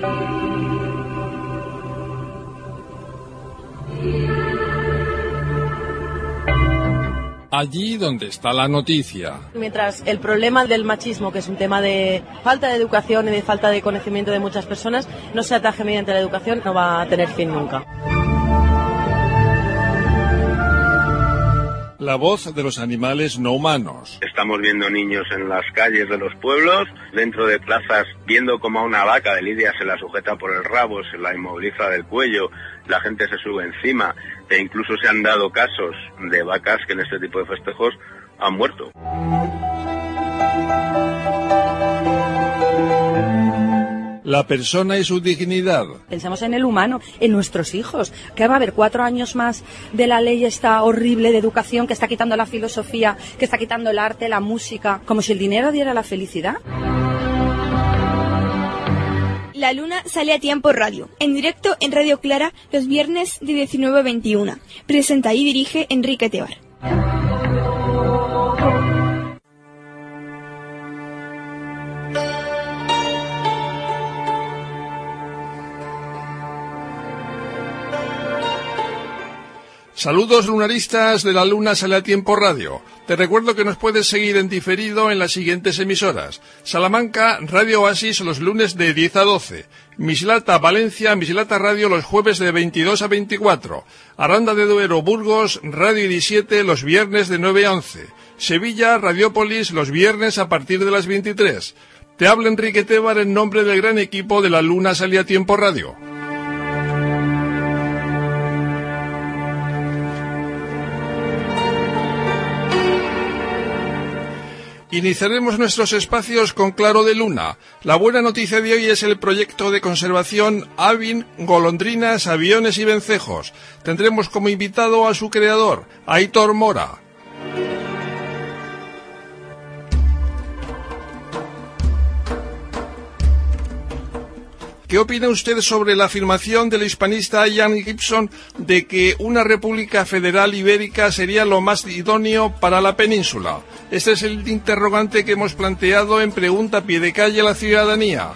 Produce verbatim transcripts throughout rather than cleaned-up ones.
Allí donde está la noticia. Mientras el problema del machismo, que es un tema de falta de educación y de falta de conocimiento de muchas personas, no se ataje mediante la educación, no va a tener fin nunca. La voz de los animales no humanos. Estamos viendo niños en las calles de los pueblos, dentro de plazas, viendo como a una vaca de lidia se la sujeta por el rabo, se la inmoviliza del cuello, la gente se sube encima, e incluso se han dado casos de vacas que en este tipo de festejos han muerto. La persona y su dignidad. Pensamos en el humano, en nuestros hijos, que va a haber cuatro años más de la ley esta horrible de educación que está quitando la filosofía, que está quitando el arte, la música, como si el dinero diera la felicidad. La Luna sale a tiempo radio, en directo en Radio Clara los viernes de diecinueve a veintiuna. Presenta y dirige Enrique Tebar. Saludos lunaristas de La Luna Sale a Tiempo Radio. Te recuerdo que nos puedes seguir en diferido en las siguientes emisoras. Salamanca, Radio Oasis los lunes de diez a doce. Mislata, Valencia, Mislata Radio los jueves de veintidós a veinticuatro. Aranda de Duero, Burgos, Radio diecisiete los viernes de nueve a once. Sevilla, Radiópolis los viernes a partir de las veintitrés. Te habla Enrique Tebar en nombre del gran equipo de La Luna Sale a Tiempo Radio. Iniciaremos nuestros espacios con Claro de Luna. La buena noticia de hoy es el proyecto de conservación Avin, Golondrinas, Aviones y Vencejos. Tendremos como invitado a su creador, Aitor Mora. ¿Qué opina usted sobre la afirmación del hispanista Ian Gibson de que una república federal ibérica sería lo más idóneo para la península? Este es el interrogante que hemos planteado en Pregunta a Pie de Calle a la ciudadanía.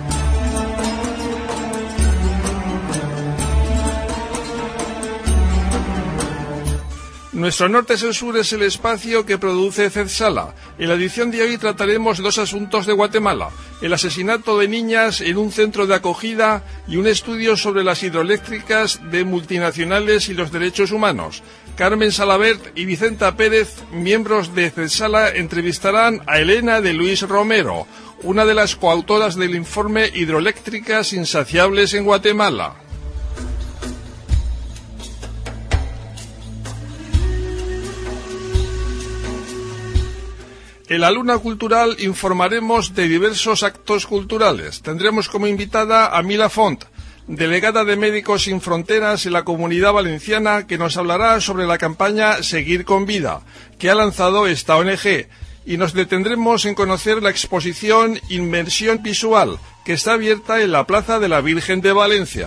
Nuestro norte es el sur es el espacio que produce Cedsala. En la edición de hoy trataremos dos asuntos de Guatemala: el asesinato de niñas en un centro de acogida y un estudio sobre las hidroeléctricas de multinacionales y los derechos humanos. Carmen Salabert y Vicenta Pérez, miembros de Cedsala, entrevistarán a Elena de Luis Romero, una de las coautoras del informe Hidroeléctricas Insaciables en Guatemala. En la Luna Cultural informaremos de diversos actos culturales. Tendremos como invitada a Mila Font, delegada de Médicos Sin Fronteras en la Comunidad Valenciana, que nos hablará sobre la campaña Seguir con Vida, que ha lanzado esta O N G. Y nos detendremos en conocer la exposición Inmersión Visual, que está abierta en la Plaza de la Virgen de Valencia.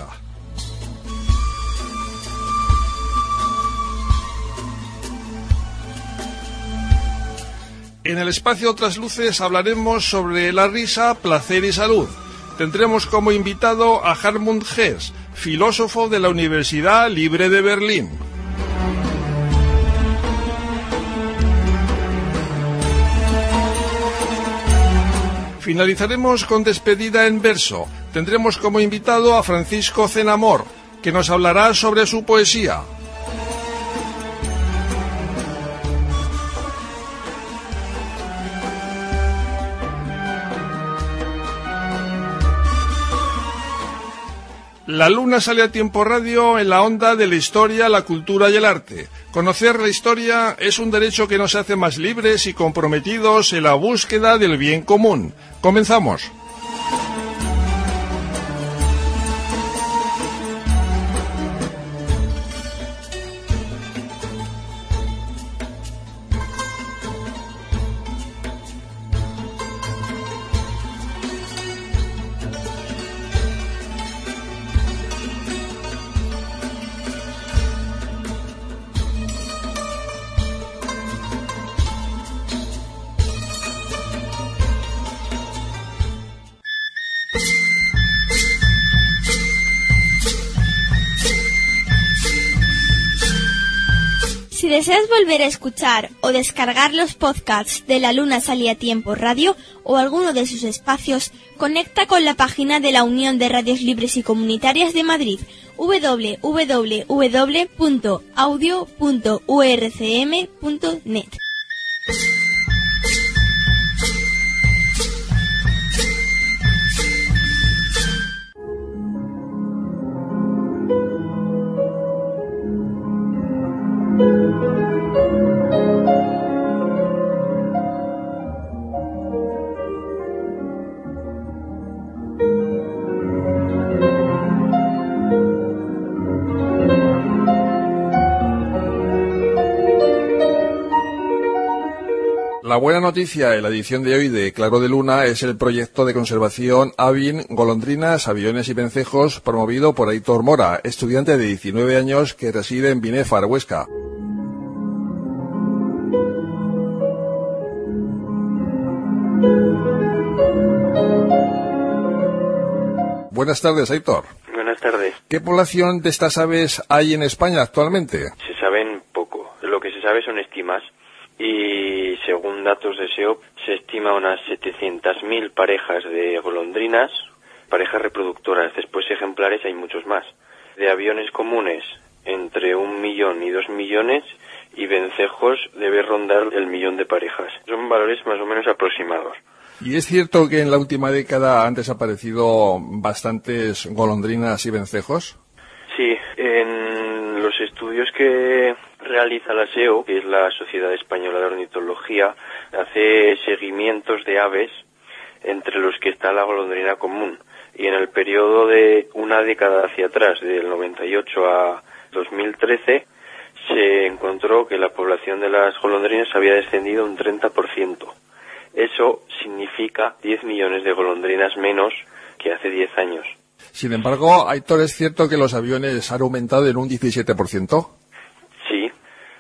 En el espacio Otras Luces hablaremos sobre la risa, placer y salud. Tendremos como invitado a Hartmut Hess, filósofo de la Universidad Libre de Berlín. Finalizaremos con Despedida en verso. Tendremos como invitado a Francisco Cenamor, que nos hablará sobre su poesía. La Luna Sale a Tiempo Radio en la onda de la historia, la cultura y el arte. Conocer la historia es un derecho que nos hace más libres y comprometidos en la búsqueda del bien común. Comenzamos. Si deseas volver a escuchar o descargar los podcasts de La Luna Sale a Tiempo Radio o alguno de sus espacios, conecta con la página de la Unión de Radios Libres y Comunitarias de Madrid, doble u doble u doble u punto audio punto u r c m punto net. La buena noticia en la edición de hoy de Claro de Luna es el proyecto de conservación Avin, golondrinas, aviones y vencejos, promovido por Aitor Mora, estudiante de diecinueve años que reside en Binefar, Huesca. Buenas tardes, Aitor. Buenas tardes. ¿Qué población de estas aves hay en España actualmente? Se saben poco. Lo que se sabe son estimas. Y según datos de S E O P, se estima unas setecientas mil parejas de golondrinas, parejas reproductoras. Después ejemplares hay muchos más. De aviones comunes, entre un millón y dos millones, y vencejos debe rondar el millón de parejas. Son valores más o menos aproximados. ¿Y es cierto que en la última década han desaparecido bastantes golondrinas y vencejos? Sí, en los estudios que realiza la S E O, que es la Sociedad Española de Ornitología, hace seguimientos de aves, entre los que está la golondrina común. Y en el periodo de una década hacia atrás, del noventa y ocho a dos mil trece, se encontró que la población de las golondrinas había descendido un treinta por ciento. Eso significa diez millones de golondrinas menos que hace diez años. Sin embargo, Aitor, ¿es cierto que los aviones han aumentado en un diecisiete por ciento? Sí,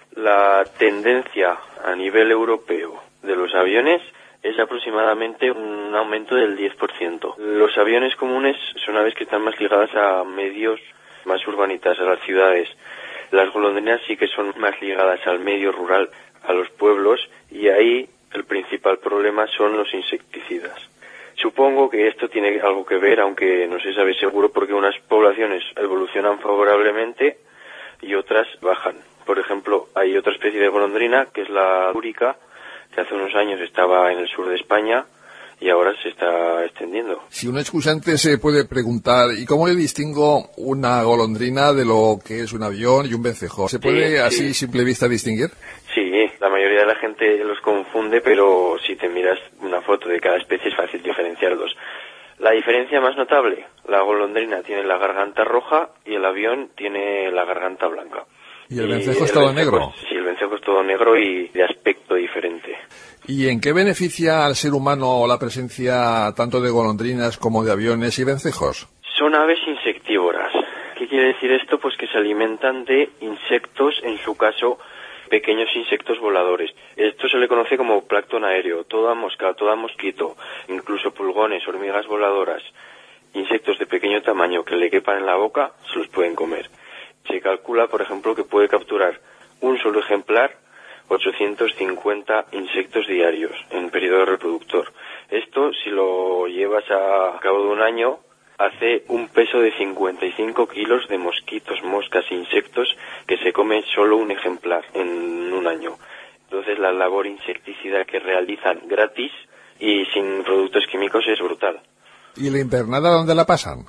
la tendencia a nivel europeo de los aviones es aproximadamente un aumento del diez por ciento. Los aviones comunes son aves que están más ligadas a medios más urbanitas, a las ciudades. Las golondrinas sí que son más ligadas al medio rural, a los pueblos, y ahí el principal problema son los insecticidas. Supongo que esto tiene algo que ver, aunque no se sabe seguro, porque unas poblaciones evolucionan favorablemente y otras bajan. Por ejemplo, hay otra especie de golondrina, que es la úrica, que hace unos años estaba en el sur de España y ahora se está extendiendo. Si un escuchante se puede preguntar, ¿y cómo le distingo una golondrina de lo que es un avión y un vencejo? ¿Se puede sí, así, sí. simple vista, distinguir? Sí, la mayoría de la gente los confunde, pero si te miras una foto de cada especie es fácil diferenciarlos. La diferencia más notable, la golondrina tiene la garganta roja y el avión tiene la garganta blanca. ¿Y el vencejo es todo negro? Sí, el vencejo es todo negro y de aspecto diferente. ¿Y en qué beneficia al ser humano la presencia tanto de golondrinas como de aviones y vencejos? Son aves insectívoras. ¿Qué quiere decir esto? Pues que se alimentan de insectos, en su caso, pequeños insectos voladores. Esto se le conoce como plancton aéreo. Toda mosca, toda mosquito, incluso pulgones, hormigas voladoras, insectos de pequeño tamaño que le quepan en la boca, se los pueden comer. Se calcula, por ejemplo, que puede capturar un solo ejemplar ochocientos cincuenta insectos diarios en periodo reproductor. Esto, si lo llevas a cabo de un año, hace un peso de cincuenta y cinco kilos de mosquitos, moscas e insectos que se come solo un ejemplar en un año. Entonces la labor insecticida que realizan gratis y sin productos químicos es brutal. ¿Y la invernada dónde la pasan?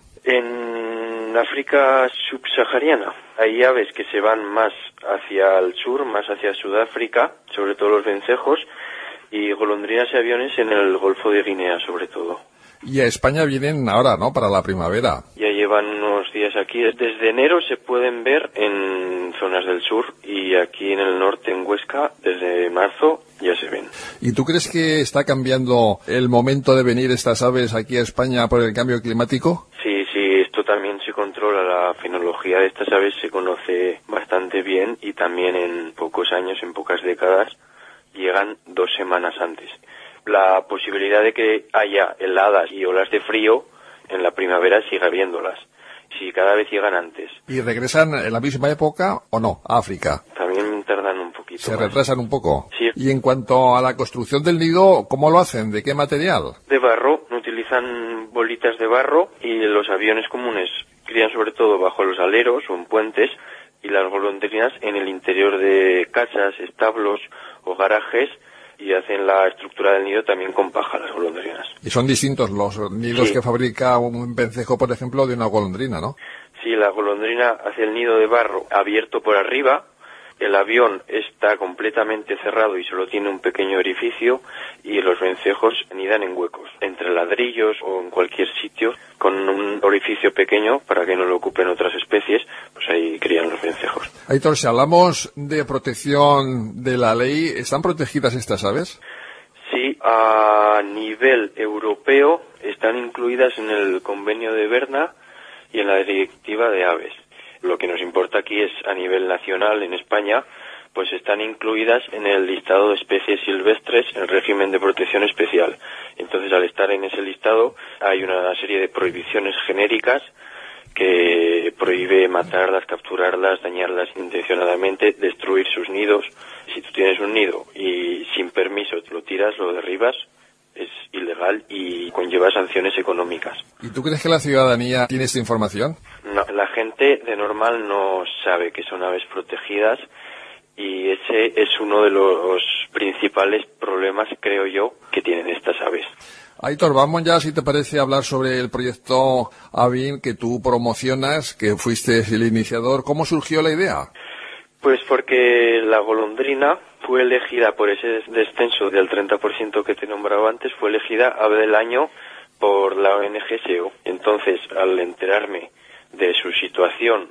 En África subsahariana. Hay aves que se van más hacia el sur, más hacia Sudáfrica, sobre todo los vencejos, y golondrinas y aviones en el Golfo de Guinea, sobre todo. Y a España vienen ahora, ¿no?, para la primavera. Ya llevan unos días aquí. Desde enero se pueden ver en zonas del sur y aquí en el norte, en Huesca, desde marzo ya se ven. ¿Y tú crees que está cambiando el momento de venir estas aves aquí a España por el cambio climático? Sí, sí, esto también se controla. La fenología de estas aves se conoce bastante bien y también en pocos años, en pocas décadas, llegan dos semanas antes. La posibilidad de que haya heladas y olas de frío en la primavera sigue habiéndolas. Si cada vez llegan antes. ¿Y regresan en la misma época o no a África? También tardan un poquito Se más. retrasan un poco. Sí. Y en cuanto a la construcción del nido, ¿cómo lo hacen? ¿De qué material? De barro, utilizan bolitas de barro y los aviones comunes crían sobre todo bajo los aleros o en puentes y las golondrinas en el interior de casas, establos o garajes y hacen la estructura del nido también con paja las golondrinas. Y son distintos los nidos Sí. que fabrica un vencejo, por ejemplo, de una golondrina, ¿no? Sí, la golondrina hace el nido de barro abierto por arriba, el avión está completamente cerrado y solo tiene un pequeño orificio y los vencejos nidan en huecos, entre ladrillos o en cualquier sitio con un orificio pequeño para que no lo ocupen otras especies, pues ahí crían los vencejos. Aitor, si hablamos de protección de la ley, ¿están protegidas estas aves? Sí, a nivel europeo están incluidas en el convenio de Berna y en la directiva de aves. Lo que nos importa aquí es a nivel nacional en España, pues están incluidas en el listado de especies silvestres en régimen de protección especial. Entonces, al estar en ese listado, hay una serie de prohibiciones genéricas que prohíbe matarlas, capturarlas, dañarlas intencionadamente, destruir sus nidos. Si tú tienes un nido y sin permiso lo tiras, lo derribas, es ilegal y conlleva sanciones económicas. ¿Y tú crees que la ciudadanía tiene esta información? No, la gente de normal no sabe que son aves protegidas y ese es uno de los principales problemas, creo yo, que tienen estas aves. Aitor, vamos ya, si te parece, a hablar sobre el proyecto Avin que tú promocionas, que fuiste el iniciador. ¿Cómo surgió la idea? Pues porque la golondrina fue elegida por ese descenso del treinta por ciento que te he nombrado antes, fue elegida ave del año por la O N G S E O. Entonces, al enterarme de su situación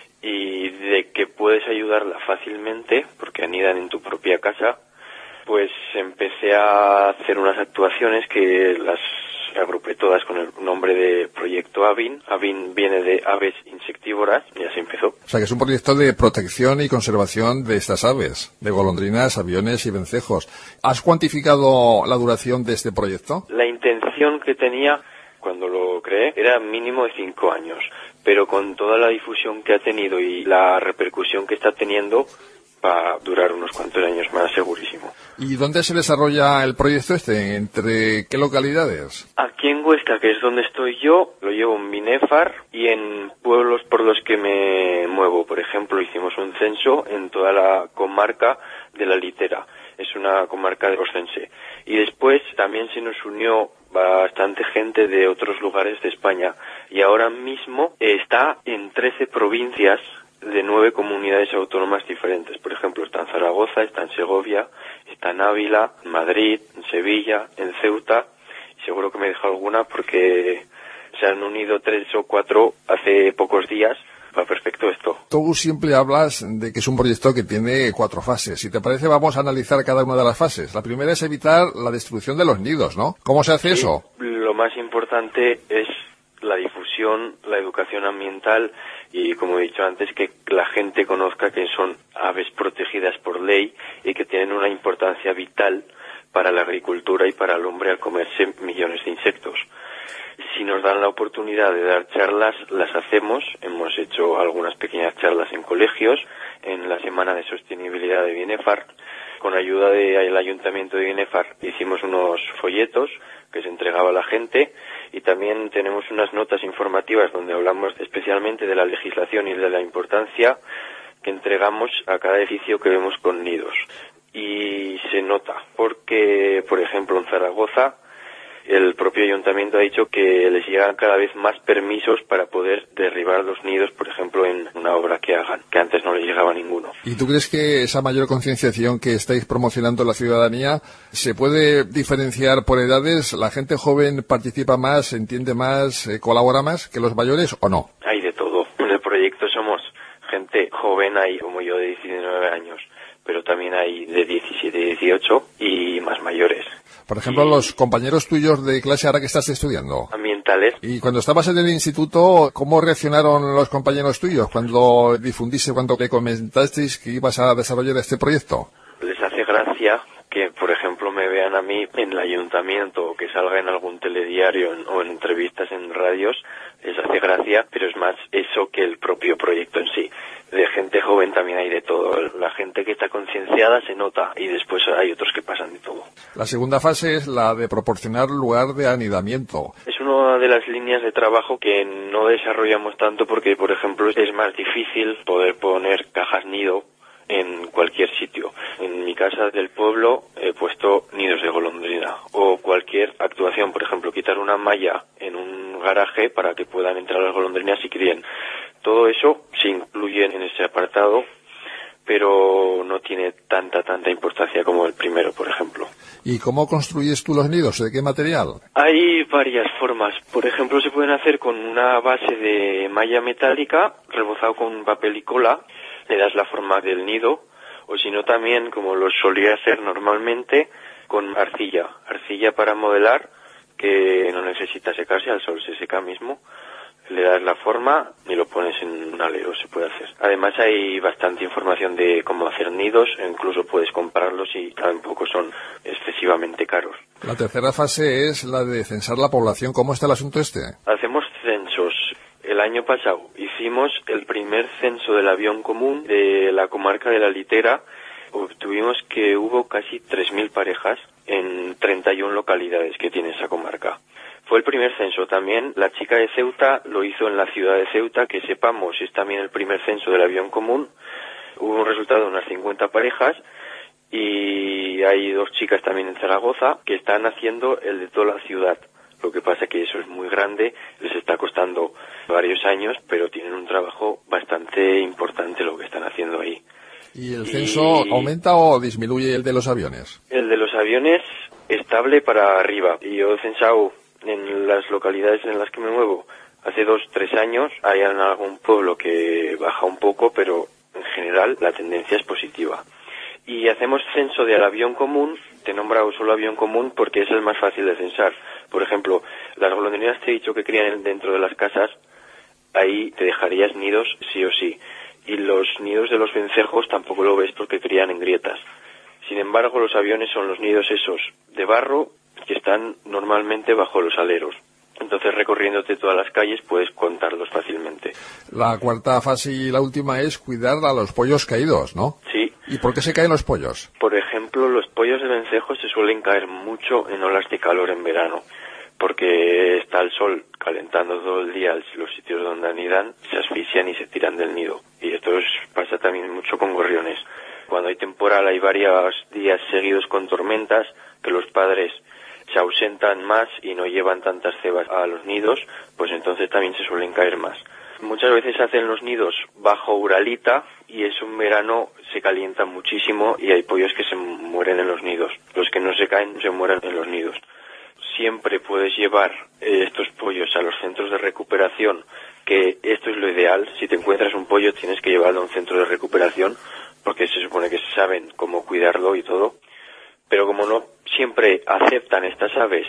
y de que puedes ayudarla fácilmente, porque anidan en tu propia casa, pues empecé a hacer unas actuaciones que las agrupé todas con el nombre de Proyecto Avin. Avin viene de aves insectívoras y así empezó. O sea, que es un proyecto de protección y conservación de estas aves, de golondrinas, aviones y vencejos. ¿Has cuantificado la duración de este proyecto? La intención que tenía cuando lo creé era mínimo de cinco años, pero con toda la difusión que ha tenido y la repercusión que está teniendo, va a durar unos cuantos años más, segurísimo. ¿Y dónde se desarrolla el proyecto este? ¿Entre qué localidades? Aquí en Huesca, que es donde estoy yo, lo llevo en Binéfar y en pueblos por los que me muevo. Por ejemplo, hicimos un censo en toda la comarca de La Litera. Es una comarca de oscense. Y después también se nos unió bastante gente de otros lugares de España. Y ahora mismo está en trece provincias de nueve comunidades autónomas diferentes. Por ejemplo, está en Zaragoza, está en Segovia, está en Ávila, en Madrid, en Sevilla, en Ceuta. Y seguro que me dejo alguna porque se han unido tres o cuatro hace pocos días. Va perfecto esto. Tú siempre hablas de que es un proyecto que tiene cuatro fases. Si te parece, vamos a analizar cada una de las fases. La primera es evitar la destrucción de los nidos, ¿no? ¿Cómo se hace Sí, eso? Lo más importante es la difusión, la educación ambiental y, como he dicho antes, que la gente conozca que son aves protegidas por ley y que tienen una importancia vital para la agricultura y para el hombre al comerse millones de insectos. Si nos dan la oportunidad de dar charlas, las hacemos. Hemos hecho algunas pequeñas charlas en colegios, en la Semana de Sostenibilidad de Binéfar. Con ayuda del Ayuntamiento de Binéfar hicimos unos folletos que se entregaba a la gente y también tenemos unas notas informativas donde hablamos especialmente de la legislación y de la importancia que entregamos a cada edificio que vemos con nidos. Y se nota porque, por ejemplo, en Zaragoza el propio ayuntamiento ha dicho que les llegan cada vez más permisos para poder derribar los nidos, por ejemplo, en una obra que hagan, que antes no les llegaba ninguno. ¿Y tú crees que esa mayor concienciación que estáis promocionando en la ciudadanía se puede diferenciar por edades? ¿La gente joven participa más, entiende más, eh, colabora más que los mayores o no? Hay de todo. En el proyecto somos gente joven, hay como yo de diecinueve años, pero también hay de diecisiete, dieciocho y más mayores. Por ejemplo, y los compañeros tuyos de clase ahora que estás estudiando. Ambientales. Y cuando estabas en el instituto, ¿cómo reaccionaron los compañeros tuyos cuando difundiste, cuando te comentasteis que ibas a desarrollar este proyecto? Les hace gracia que, por ejemplo, me vean a mí en el ayuntamiento o que salga en algún telediario en, o en entrevistas en radios, les hace gracia, pero es más eso que el propio proyecto en sí. De gente joven también hay de todo. La gente que está concienciada se nota y después hay otros que pasan de todo. La segunda fase es la de proporcionar lugar de anidamiento. Es una de las líneas de trabajo que no desarrollamos tanto porque, por ejemplo, es más difícil poder poner cajas nido en cualquier sitio. En mi casa del pueblo he puesto nidos de golondrina o cualquier actuación, por ejemplo, quitar una malla en un garaje para que puedan entrar las golondrinas y críen. Todo eso se incluye en ese apartado, pero no tiene tanta, tanta importancia como el primero, por ejemplo. ¿Y cómo construyes tú los nidos? ¿De qué material? Hay varias formas. Por ejemplo, se pueden hacer con una base de malla metálica rebozado con papel y cola. Le das la forma del nido, o si no también, como lo solía hacer normalmente, con arcilla. Arcilla para modelar, que no necesita secarse, al sol se seca mismo. Le das la forma y lo pones en un alero, se puede hacer. Además hay bastante información de cómo hacer nidos, incluso puedes comprarlos y tampoco son excesivamente caros. La tercera fase es la de censar la población. ¿Cómo está el asunto este? Hacemos censos. El año pasado hicimos el primer censo del avión común de la comarca de la Litera. Obtuvimos que hubo casi tres mil parejas en treinta y una localidades que tiene esa comarca. Fue el primer censo también. La chica de Ceuta lo hizo en la ciudad de Ceuta, que sepamos es también el primer censo del avión común. Hubo un resultado de unas cincuenta parejas y hay dos chicas también en Zaragoza que están haciendo el de toda la ciudad. Lo que pasa es que eso es muy grande, les está costando varios años, pero tienen un trabajo bastante importante lo que están haciendo ahí. ¿Y el censo y... aumenta o disminuye el de los aviones? El de los aviones estable para arriba. Y yo he censado en las localidades en las que me muevo hace dos, tres años. Hay en algún pueblo que baja un poco, pero en general la tendencia es positiva. Y hacemos censo del avión común. Te he nombrado solo avión común porque es el más fácil de censar. Por ejemplo, las golondrinas te he dicho que crían dentro de las casas, ahí te dejarías nidos sí o sí. Y los nidos de los vencejos tampoco lo ves porque crían en grietas. Sin embargo, los aviones son los nidos esos de barro que están normalmente bajo los aleros. Entonces, recorriéndote todas las calles, puedes contarlos fácilmente. La cuarta fase y la última es cuidar a los pollos caídos, ¿no? Sí. ¿Y por qué se caen los pollos? Por ejemplo, los pollos de vencejos se suelen caer mucho en olas de calor en verano, porque está el sol calentando todo el día los sitios donde anidan, se asfixian y se tiran del nido. Y esto es, pasa también mucho con gorriones. Cuando hay temporal, hay varios días seguidos con tormentas, que los padres se ausentan más y no llevan tantas cebas a los nidos, pues entonces también se suelen caer más. Muchas veces hacen los nidos bajo uralita y eso en verano se calienta muchísimo y hay pollos que se mueren en los nidos. Los que no se caen se mueren en los nidos. Siempre puedes llevar eh, estos pollos a los centros de recuperación, que esto es lo ideal. Si te encuentras un pollo tienes que llevarlo a un centro de recuperación porque se supone que saben cómo cuidarlo y todo. Pero como no siempre aceptan estas aves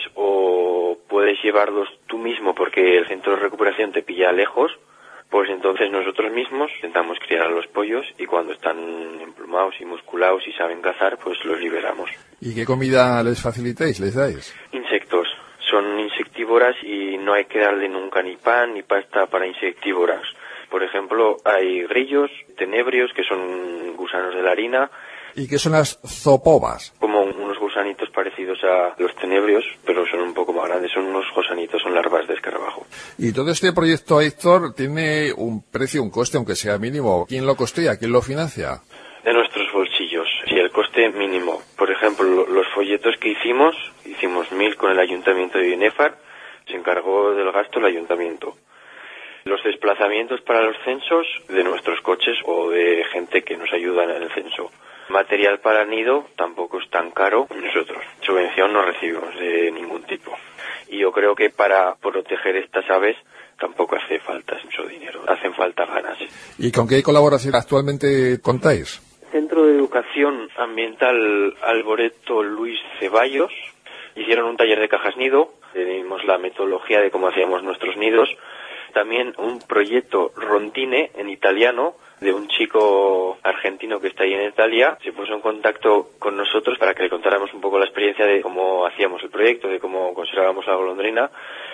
o puedes llevarlos tú mismo porque el centro de recuperación te pilla lejos, pues entonces nosotros mismos intentamos criar a los pollos y cuando están emplumados y musculados y saben cazar, pues los liberamos. ¿Y qué comida les facilitáis, les dais? Insectos. Son insectívoras y no hay que darle nunca ni pan ni pasta para insectívoras. Por ejemplo, hay grillos, tenebrios, que son gusanos de la harina. ¿Y qué son las zoopobas? Como unos gusanitos parecidos a los tenebrios, pero son un poco más grandes. Son unos gusanitos, son larvas de escarabajo. Y todo este proyecto, Héctor, tiene un precio, un coste, aunque sea mínimo. ¿Quién lo costea? ¿Quién lo financia? De nuestros bolsillos. Sí, el coste mínimo. Por ejemplo, los folletos que hicimos, hicimos mil con el Ayuntamiento de Binéfar. Se encargó del gasto el Ayuntamiento. Los desplazamientos para los censos de nuestros coches o de gente que nos ayuda en el censo. Material para nido tampoco es tan caro. Nosotros subvención no recibimos de ningún tipo. Y yo creo que para proteger estas aves tampoco hace falta mucho dinero. Hacen falta ganas. ¿Y con qué colaboración actualmente contáis? Centro de Educación Ambiental Alboreto Luis Ceballos. Hicieron un taller de cajas nido. Tenemos la metodología de cómo hacíamos nuestros nidos. También un proyecto Rondine en italiano de un chico argentino que está ahí en Italia. Se puso en contacto con nosotros para que le contáramos un poco la experiencia de cómo hacíamos el proyecto, de cómo conservábamos la golondrina,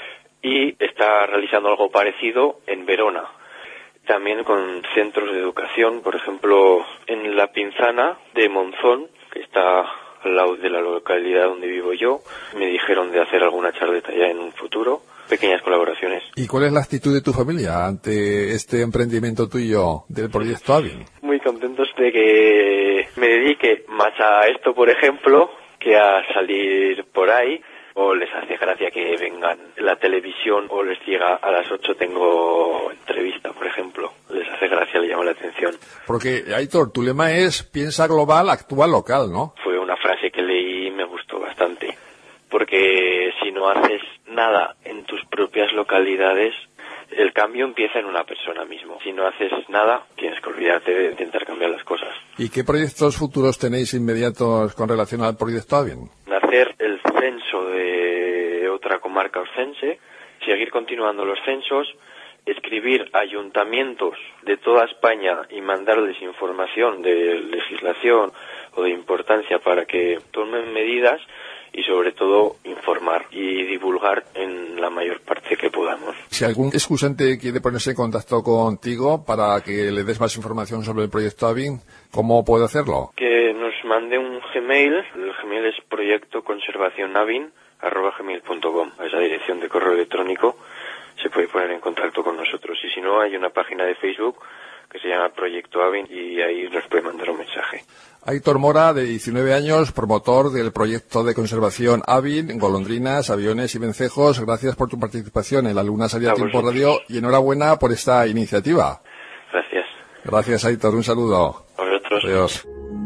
y está realizando algo parecido en Verona. También con centros de educación, por ejemplo, en La Pinzana de Monzón, que está al lado de la localidad donde vivo yo. Me dijeron de hacer alguna charleta ya en un futuro, pequeñas colaboraciones. ¿Y cuál es la actitud de tu familia ante este emprendimiento tuyo del proyecto Avin? Muy contentos de que me dedique más a esto, por ejemplo, que a salir por ahí. O les hace gracia que vengan en la televisión, o les llega a las ocho tengo entrevista, por ejemplo. Les hace gracia, le llama la atención. Porque, Aitor, tu lema es piensa global, actúa local, ¿no? Fue una frase que leí y me gustó bastante. Porque si no haces nada en tus propias localidades, el cambio empieza en una persona mismo. Si no haces nada, tienes que olvidarte de intentar cambiar las cosas. ¿Y qué proyectos futuros tenéis inmediatos con relación al proyecto Avin? Hacer el censo de otra comarca oscense, seguir continuando los censos, escribir ayuntamientos de toda España y mandarles información de legislación o de importancia para que tomen medidas, y sobre todo informar y divulgar en la mayor parte que podamos. Si algún excusante quiere ponerse en contacto contigo para que le des más información sobre el proyecto Avin, ¿cómo puede hacerlo? Que nos mande un Gmail. El Gmail es proyectoconservacionavin arroba gmail punto com. A esa dirección de correo electrónico se puede poner en contacto con nosotros. Y si no, hay una página de Facebook que se llama Proyecto Avin y ahí nos puede mandar un mensaje. Aitor Mora, de diecinueve años, promotor del proyecto de conservación Avin, golondrinas, aviones y vencejos. Gracias por tu participación en La Luna Salía a Tiempo Radio y enhorabuena por esta iniciativa. Gracias. Gracias, Aitor. Un saludo. A vosotros. Adiós.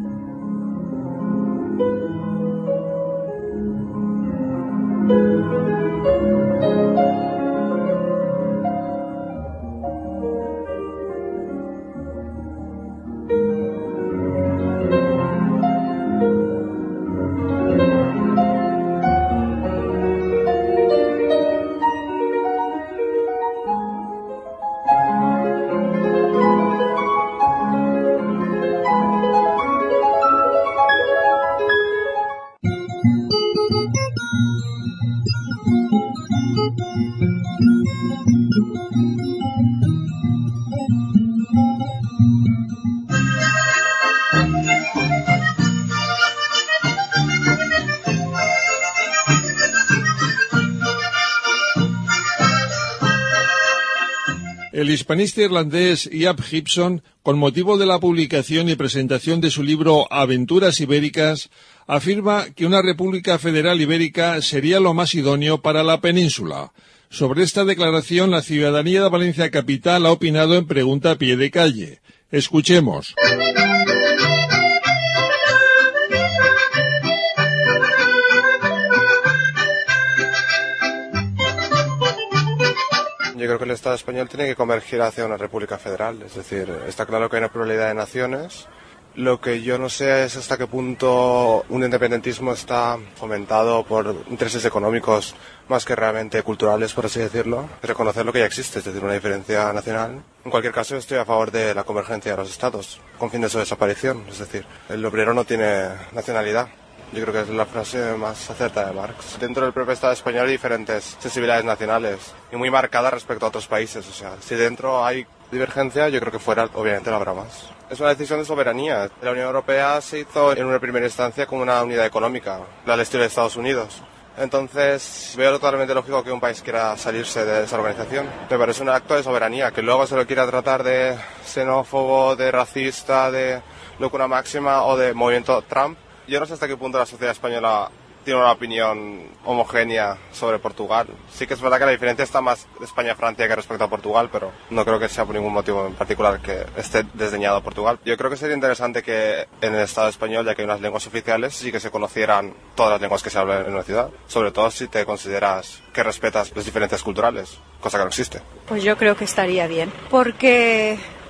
El hispanista irlandés Iab Gibson, con motivo de la publicación y presentación de su libro Aventuras Ibéricas, afirma que una república federal ibérica sería lo más idóneo para la península. Sobre esta declaración, la ciudadanía de Valencia Capital ha opinado en pregunta a pie de calle. Escuchemos. Yo creo que el Estado español tiene que convergir hacia una república federal, es decir, está claro que hay una pluralidad de naciones. Lo que yo no sé es hasta qué punto un independentismo está fomentado por intereses económicos más que realmente culturales, por así decirlo. Reconocer lo que ya existe, es decir, una diferencia nacional. En cualquier caso, estoy a favor de la convergencia de los estados, con fin de su desaparición. Es decir, el obrero no tiene nacionalidad. Yo creo que es la frase más acertada de Marx. Dentro del propio Estado español hay diferentes sensibilidades nacionales y muy marcadas respecto a otros países. O sea, si dentro hay divergencia, yo creo que fuera obviamente lo habrá más. Es una decisión de soberanía. La Unión Europea se hizo en una primera instancia como una unidad económica, al estilo de Estados Unidos. Entonces, veo totalmente lógico que un país quiera salirse de esa organización. Me parece un acto de soberanía. Que luego se lo quiera tratar de xenófobo, de racista, de locura máxima o de movimiento Trump. Yo no sé hasta qué punto la sociedad española tiene una opinión homogénea sobre Portugal. Sí que es verdad que la diferencia está más de España a Francia que respecto a Portugal, pero no creo que sea por ningún motivo en particular que esté desdeñado Portugal. Yo creo que sería interesante que en el Estado español, ya que hay unas lenguas oficiales, sí que se conocieran todas las lenguas que se hablan en una ciudad. Sobre todo si te consideras que respetas las diferencias culturales, cosa que no existe. Pues yo creo que estaría bien, porque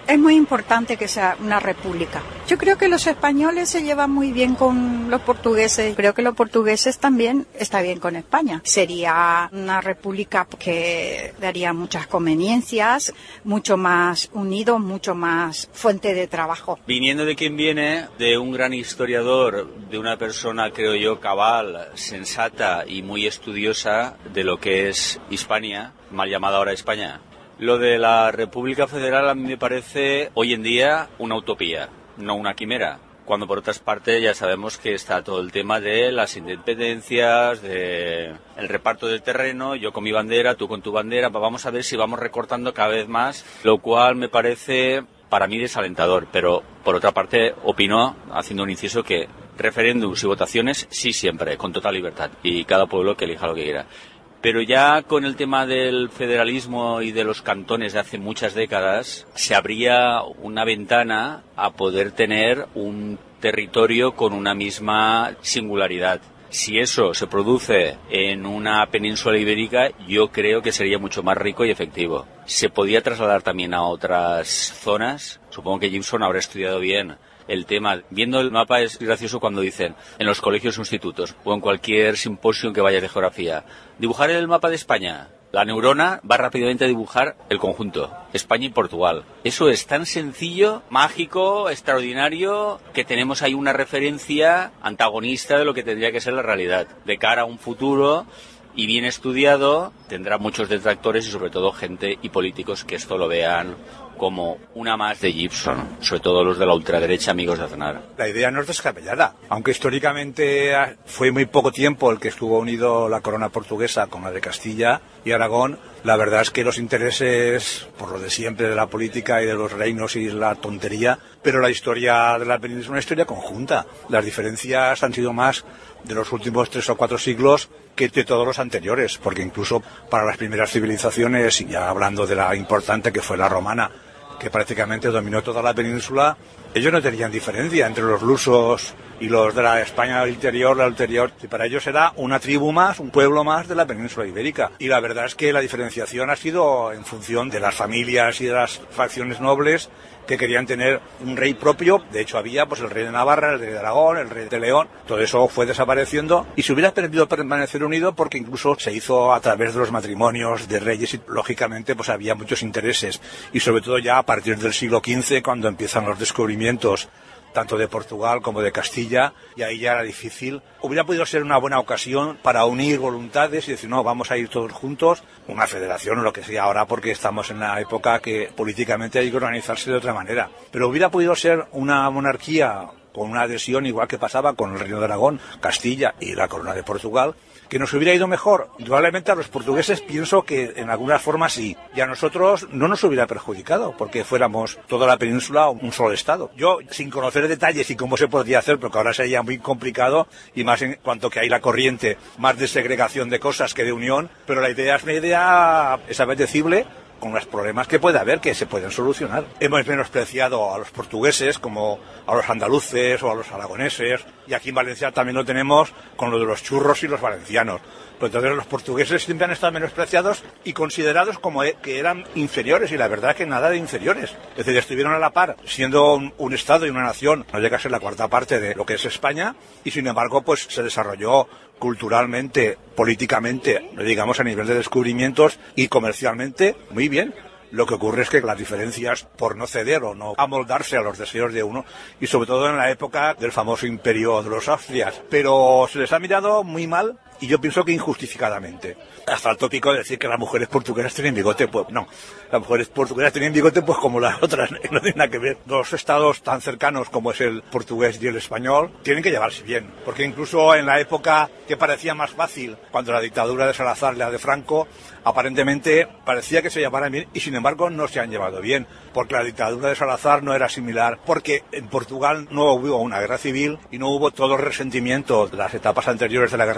Es muy importante que sea una república. Yo creo que los españoles se llevan muy bien con los portugueses. Creo que los portugueses también están bien con España. Sería una república que daría muchas conveniencias, mucho más unidos, mucho más fuente de trabajo. Viniendo de quien viene, de un gran historiador, de una persona, creo yo, cabal, sensata y muy estudiosa de lo que es Hispania, mal llamada ahora España. Lo de la República Federal a mí me parece hoy en día una utopía, no una quimera. Cuando por otras partes ya sabemos que está todo el tema de las independencias, de el reparto del terreno, yo con mi bandera, tú con tu bandera, vamos a ver si vamos recortando cada vez más, lo cual me parece para mí desalentador, pero por otra parte opino, haciendo un inciso, que referéndums y votaciones sí siempre, con total libertad, y cada pueblo que elija lo que quiera. Pero ya con el tema del federalismo y de los cantones de hace muchas décadas, se abría una ventana a poder tener un territorio con una misma singularidad. Si eso se produce en una península ibérica, yo creo que sería mucho más rico y efectivo. Se podía trasladar también a otras zonas. Supongo que Gibson habrá estudiado bien el tema. Viendo el mapa es gracioso cuando dicen en los colegios o institutos o en cualquier simposio que vayas de geografía, dibujar el mapa de España. La neurona va rápidamente a dibujar el conjunto, España y Portugal. Eso es tan sencillo, mágico, extraordinario, que tenemos ahí una referencia antagonista de lo que tendría que ser la realidad. De cara a un futuro y bien estudiado, tendrá muchos detractores y sobre todo gente y políticos que esto lo vean como una más de Gibson, sobre todo los de la ultraderecha amigos de Aznar. La idea no es descabellada, aunque históricamente fue muy poco tiempo el que estuvo unido la corona portuguesa con la de Castilla y Aragón. La verdad es que los intereses, por lo de siempre de la política y de los reinos y la tontería, pero la historia de la península es una historia conjunta. Las diferencias han sido más de los últimos tres o cuatro siglos que de todos los anteriores, porque incluso para las primeras civilizaciones, y ya hablando de la importante que fue la romana, que prácticamente dominó toda la península, ellos no tenían diferencia entre los lusos y los de la España interior, la ulterior. Y para ellos era una tribu más, un pueblo más de la península ibérica. Y la verdad es que la diferenciación ha sido en función de las familias y de las facciones nobles que querían tener un rey propio. De hecho había pues el rey de Navarra, el rey de Aragón, el rey de León. Todo eso fue desapareciendo y se hubiera permitido permanecer unido porque incluso se hizo a través de los matrimonios de reyes y lógicamente pues había muchos intereses. Y sobre todo ya a partir del siglo quince, cuando empiezan los descubrimientos tanto de Portugal como de Castilla, y ahí ya era difícil. Hubiera podido ser una buena ocasión para unir voluntades y decir, no, vamos a ir todos juntos, una federación o lo que sea ahora, porque estamos en la época que políticamente hay que organizarse de otra manera. Pero hubiera podido ser una monarquía con una adhesión igual que pasaba con el Reino de Aragón, Castilla y la Corona de Portugal, que nos hubiera ido mejor. Indudablemente a los portugueses pienso que en algunas formas sí, y a nosotros no nos hubiera perjudicado, porque fuéramos toda la península un solo estado. Yo, sin conocer detalles y cómo se podría hacer, porque ahora sería muy complicado, y más en cuanto que hay la corriente más de segregación de cosas que de unión, pero la idea es una idea, es apetecible, con los problemas que puede haber, que se pueden solucionar. Hemos menospreciado a los portugueses como a los andaluces o a los aragoneses, y aquí en Valencia también lo tenemos con lo de los churros y los valencianos. Pero entonces los portugueses siempre han estado menospreciados y considerados como que eran inferiores, y la verdad es que nada de inferiores. Es decir, estuvieron a la par, siendo un, un estado y una nación, no llega a ser la cuarta parte de lo que es España, y sin embargo pues se desarrolló culturalmente, políticamente, digamos a nivel de descubrimientos, y comercialmente muy bien. Lo que ocurre es que las diferencias, por no ceder o no amoldarse a los deseos de uno, y sobre todo en la época del famoso imperio de los Austrias, pero se les ha mirado muy mal, y yo pienso que injustificadamente. Hasta el tópico de decir que las mujeres portuguesas tienen bigote, pues no. Las mujeres portuguesas tienen bigote pues como las otras, no tiene nada que ver. Dos estados tan cercanos como es el portugués y el español tienen que llevarse bien, porque incluso en la época que parecía más fácil, cuando la dictadura de Salazar y la de Franco, aparentemente parecía que se llevaran bien, y sin embargo no se han llevado bien, porque la dictadura de Salazar no era similar, porque en Portugal no hubo una guerra civil y no hubo todo el resentimiento de las etapas anteriores de la guerra civil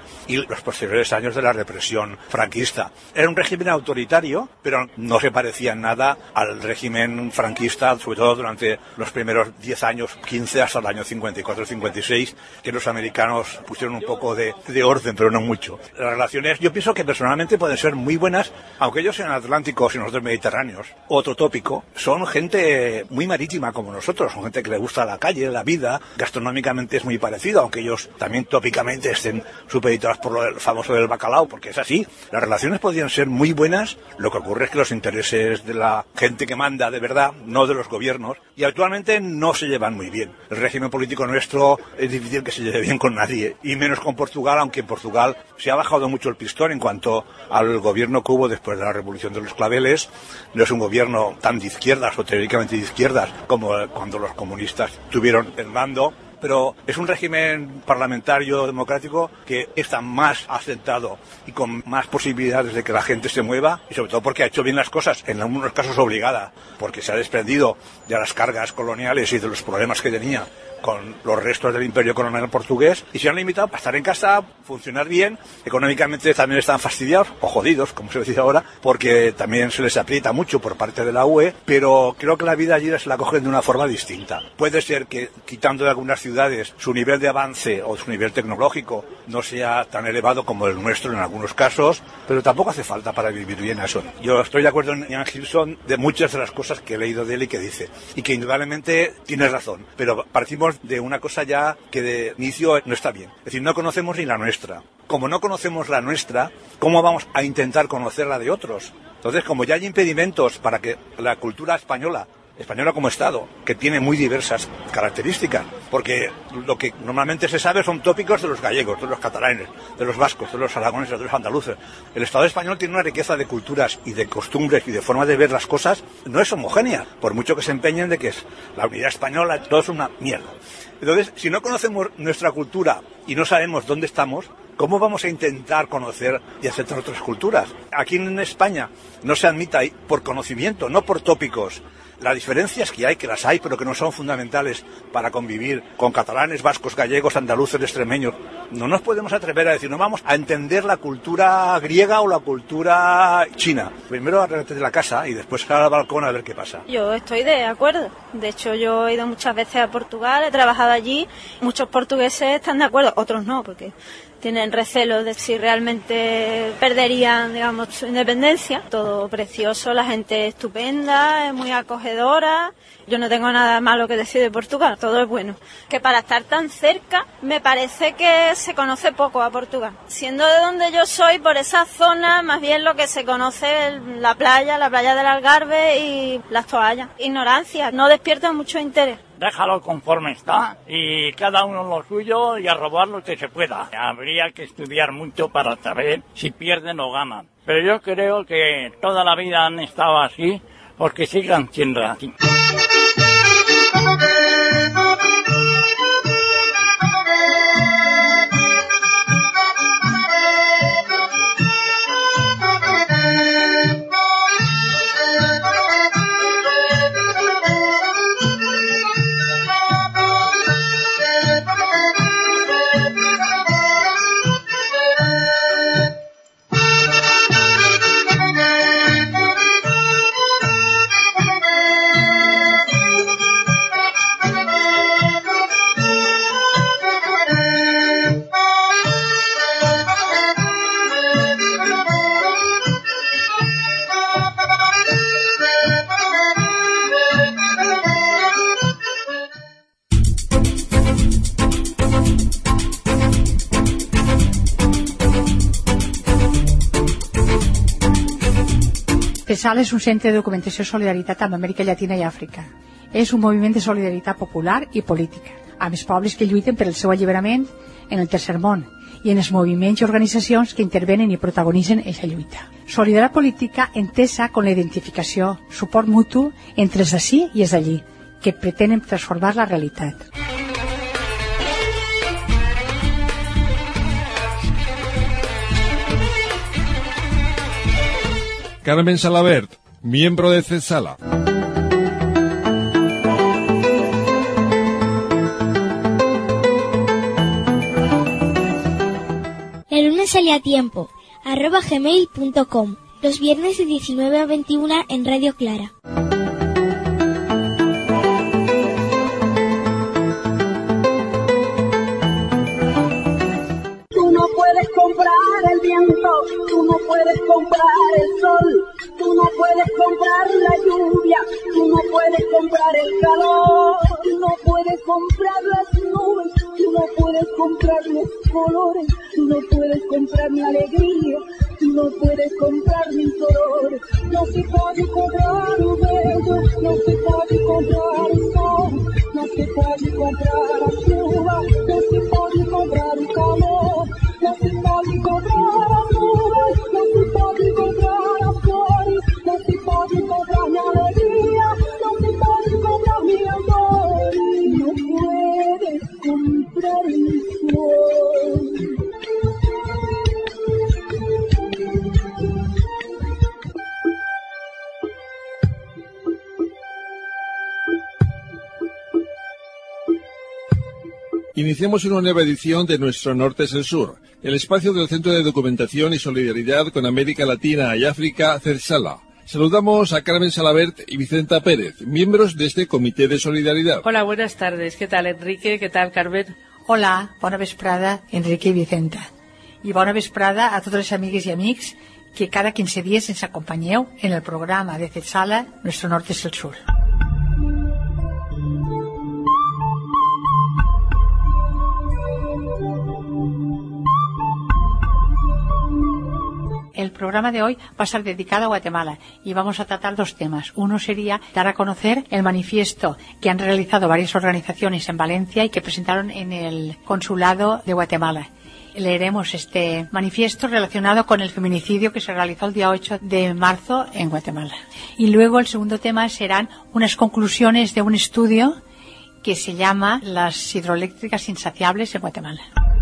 y los posteriores años de la represión franquista. Era un régimen autoritario, pero no se parecía en nada al régimen franquista, sobre todo durante los primeros diez años, quince, hasta el año cincuenta y cuatro cincuenta y seis, que los americanos pusieron un poco de, de orden, pero no mucho. Las relaciones, yo pienso que personalmente pueden ser muy buenas, aunque ellos sean atlánticos y nosotros mediterráneos. Otro tópico, son gente muy marítima como nosotros, son gente que le gusta la calle, la vida, gastronómicamente es muy parecido, aunque ellos también tópicamente estén supeditados por lo famoso del bacalao, porque es así. Las relaciones podrían ser muy buenas, lo que ocurre es que los intereses de la gente que manda de verdad, no de los gobiernos, y actualmente no se llevan muy bien. El régimen político nuestro es difícil que se lleve bien con nadie, y menos con Portugal, aunque en Portugal se ha bajado mucho el pistón en cuanto al gobierno que hubo después de la Revolución de los Claveles. No es un gobierno tan de izquierdas o teóricamente de izquierdas como cuando los comunistas tuvieron el mando, pero es un régimen parlamentario democrático que está más asentado y con más posibilidades de que la gente se mueva, y sobre todo porque ha hecho bien las cosas, en algunos casos obligada, porque se ha desprendido de las cargas coloniales y de los problemas que tenía con los restos del imperio colonial portugués, y se han limitado a estar en casa, funcionar bien. Económicamente también están fastidiados, o jodidos, como se dice ahora, porque también se les aprieta mucho por parte de la U E, pero creo que la vida allí se la cogen de una forma distinta. Puede ser que, quitando de algunas ciudades, su nivel de avance o su nivel tecnológico no sea tan elevado como el nuestro en algunos casos, pero tampoco hace falta para vivir bien eso. Yo estoy de acuerdo en Ian Gilson de muchas de las cosas que he leído de él y que dice, y que indudablemente tiene razón, pero partimos de una cosa ya que de inicio no está bien. Es decir, no conocemos ni la nuestra. Como no conocemos la nuestra, ¿cómo vamos a intentar conocer la de otros? Entonces, como ya hay impedimentos para que la cultura española, española como Estado, que tiene muy diversas características, porque lo que normalmente se sabe son tópicos de los gallegos, de los catalanes, de los vascos, de los aragoneses, de los andaluces. El Estado español tiene una riqueza de culturas y de costumbres y de forma de ver las cosas, no es homogénea, por mucho que se empeñen de que es la unidad española, todo es una mierda. Entonces, si no conocemos nuestra cultura y no sabemos dónde estamos, ¿cómo vamos a intentar conocer y aceptar otras culturas? Aquí en España no se admite por conocimiento, no por tópicos. Las diferencias que hay, que las hay, pero que no son fundamentales para convivir con catalanes, vascos, gallegos, andaluces, extremeños. No nos podemos atrever a decir, no vamos a entender la cultura griega o la cultura china. Primero arréglate de la casa y después sal al balcón a ver qué pasa. Yo estoy de acuerdo. De hecho, yo he ido muchas veces a Portugal, he trabajado allí. Muchos portugueses están de acuerdo, otros no, porque tienen recelo de si realmente perderían, digamos, su independencia. Todo precioso, la gente estupenda, es muy acogedora. Yo no tengo nada malo que decir de Portugal, todo es bueno. Que para estar tan cerca, me parece que se conoce poco a Portugal. Siendo de donde yo soy, por esa zona, más bien lo que se conoce es la playa, la playa del Algarve y las toallas. Ignorancia, no despierta mucho interés. Déjalo conforme está y cada uno lo suyo y a robar lo que se pueda. Habría que estudiar mucho para saber si pierden o ganan. Pero yo creo que toda la vida han estado así porque sigan siendo así. CESAL és un centre de documentació i solidaritat amb Amèrica Llatina i Àfrica. És un moviment de solidaritat popular i política, amb els pobles que lluiten per el seu alliberament en el tercer món i en els moviments i organitzacions que intervenen i protagonitzen aquesta lluita. Solidaritat política entesa com la identificació, suport mutu entre els d'ací i els d'allí, que pretenen transformar la realitat. Carmen Salabert, miembro de CESALA. El lalunasaleatiempo arroba gmail punto com, los viernes de diecinueve a veintiuna en Radio Clara. No puedes comprar el viento, tú no puedes comprar el sol, tú no puedes comprar la lluvia, tú no puedes comprar el calor, tú no puedes comprar las nubes, tú no puedes comprar los colores, tú no puedes comprar mi alegría, tú no puedes comprar mi dolor. No se puede comprar un beso, no se puede comprar el sol, no se puede comprar la lluvia, no se puede comprar el calor. No se puede comprar las nubes, no se puede comprar las flores, no se puede comprar mi alegría, no se puede comprar mi amor, no puedes comprar mi sol. Iniciamos una nueva edición de Nuestro Norte es el Sur, el espacio del Centro de Documentación y Solidaridad con América Latina y África, CERSALA. Saludamos a Carmen Salabert y Vicenta Pérez, miembros de este Comité de Solidaridad. Hola, buenas tardes. ¿Qué tal, Enrique? ¿Qué tal, Carmen? Hola, bona vesprada, Enrique i Vicenta. I bona vesprada a tots les amigues i amics que cada quinze dies ens acompanyeu en el programa de CERSALA Nuestro Norte es el Sur. El programa de hoy va a estar dedicado a Guatemala y vamos a tratar dos temas. Uno sería dar a conocer el manifiesto que han realizado varias organizaciones en Valencia y que presentaron en el Consulado de Guatemala. Leeremos este manifiesto relacionado con el feminicidio que se realizó el día ocho de marzo en Guatemala. Y luego el segundo tema serán unas conclusiones de un estudio que se llama Las hidroeléctricas insaciables en Guatemala.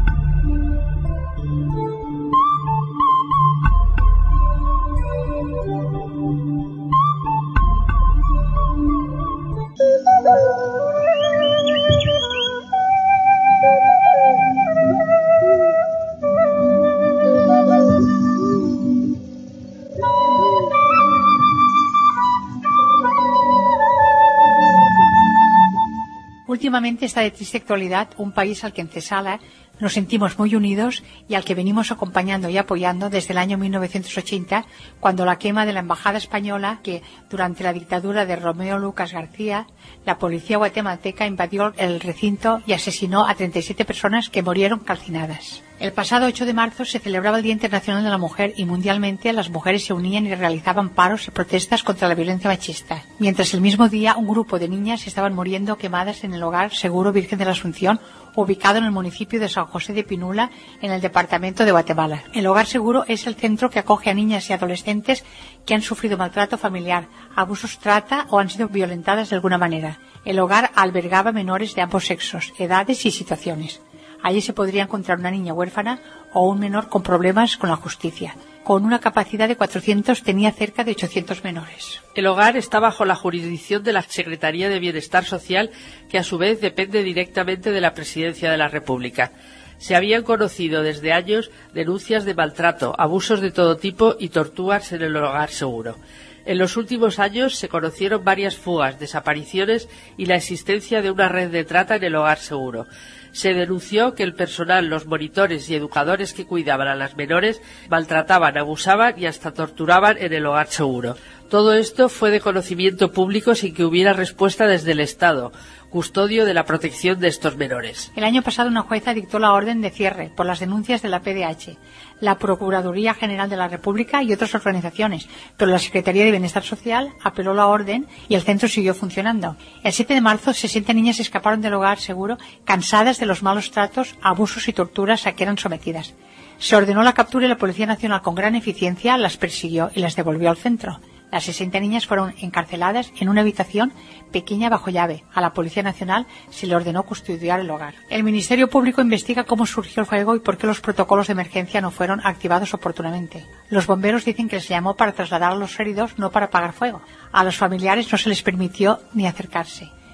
Últimamente está de triste actualidad un país al que en CERSALA nos sentimos muy unidos y al que venimos acompañando y apoyando desde el año mil novecientos ochenta, cuando la quema de la embajada española, que durante la dictadura de Romeo Lucas García, la policía guatemalteca invadió el recinto y asesinó a treinta y siete personas que murieron calcinadas. El pasado ocho de marzo se celebraba el Día Internacional de la Mujer y mundialmente las mujeres se unían y realizaban paros y protestas contra la violencia machista. Mientras el mismo día un grupo de niñas estaban muriendo quemadas en el Hogar Seguro Virgen de la Asunción, ubicado en el municipio de San José de Pinula, en el departamento de Guatemala. El Hogar Seguro es el centro que acoge a niñas y adolescentes que han sufrido maltrato familiar, abusos, trata o han sido violentadas de alguna manera. El hogar albergaba menores de ambos sexos, edades y situaciones. Allí se podría encontrar una niña huérfana o un menor con problemas con la justicia. Con una capacidad de cuatrocientos, tenía cerca de ochocientos menores. El hogar está bajo la jurisdicción de la Secretaría de Bienestar Social, que a su vez depende directamente de la Presidencia de la República. Se habían conocido desde años denuncias de maltrato, abusos de todo tipo y torturas en el Hogar Seguro. En los últimos años se conocieron varias fugas, desapariciones y la existencia de una red de trata en el Hogar Seguro. Se denunció que el personal, los monitores y educadores que cuidaban a las menores maltrataban, abusaban y hasta torturaban en el Hogar Seguro. Todo esto fue de conocimiento público sin que hubiera respuesta desde el Estado, custodio de la protección de estos menores. El año pasado una jueza dictó la orden de cierre por las denuncias de la P D H, la Procuraduría General de la República y otras organizaciones, pero la Secretaría de Bienestar Social apeló la orden y el centro siguió funcionando. El siete de marzo, sesenta niñas escaparon del Hogar Seguro cansadas de los malos tratos, abusos y torturas a que eran sometidas. Se ordenó la captura y la Policía Nacional con gran eficiencia las persiguió y las devolvió al centro. Las sesenta niñas fueron encarceladas en una habitación pequeña bajo llave. A la Policía Nacional se le ordenó custodiar el hogar. El Ministerio Público investiga cómo surgió el fuego y por qué los protocolos de emergencia no fueron activados oportunamente. Los bomberos dicen que les llamó para trasladar a los heridos, no para apagar fuego. A los familiares no se les permitió ni acercarse.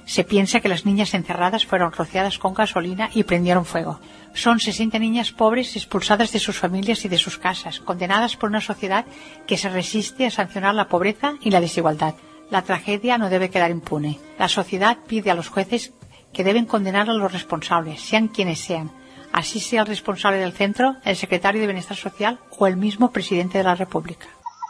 Se piensa que las niñas encerradas fueron rociadas con gasolina y prendieron fuego. Son sesenta niñas pobres expulsadas de sus familias y de sus casas, condenadas por una sociedad que se resiste a sancionar la pobreza y la desigualdad. La tragedia no debe quedar impune. La sociedad pide a los jueces que deben condenar a los responsables, sean quienes sean, así sea el responsable del centro, el secretario de Bienestar Social o el mismo presidente de la República.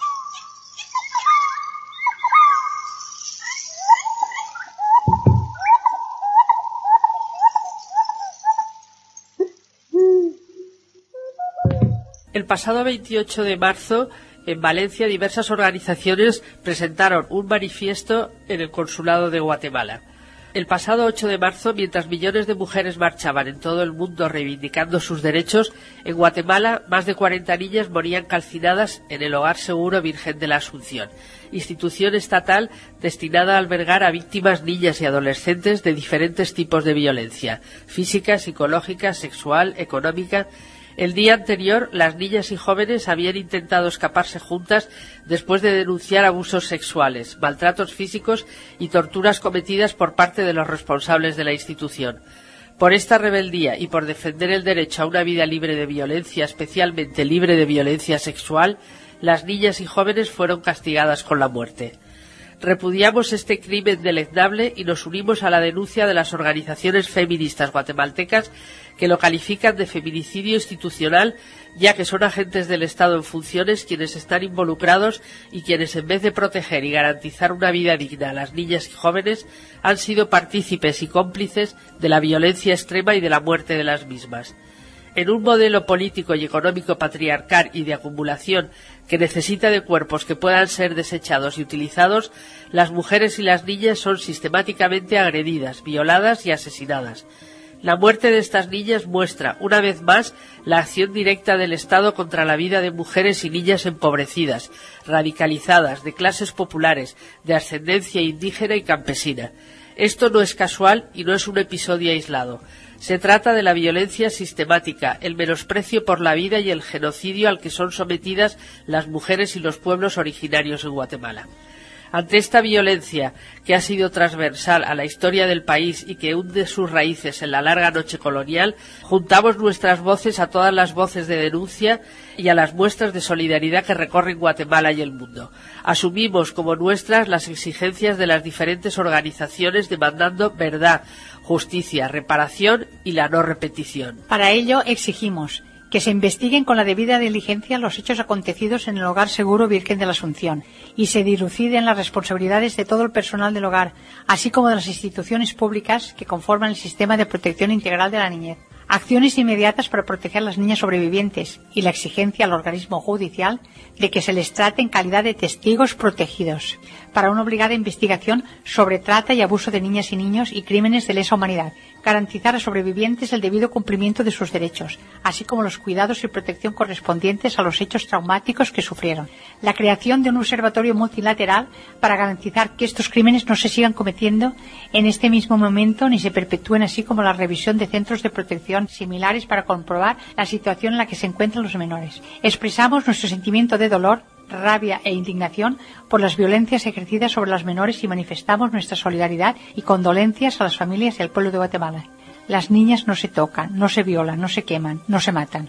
El pasado veintiocho de marzo, en Valencia, diversas organizaciones presentaron un manifiesto en el Consulado de Guatemala. El pasado ocho de marzo, mientras millones de mujeres marchaban en todo el mundo reivindicando sus derechos, en Guatemala más de cuarenta niñas morían calcinadas en el Hogar Seguro Virgen de la Asunción, institución estatal destinada a albergar a víctimas niñas y adolescentes de diferentes tipos de violencia, física, psicológica, sexual, económica. El día anterior, las niñas y jóvenes habían intentado escaparse juntas después de denunciar abusos sexuales, maltratos físicos y torturas cometidas por parte de los responsables de la institución. Por esta rebeldía y por defender el derecho a una vida libre de violencia, especialmente libre de violencia sexual, las niñas y jóvenes fueron castigadas con la muerte. Repudiamos este crimen deleznable y nos unimos a la denuncia de las organizaciones feministas guatemaltecas que lo califican de feminicidio institucional, ya que son agentes del Estado en funciones quienes están involucrados y quienes, en vez de proteger y garantizar una vida digna a las niñas y jóvenes, han sido partícipes y cómplices de la violencia extrema y de la muerte de las mismas. En un modelo político y económico patriarcal y de acumulación que necesita de cuerpos que puedan ser desechados y utilizados, las mujeres y las niñas son sistemáticamente agredidas, violadas y asesinadas. La muerte de estas niñas muestra, una vez más, la acción directa del Estado contra la vida de mujeres y niñas empobrecidas, radicalizadas, de clases populares, de ascendencia indígena y campesina. Esto no es casual y no es un episodio aislado. Se trata de la violencia sistemática, el menosprecio por la vida y el genocidio al que son sometidas las mujeres y los pueblos originarios en Guatemala. Ante esta violencia, que ha sido transversal a la historia del país y que hunde sus raíces en la larga noche colonial, juntamos nuestras voces a todas las voces de denuncia y a las muestras de solidaridad que recorren Guatemala y el mundo. Asumimos como nuestras las exigencias de las diferentes organizaciones demandando verdad, justicia, reparación y la no repetición. Para ello exigimos que se investiguen con la debida diligencia los hechos acontecidos en el Hogar Seguro Virgen de la Asunción y se diluciden las responsabilidades de todo el personal del hogar, así como de las instituciones públicas que conforman el sistema de protección integral de la niñez. Acciones inmediatas para proteger a las niñas sobrevivientes y la exigencia al organismo judicial de que se les trate en calidad de testigos protegidos para una obligada investigación sobre trata y abuso de niñas y niños y crímenes de lesa humanidad. Garantizar a sobrevivientes el debido cumplimiento de sus derechos, así como los cuidados y protección correspondientes a los hechos traumáticos que sufrieron. La creación de un observatorio multilateral para garantizar que estos crímenes no se sigan cometiendo en este mismo momento ni se perpetúen, así como la revisión de centros de protección similares para comprobar la situación en la que se encuentran los menores. Expresamos nuestro sentimiento de dolor, rabia e indignación por las violencias ejercidas sobre los menores y manifestamos nuestra solidaridad y condolencias a las familias y al pueblo de Guatemala. Las niñas no se tocan, no se violan, no se queman, no se matan.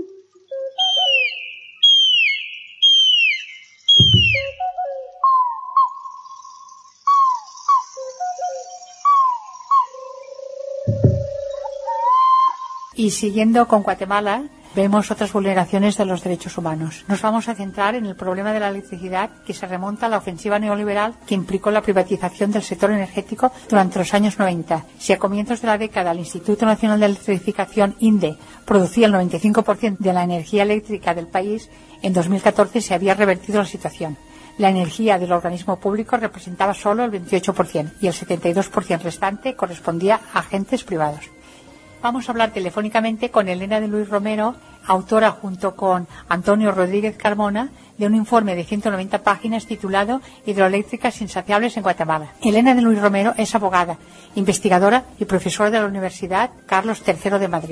Y siguiendo con Guatemala, vemos otras vulneraciones de los derechos humanos. Nos vamos a centrar en el problema de la electricidad, que se remonta a la ofensiva neoliberal que implicó la privatización del sector energético durante los años noventa. Si a comienzos de la década el Instituto Nacional de Electrificación, INDE, producía el noventa y cinco por ciento de la energía eléctrica del país, en dos mil catorce se había revertido la situación. La energía del organismo público representaba solo el veintiocho por ciento y el setenta y dos por ciento restante correspondía a agentes privados. Vamos a hablar telefónicamente con Elena de Luis Romero, autora junto con Antonio Rodríguez Carmona de un informe de ciento noventa páginas titulado Hidroeléctricas insaciables en Guatemala. Elena de Luis Romero es abogada, investigadora y profesora de la Universidad Carlos tercero de Madrid.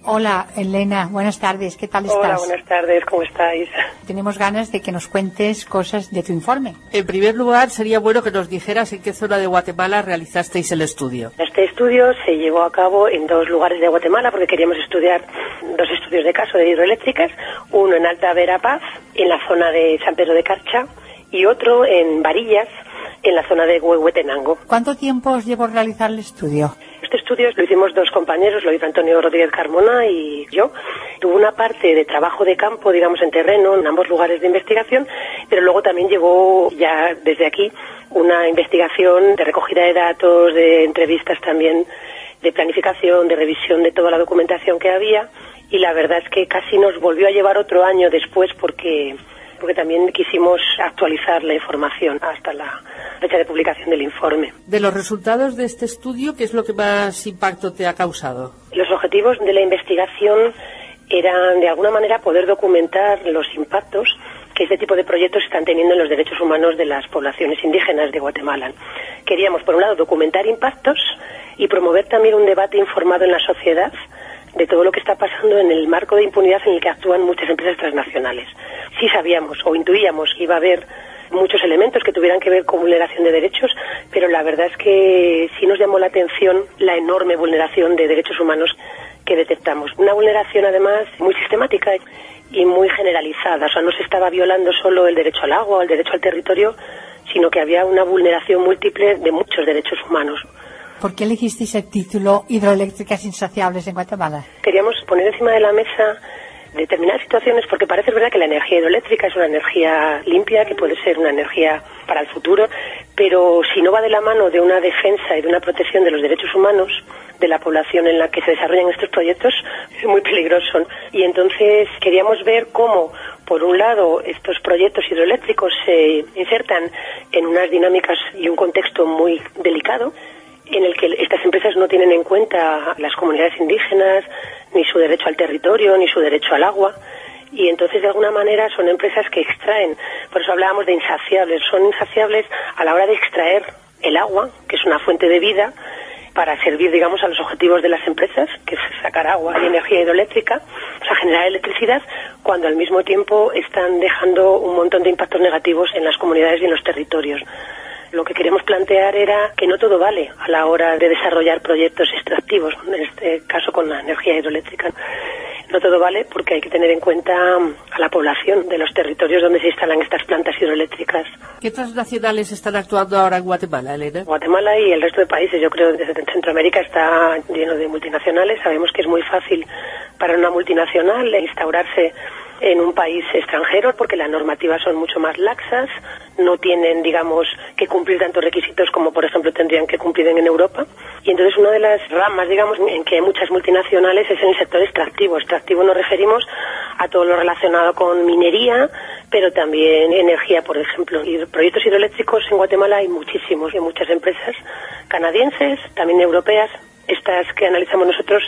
Hola, Elena, buenas tardes, ¿qué tal estás? Hola, buenas tardes, ¿cómo estáis? Tenemos ganas de que nos cuentes cosas de tu informe. En primer lugar, sería bueno que nos dijeras en qué zona de Guatemala realizasteis el estudio. Este estudio se llevó a cabo en dos lugares de Guatemala porque queríamos estudiar dos estudios de caso de hidroeléctricas, uno en Alta Verapaz, en la zona de San Pedro de Carcha, y otro en Varillas, en la zona de Huehuetenango. ¿Cuánto tiempo os llevó realizar el estudio? Este estudio lo hicimos dos compañeros, lo hizo Antonio Rodríguez Carmona y yo. Tuvo una parte de trabajo de campo, digamos, en terreno, en ambos lugares de investigación, pero luego también llevó ya desde aquí una investigación de recogida de datos, de entrevistas también, de planificación, de revisión de toda la documentación que había, y la verdad es que casi nos volvió a llevar otro año después porque... porque también quisimos actualizar la información hasta la fecha de publicación del informe. De los resultados de este estudio, ¿qué es lo que más impacto te ha causado? Los objetivos de la investigación eran, de alguna manera, poder documentar los impactos que este tipo de proyectos están teniendo en los derechos humanos de las poblaciones indígenas de Guatemala. Queríamos, por un lado, documentar impactos y promover también un debate informado en la sociedad de todo lo que está pasando en el marco de impunidad en el que actúan muchas empresas transnacionales. Sí sabíamos o intuíamos que iba a haber muchos elementos que tuvieran que ver con vulneración de derechos, pero la verdad es que sí nos llamó la atención la enorme vulneración de derechos humanos que detectamos. Una vulneración, además, muy sistemática y muy generalizada. O sea, no se estaba violando solo el derecho al agua o el derecho al territorio, sino que había una vulneración múltiple de muchos derechos humanos. ¿Por qué elegisteis el título Hidroeléctricas insaciables en Guatemala? Queríamos poner encima de la mesa determinadas situaciones porque parece verdad que la energía hidroeléctrica es una energía limpia, que puede ser una energía para el futuro, pero si no va de la mano de una defensa y de una protección de los derechos humanos de la población en la que se desarrollan estos proyectos, es muy peligroso. Y entonces queríamos ver cómo, por un lado, estos proyectos hidroeléctricos se insertan en unas dinámicas y un contexto muy delicado, en el que estas empresas no tienen en cuenta las comunidades indígenas, ni su derecho al territorio, ni su derecho al agua, y entonces de alguna manera son empresas que extraen, por eso hablábamos de insaciables, son insaciables a la hora de extraer el agua, que es una fuente de vida, para servir, digamos, a los objetivos de las empresas, que es sacar agua y energía hidroeléctrica, o sea, generar electricidad, cuando al mismo tiempo están dejando un montón de impactos negativos en las comunidades y en los territorios. Lo que queremos plantear era que no todo vale a la hora de desarrollar proyectos extractivos, en este caso con la energía hidroeléctrica. No todo vale porque hay que tener en cuenta a la población de los territorios donde se instalan estas plantas hidroeléctricas. ¿Qué transnacionales están actuando ahora en Guatemala, Elena? Guatemala y el resto de países, yo creo, desde Centroamérica está lleno de multinacionales. Sabemos que es muy fácil para una multinacional instaurarse en un país extranjero porque las normativas son mucho más laxas, no tienen, digamos, que cumplir tantos requisitos como, por ejemplo, tendrían que cumplir en Europa. Y entonces una de las ramas, digamos, en que hay muchas multinacionales es en el sector extractivo. Extractivo nos referimos a todo lo relacionado con minería, pero también energía, por ejemplo. Y proyectos hidroeléctricos en Guatemala hay muchísimos, hay muchas empresas canadienses, también europeas. Estas que analizamos nosotros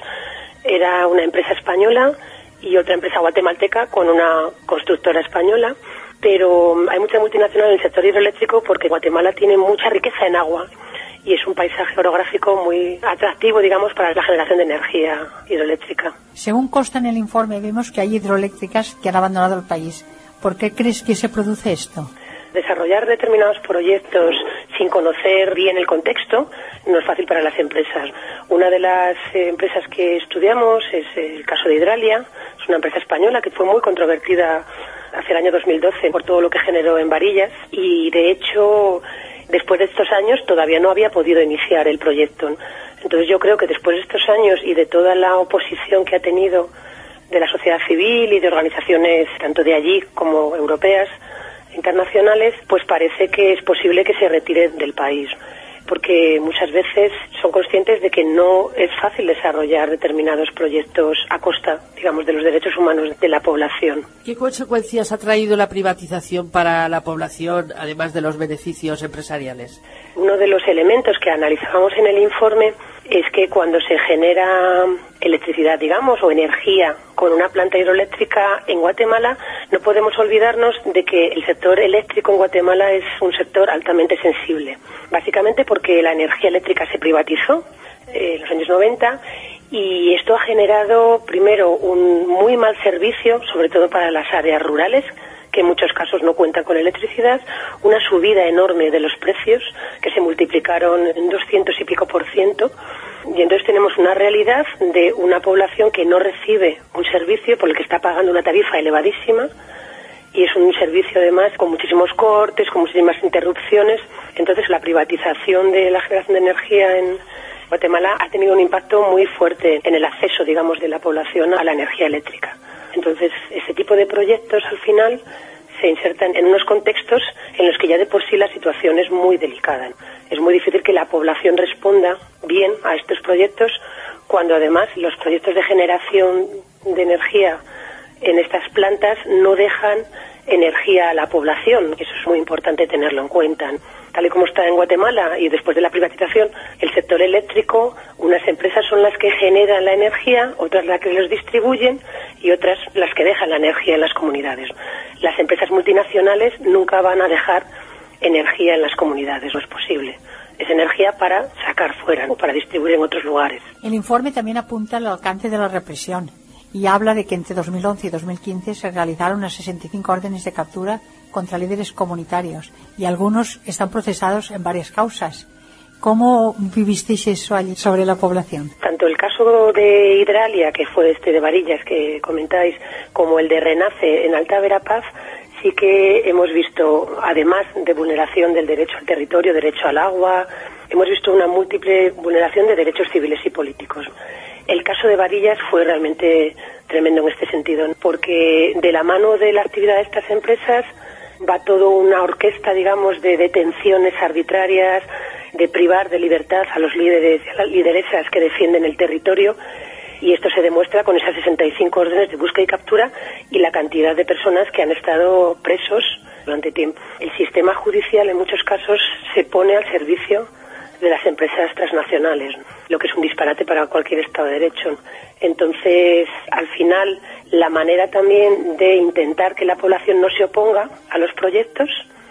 era una empresa española y otra empresa guatemalteca con una constructora española, pero hay mucha multinacional en el sector hidroeléctrico porque Guatemala tiene mucha riqueza en agua y es un paisaje orográfico muy atractivo, digamos, para la generación de energía hidroeléctrica. Según consta en el informe, vemos que hay hidroeléctricas que han abandonado el país. ¿Por qué crees que se produce esto? Desarrollar determinados proyectos sin conocer bien el contexto no es fácil para las empresas. Una de las eh, empresas que estudiamos es el caso de Hidralia, es una empresa española que fue muy controvertida hacia el año dos mil doce por todo lo que generó en Varillas y, de hecho, después de estos años todavía no había podido iniciar el proyecto. Entonces yo creo que después de estos años y de toda la oposición que ha tenido de la sociedad civil y de organizaciones tanto de allí como europeas, internacionales, pues parece que es posible que se retire del país, porque muchas veces son conscientes de que no es fácil desarrollar determinados proyectos a costa, digamos, de los derechos humanos de la población. ¿Qué consecuencias ha traído la privatización para la población, además de los beneficios empresariales? Uno de los elementos que analizamos en el informe es que cuando se genera electricidad, digamos, o energía con una planta hidroeléctrica en Guatemala, no podemos olvidarnos de que el sector eléctrico en Guatemala es un sector altamente sensible. Básicamente porque la energía eléctrica se privatizó eh, en los años noventa Y esto ha generado, primero, un muy mal servicio, sobre todo para las áreas rurales, que en muchos casos no cuentan con electricidad, una subida enorme de los precios, que se multiplicaron en doscientos y pico por ciento, y entonces tenemos una realidad de una población que no recibe un servicio por el que está pagando una tarifa elevadísima, y es un servicio además con muchísimos cortes, con muchísimas interrupciones. Entonces la privatización de la generación de energía en Guatemala ha tenido un impacto muy fuerte en el acceso, digamos, de la población a la energía eléctrica. Entonces, ese tipo de proyectos, al final, se insertan en unos contextos en los que ya de por sí la situación es muy delicada. Es muy difícil que la población responda bien a estos proyectos, cuando además los proyectos de generación de energía en estas plantas no dejan energía a la población. Eso es muy importante tenerlo en cuenta. Tal y como está en Guatemala, y después de la privatización, el sector eléctrico, unas empresas son las que generan la energía, otras las que los distribuyen y otras las que dejan la energía en las comunidades. Las empresas multinacionales nunca van a dejar energía en las comunidades, no es posible. Es energía para sacar fuera o para distribuir en otros lugares. El informe también apunta al alcance de la represión y habla de que entre dos mil once y dos mil quince se realizaron unas sesenta y cinco órdenes de captura contra líderes comunitarios, y algunos están procesados en varias causas. ¿Cómo vivisteis eso allí sobre la población? Tanto el caso de Hidralia, que fue este de Varillas que comentáis, como el de Renace en Alta Verapaz, sí que hemos visto, además de vulneración del derecho al territorio, derecho al agua, hemos visto una múltiple vulneración de derechos civiles y políticos. El caso de Varillas fue realmente tremendo en este sentido, porque de la mano de la actividad de estas empresas va toda una orquesta, digamos, de detenciones arbitrarias, de privar de libertad a los líderes y a las lideresas que defienden el territorio, y esto se demuestra con esas sesenta y cinco órdenes de búsqueda y captura y la cantidad de personas que han estado presos durante tiempo. El sistema judicial en muchos casos se pone al servicio de las empresas transnacionales, lo que es un disparate para cualquier Estado de Derecho. Entonces, al final, la manera también de intentar que la población no se oponga a los proyectos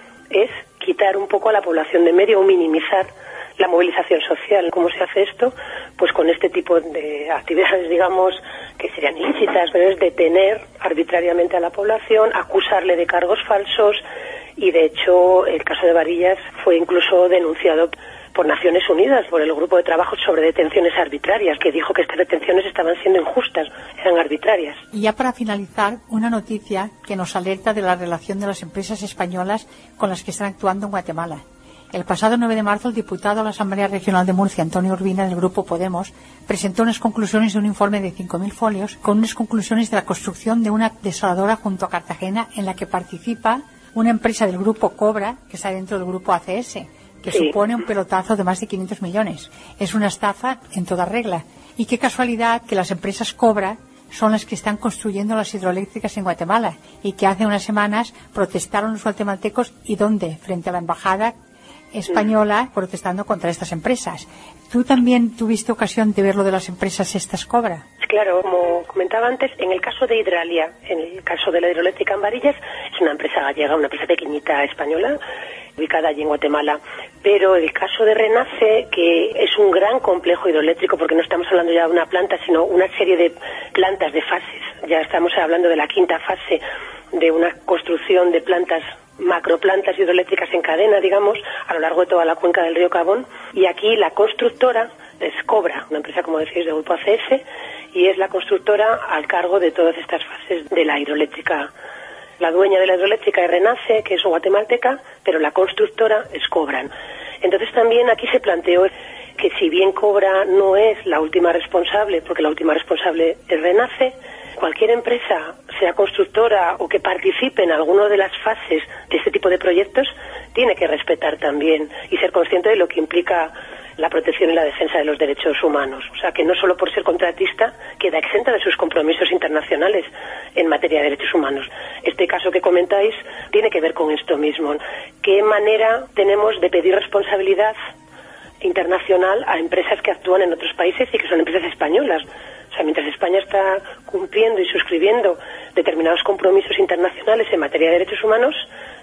es quitar un poco a la población de medio o minimizar la movilización social. ¿Cómo se hace esto? Pues con este tipo de actividades, digamos, que serían ilícitas, pero es detener arbitrariamente a la población, acusarle de cargos falsos, y de hecho el caso de Varillas fue incluso denunciado por Naciones Unidas, por el Grupo de Trabajo sobre Detenciones Arbitrarias, que dijo que estas detenciones estaban siendo injustas, eran arbitrarias. Y ya para finalizar, una noticia que nos alerta de la relación de las empresas españolas con las que están actuando en Guatemala. El pasado nueve de marzo, el diputado a la Asamblea Regional de Murcia, Antonio Urbina, del Grupo Podemos, presentó unas conclusiones de un informe de cinco mil folios con unas conclusiones de la construcción de una desaladora junto a Cartagena, en la que participa una empresa del Grupo Cobra, que está dentro del Grupo A C S, que sí. supone un pelotazo de más de quinientos millones. Es una estafa en toda regla. Y qué casualidad que las empresas Cobra son las que están construyendo las hidroeléctricas en Guatemala, y que hace unas semanas protestaron los guatemaltecos, y ¿dónde? Frente a la embajada española, protestando contra estas empresas. ¿Tú también tuviste ocasión de ver lo de las empresas estas Cobra? Claro, como comentaba antes, en el caso de Hidralia, en el caso de la hidroeléctrica en Varillas, es una empresa gallega, una empresa pequeñita española, ubicada allí en Guatemala. Pero el caso de Renace, que es un gran complejo hidroeléctrico, porque no estamos hablando ya de una planta, sino una serie de plantas de fases. Ya estamos hablando de la quinta fase de una construcción de plantas, macroplantas hidroeléctricas en cadena, digamos, a lo largo de toda la cuenca del río Cabón. Y aquí la constructora es Cobra, una empresa, como decís, de Grupo A C S, y es la constructora al cargo de todas estas fases de la hidroeléctrica. La dueña de la hidroeléctrica es Renace, que es guatemalteca, pero la constructora es Cobra. Entonces también aquí se planteó que si bien Cobra no es la última responsable, porque la última responsable es Renace, cualquier empresa, sea constructora o que participe en alguna de las fases de este tipo de proyectos, tiene que respetar también y ser consciente de lo que implica la protección y la defensa de los derechos humanos. O sea, que no solo por ser contratista queda exenta de sus compromisos internacionales en materia de derechos humanos. Este caso que comentáis tiene que ver con esto mismo. ¿Qué manera tenemos de pedir responsabilidad internacional a empresas que actúan en otros países y que son empresas españolas? O sea, mientras España está cumpliendo y suscribiendo determinados compromisos internacionales en materia de derechos humanos,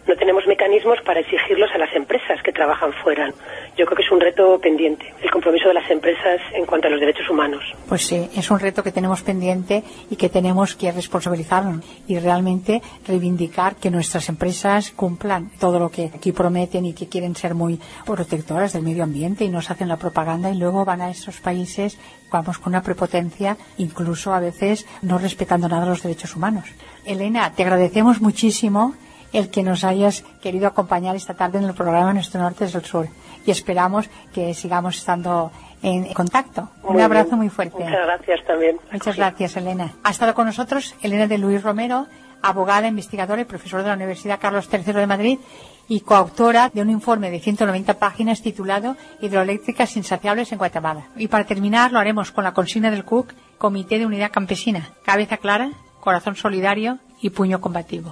no tenemos mecanismos para exigirlos a las empresas que trabajan fuera. Yo creo que es un reto pendiente, el compromiso de las empresas en cuanto a los derechos humanos. Pues sí, es un reto que tenemos pendiente y que tenemos que responsabilizarnos y realmente reivindicar que nuestras empresas cumplan todo lo que aquí prometen y que quieren ser muy protectoras del medio ambiente y nos hacen la propaganda y luego van a esos países, vamos, con una prepotencia, incluso a veces no respetando nada los derechos humanos. Elena, te agradecemos muchísimo el que nos hayas querido acompañar esta tarde en el programa Nuestro Norte es el Sur y esperamos que sigamos estando en contacto. Muy Un abrazo bien. muy fuerte. Muchas gracias también. Muchas Sí. gracias, Elena. Ha estado con nosotros Elena de Luis Romero, abogada, investigadora y profesora de la Universidad Carlos tercero de Madrid y coautora de un informe de ciento noventa páginas titulado Hidroeléctricas insaciables en Guatemala. Y para terminar lo haremos con la consigna del C U C, Comité de Unidad Campesina, cabeza clara, corazón solidario y puño combativo.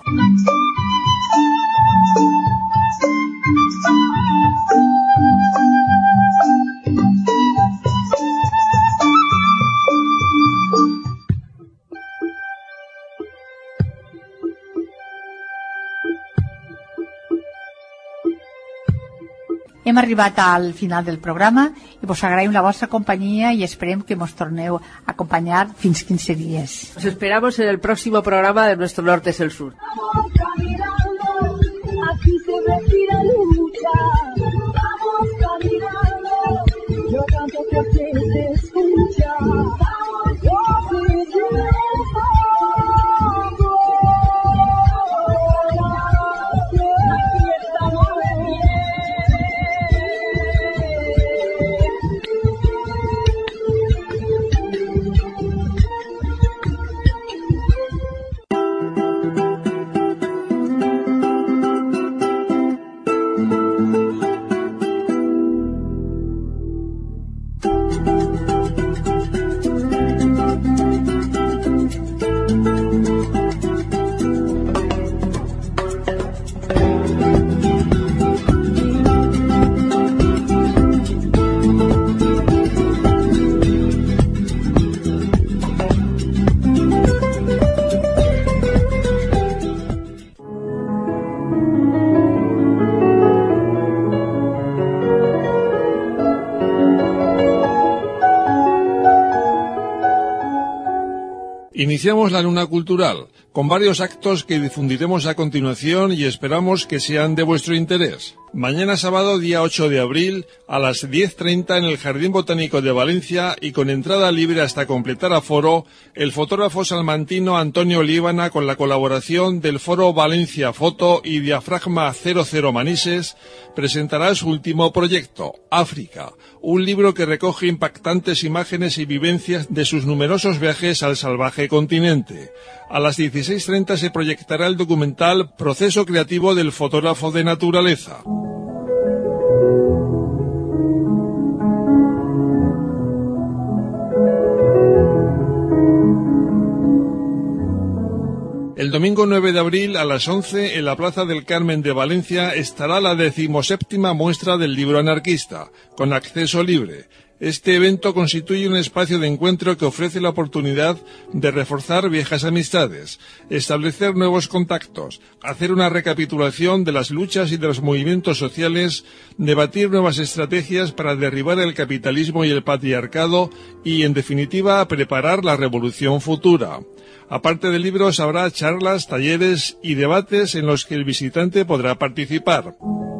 Hem arribat al final del programa i vos agraïm la vostra companyia i esperem que mos torneu a acompanyar fins quince dies. Os esperamos en el próximo programa de Nuestro Norte es el Sur. Vamos caminando, aquí se respira lucha. Vamos caminando, yo canto porque se escucha. Vamos, yo soy tiempo. Aquí estamos bien. Iniciamos la Luna Cultural, con varios actos que difundiremos a continuación y esperamos que sean de vuestro interés. Mañana sábado, día ocho de abril, a las diez treinta en el Jardín Botánico de Valencia y con entrada libre hasta completar aforo, el fotógrafo salmantino Antonio Líbana, con la colaboración del Foro Valencia Foto y Diafragma cero cero Manises, presentará su último proyecto, África, un libro que recoge impactantes imágenes y vivencias de sus numerosos viajes al salvaje continente. A las dieciséis treinta se proyectará el documental Proceso creativo del fotógrafo de naturaleza. El domingo nueve de abril a las once en la Plaza del Carmen de Valencia estará la decimoséptima muestra del libro anarquista, con acceso libre. Este evento constituye un espacio de encuentro que ofrece la oportunidad de reforzar viejas amistades, establecer nuevos contactos, hacer una recapitulación de las luchas y de los movimientos sociales, debatir nuevas estrategias para derribar el capitalismo y el patriarcado y, en definitiva, preparar la revolución futura. Aparte de libros, habrá charlas, talleres y debates en los que el visitante podrá participar.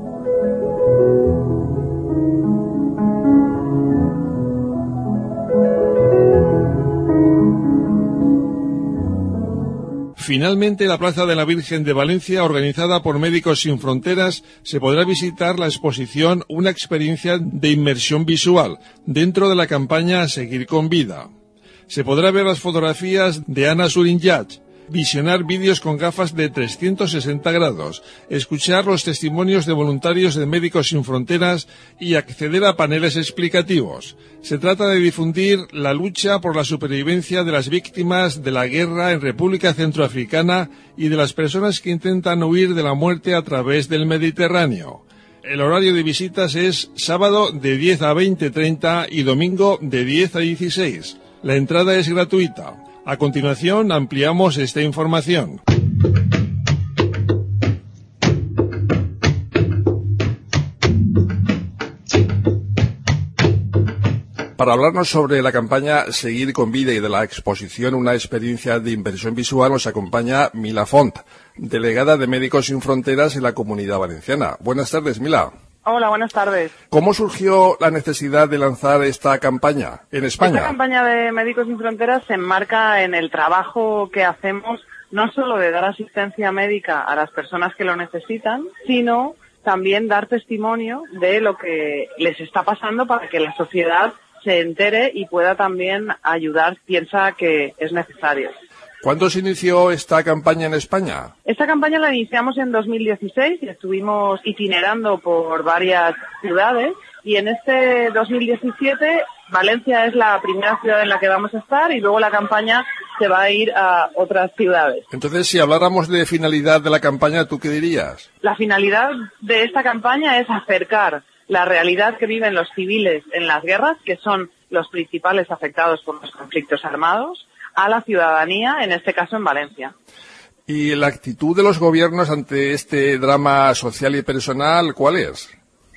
Finalmente, en la Plaza de la Virgen de Valencia, organizada por Médicos Sin Fronteras, se podrá visitar la exposición Una experiencia de inmersión visual, dentro de la campaña Seguir con Vida. Se podrá ver las fotografías de Ana Surinjach, visionar vídeos con gafas de trescientos sesenta grados, escuchar los testimonios de voluntarios de Médicos Sin Fronteras y acceder a paneles explicativos. Se trata de difundir la lucha por la supervivencia de las víctimas de la guerra en República Centroafricana y de las personas que intentan huir de la muerte a través del Mediterráneo. El horario de visitas es sábado de diez a veinte treinta y domingo de diez a dieciséis. La entrada es gratuita. A continuación ampliamos esta información. Para hablarnos sobre la campaña Seguir con Vida y de la exposición Una experiencia de inversión visual nos acompaña Mila Font, delegada de Médicos Sin Fronteras en la Comunidad Valenciana. Buenas tardes, Mila. Hola, buenas tardes. ¿Cómo surgió la necesidad de lanzar esta campaña en España? Esta campaña de Médicos Sin Fronteras se enmarca en el trabajo que hacemos, no solo de dar asistencia médica a las personas que lo necesitan, sino también dar testimonio de lo que les está pasando para que la sociedad se entere y pueda también ayudar, piensa que es necesario. ¿Cuándo se inició esta campaña en España? Esta campaña la iniciamos en dos mil dieciséis y estuvimos itinerando por varias ciudades, y en este dos mil diecisiete Valencia es la primera ciudad en la que vamos a estar y luego la campaña se va a ir a otras ciudades. Entonces, si habláramos de finalidad de la campaña, ¿tú qué dirías? La finalidad de esta campaña es acercar la realidad que viven los civiles en las guerras, que son los principales afectados por los conflictos armados, a la ciudadanía, en este caso en Valencia. ¿Y la actitud de los gobiernos ante este drama social y personal, cuál es?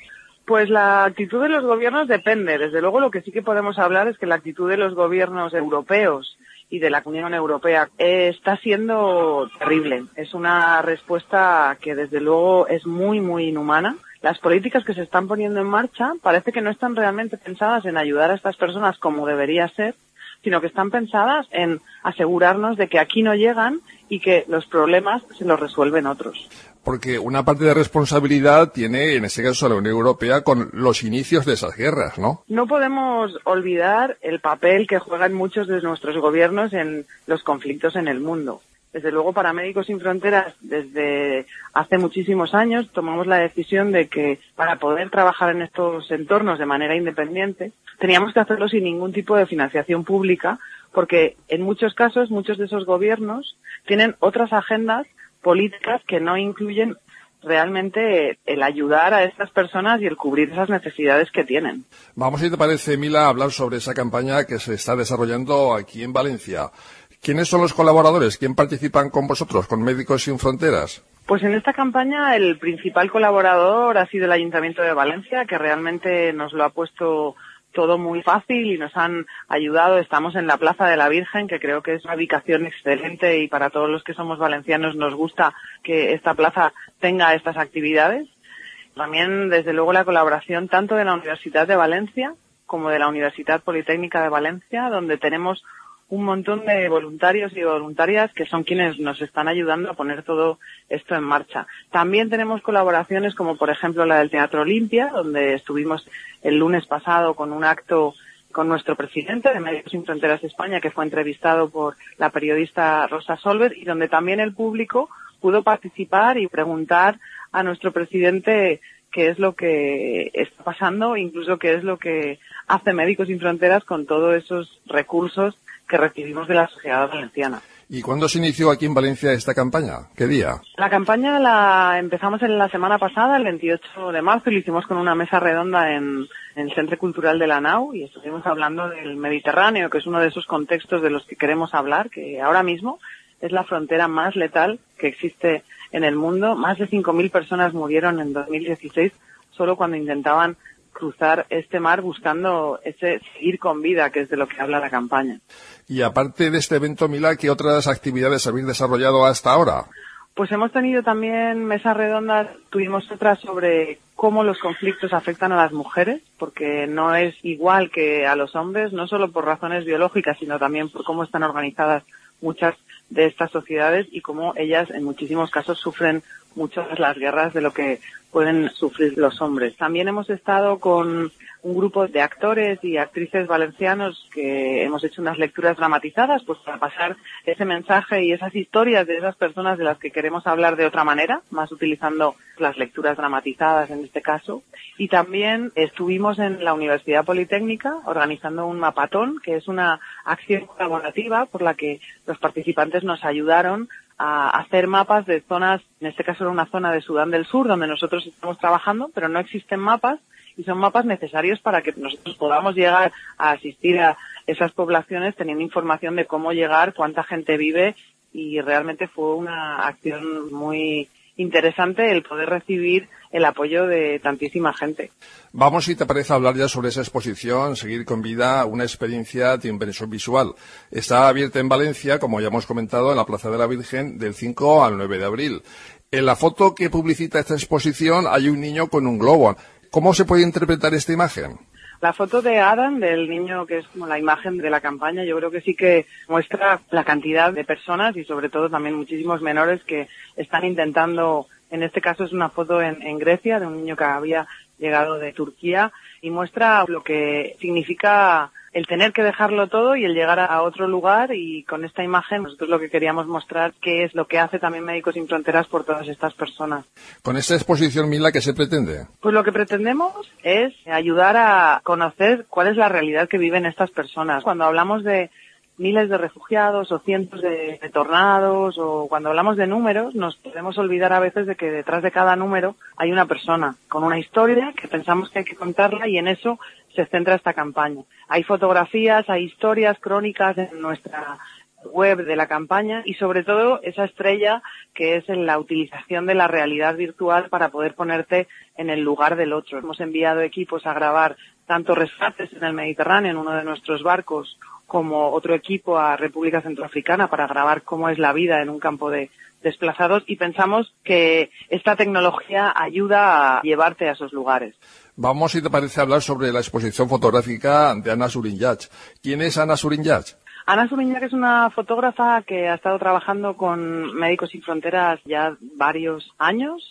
Pues la actitud de los gobiernos depende. Desde luego, lo que sí que podemos hablar es que la actitud de los gobiernos europeos y de la Unión Europea eh, está siendo terrible. Es una respuesta que desde luego es muy, muy inhumana. Las políticas que se están poniendo en marcha parece que no están realmente pensadas en ayudar a estas personas como debería ser, sino que están pensadas en asegurarnos de que aquí no llegan y que los problemas se los resuelven otros. Porque una parte de responsabilidad tiene, en este caso, la Unión Europea con los inicios de esas guerras, ¿no? No podemos olvidar el papel que juegan muchos de nuestros gobiernos en los conflictos en el mundo. Desde luego, para Médicos Sin Fronteras, desde hace muchísimos años, tomamos la decisión de que para poder trabajar en estos entornos de manera independiente, teníamos que hacerlo sin ningún tipo de financiación pública, porque en muchos casos, muchos de esos gobiernos tienen otras agendas políticas que no incluyen realmente el ayudar a estas personas y el cubrir esas necesidades que tienen. Vamos, si te parece, Mila, a hablar sobre esa campaña que se está desarrollando aquí en Valencia. ¿Quiénes son los colaboradores? ¿Quién participan con vosotros, con Médicos Sin Fronteras? Pues en esta campaña el principal colaborador ha sido el Ayuntamiento de Valencia, que realmente nos lo ha puesto todo muy fácil y nos han ayudado. Estamos en la Plaza de la Virgen, que creo que es una ubicación excelente, y para todos los que somos valencianos nos gusta que esta plaza tenga estas actividades. También, desde luego, la colaboración tanto de la Universidad de Valencia como de la Universidad Politécnica de Valencia, donde tenemos un montón de voluntarios y voluntarias que son quienes nos están ayudando a poner todo esto en marcha. También tenemos colaboraciones como, por ejemplo, la del Teatro Olimpia, donde estuvimos el lunes pasado con un acto con nuestro presidente de Médicos Sin Fronteras España, que fue entrevistado por la periodista Rosa Solver, y donde también el público pudo participar y preguntar a nuestro presidente qué es lo que está pasando, incluso qué es lo que hace Médicos Sin Fronteras con todos esos recursos que recibimos de la sociedad valenciana. ¿Y cuándo se inició aquí en Valencia esta campaña? ¿Qué día? La campaña la empezamos en la semana pasada, el veintiocho de marzo, y lo hicimos con una mesa redonda en, en el Centro Cultural de la Nau, y estuvimos hablando del Mediterráneo, que es uno de esos contextos de los que queremos hablar, que ahora mismo es la frontera más letal que existe en el mundo. Más de cinco mil personas murieron en dos mil dieciséis solo cuando intentaban cruzar este mar buscando ese seguir con vida, que es de lo que habla la campaña. Y aparte de este evento, Mila, ¿qué otras actividades habéis desarrollado hasta ahora? Pues hemos tenido también mesas redondas, tuvimos otras sobre cómo los conflictos afectan a las mujeres, porque no es igual que a los hombres, no solo por razones biológicas, sino también por cómo están organizadas muchas de estas sociedades y cómo ellas en muchísimos casos sufren mucho más las guerras de lo que pueden sufrir los hombres. También hemos estado con un grupo de actores y actrices valencianos que hemos hecho unas lecturas dramatizadas, pues para pasar ese mensaje y esas historias de esas personas de las que queremos hablar de otra manera, más utilizando las lecturas dramatizadas en este caso. Y también estuvimos en la Universidad Politécnica organizando un mapatón, que es una acción colaborativa por la que los participantes nos ayudaron a hacer mapas de zonas, en este caso era una zona de Sudán del Sur donde nosotros estamos trabajando, pero no existen mapas y son mapas necesarios para que nosotros podamos llegar a asistir a esas poblaciones teniendo información de cómo llegar, cuánta gente vive, y realmente fue una acción muy interesante el poder recibir el apoyo de tantísima gente. Vamos, si te parece, a hablar ya sobre esa exposición, Seguir con vida, una experiencia de impresión visual. Está abierta en Valencia, como ya hemos comentado, en la Plaza de la Virgen, del cinco al nueve de abril. En la foto que publicita esta exposición hay un niño con un globo. ¿Cómo se puede interpretar esta imagen? La foto de Adam, del niño que es como la imagen de la campaña, yo creo que sí que muestra la cantidad de personas y sobre todo también muchísimos menores que están intentando, en este caso es una foto en, en Grecia de un niño que había llegado de Turquía y muestra lo que significa el tener que dejarlo todo y el llegar a otro lugar, y con esta imagen nosotros lo que queríamos mostrar qué es lo que hace también Médicos Sin Fronteras por todas estas personas. Con esta exposición, Mila, ¿qué se pretende? Pues lo que pretendemos es ayudar a conocer cuál es la realidad que viven estas personas. Cuando hablamos de miles de refugiados o cientos de, de tornados, o cuando hablamos de números, nos podemos olvidar a veces de que detrás de cada número hay una persona con una historia que pensamos que hay que contarla, y en eso se centra esta campaña. Hay fotografías, hay historias, crónicas en nuestra web de la campaña, y sobre todo esa estrella que es en la utilización de la realidad virtual para poder ponerte en el lugar del otro. Hemos enviado equipos a grabar tanto rescates en el Mediterráneo en uno de nuestros barcos, como otro equipo a República Centroafricana para grabar cómo es la vida en un campo de desplazados, y pensamos que esta tecnología ayuda a llevarte a esos lugares. Vamos, si te parece, a hablar sobre la exposición fotográfica de Ana Surinyach. ¿Quién es Ana Surinyach? Ana Surinyach es una fotógrafa que ha estado trabajando con Médicos Sin Fronteras ya varios años,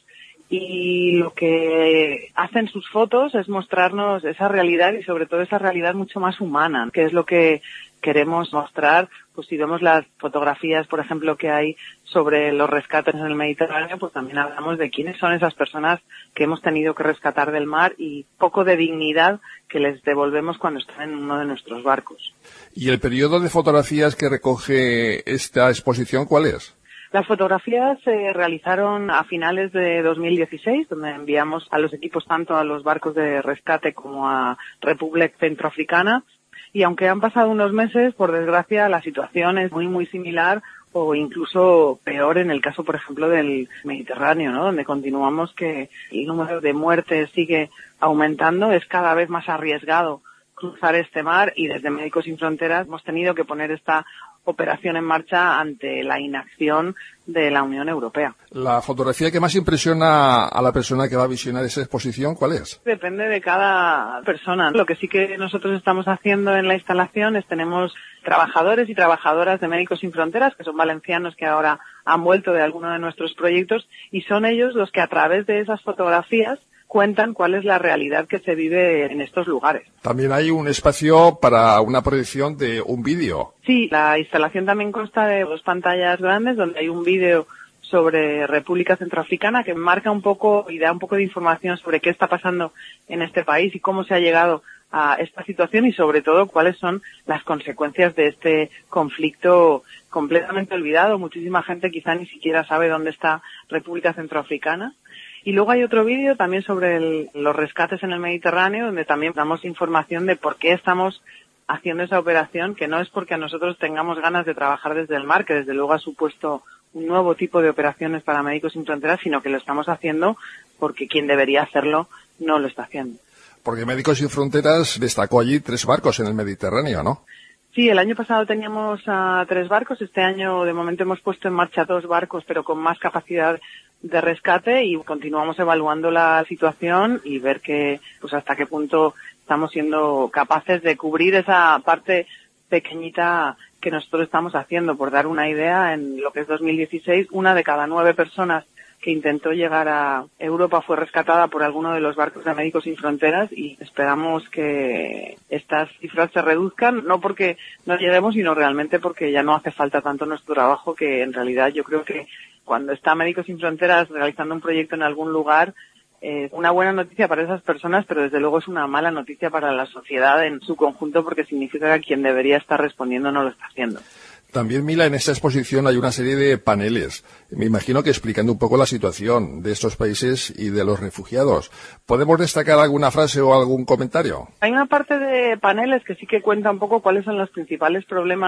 y lo que hacen sus fotos es mostrarnos esa realidad, y sobre todo esa realidad mucho más humana, que es lo que queremos mostrar. Pues si vemos las fotografías, por ejemplo, que hay sobre los rescates en el Mediterráneo, pues también hablamos de quiénes son esas personas que hemos tenido que rescatar del mar, y poco de dignidad que les devolvemos cuando están en uno de nuestros barcos. ¿Y el periodo de fotografías que recoge esta exposición cuál es? Las fotografías se realizaron a finales de dos mil dieciséis, donde enviamos a los equipos tanto a los barcos de rescate como a República Centroafricana, y aunque han pasado unos meses, por desgracia, la situación es muy, muy similar o incluso peor en el caso, por ejemplo, del Mediterráneo, ¿no? Donde continuamos que el número de muertes sigue aumentando, es cada vez más arriesgado cruzar este mar, y desde Médicos Sin Fronteras hemos tenido que poner esta operación en marcha ante la inacción de la Unión Europea. ¿La fotografía que más impresiona a la persona que va a visionar esa exposición, cuál es? Depende de cada persona. Lo que sí que nosotros estamos haciendo en la instalación es tenemos trabajadores y trabajadoras de Médicos Sin Fronteras, que son valencianos que ahora han vuelto de alguno de nuestros proyectos, y son ellos los que a través de esas fotografías cuentan cuál es la realidad que se vive en estos lugares. También hay un espacio para una proyección de un vídeo. Sí, la instalación también consta de dos pantallas grandes donde hay un vídeo sobre República Centroafricana que marca un poco y da un poco de información sobre qué está pasando en este país y cómo se ha llegado a esta situación, y sobre todo cuáles son las consecuencias de este conflicto completamente olvidado. Muchísima gente quizá ni siquiera sabe dónde está República Centroafricana. Y luego hay otro vídeo también sobre el, los rescates en el Mediterráneo, donde también damos información de por qué estamos haciendo esa operación, que no es porque nosotros tengamos ganas de trabajar desde el mar, que desde luego ha supuesto un nuevo tipo de operaciones para Médicos Sin Fronteras, sino que lo estamos haciendo porque quien debería hacerlo no lo está haciendo. Porque Médicos Sin Fronteras destacó allí tres barcos en el Mediterráneo, ¿no? Sí, el año pasado teníamos uh, tres barcos. Este año, de momento, hemos puesto en marcha dos barcos, pero con más capacidad de rescate, y continuamos evaluando la situación y ver que, pues, hasta qué punto estamos siendo capaces de cubrir esa parte pequeñita que nosotros estamos haciendo. Por dar una idea, en lo que es dos mil dieciséis, una de cada nueve personas que intentó llegar a Europa fue rescatada por alguno de los barcos de Médicos Sin Fronteras, y esperamos que estas cifras se reduzcan, no porque no lleguemos, sino realmente porque ya no hace falta tanto nuestro trabajo, que en realidad yo creo que cuando está Médicos Sin Fronteras realizando un proyecto en algún lugar, es una buena noticia para esas personas, pero desde luego es una mala noticia para la sociedad en su conjunto, porque significa que quien debería estar respondiendo no lo está haciendo. También, Mila, en esta exposición hay una serie de paneles, me imagino que explicando un poco la situación de estos países y de los refugiados. ¿Podemos destacar alguna frase o algún comentario? Hay una parte de paneles que sí que cuenta un poco cuáles son los principales problemas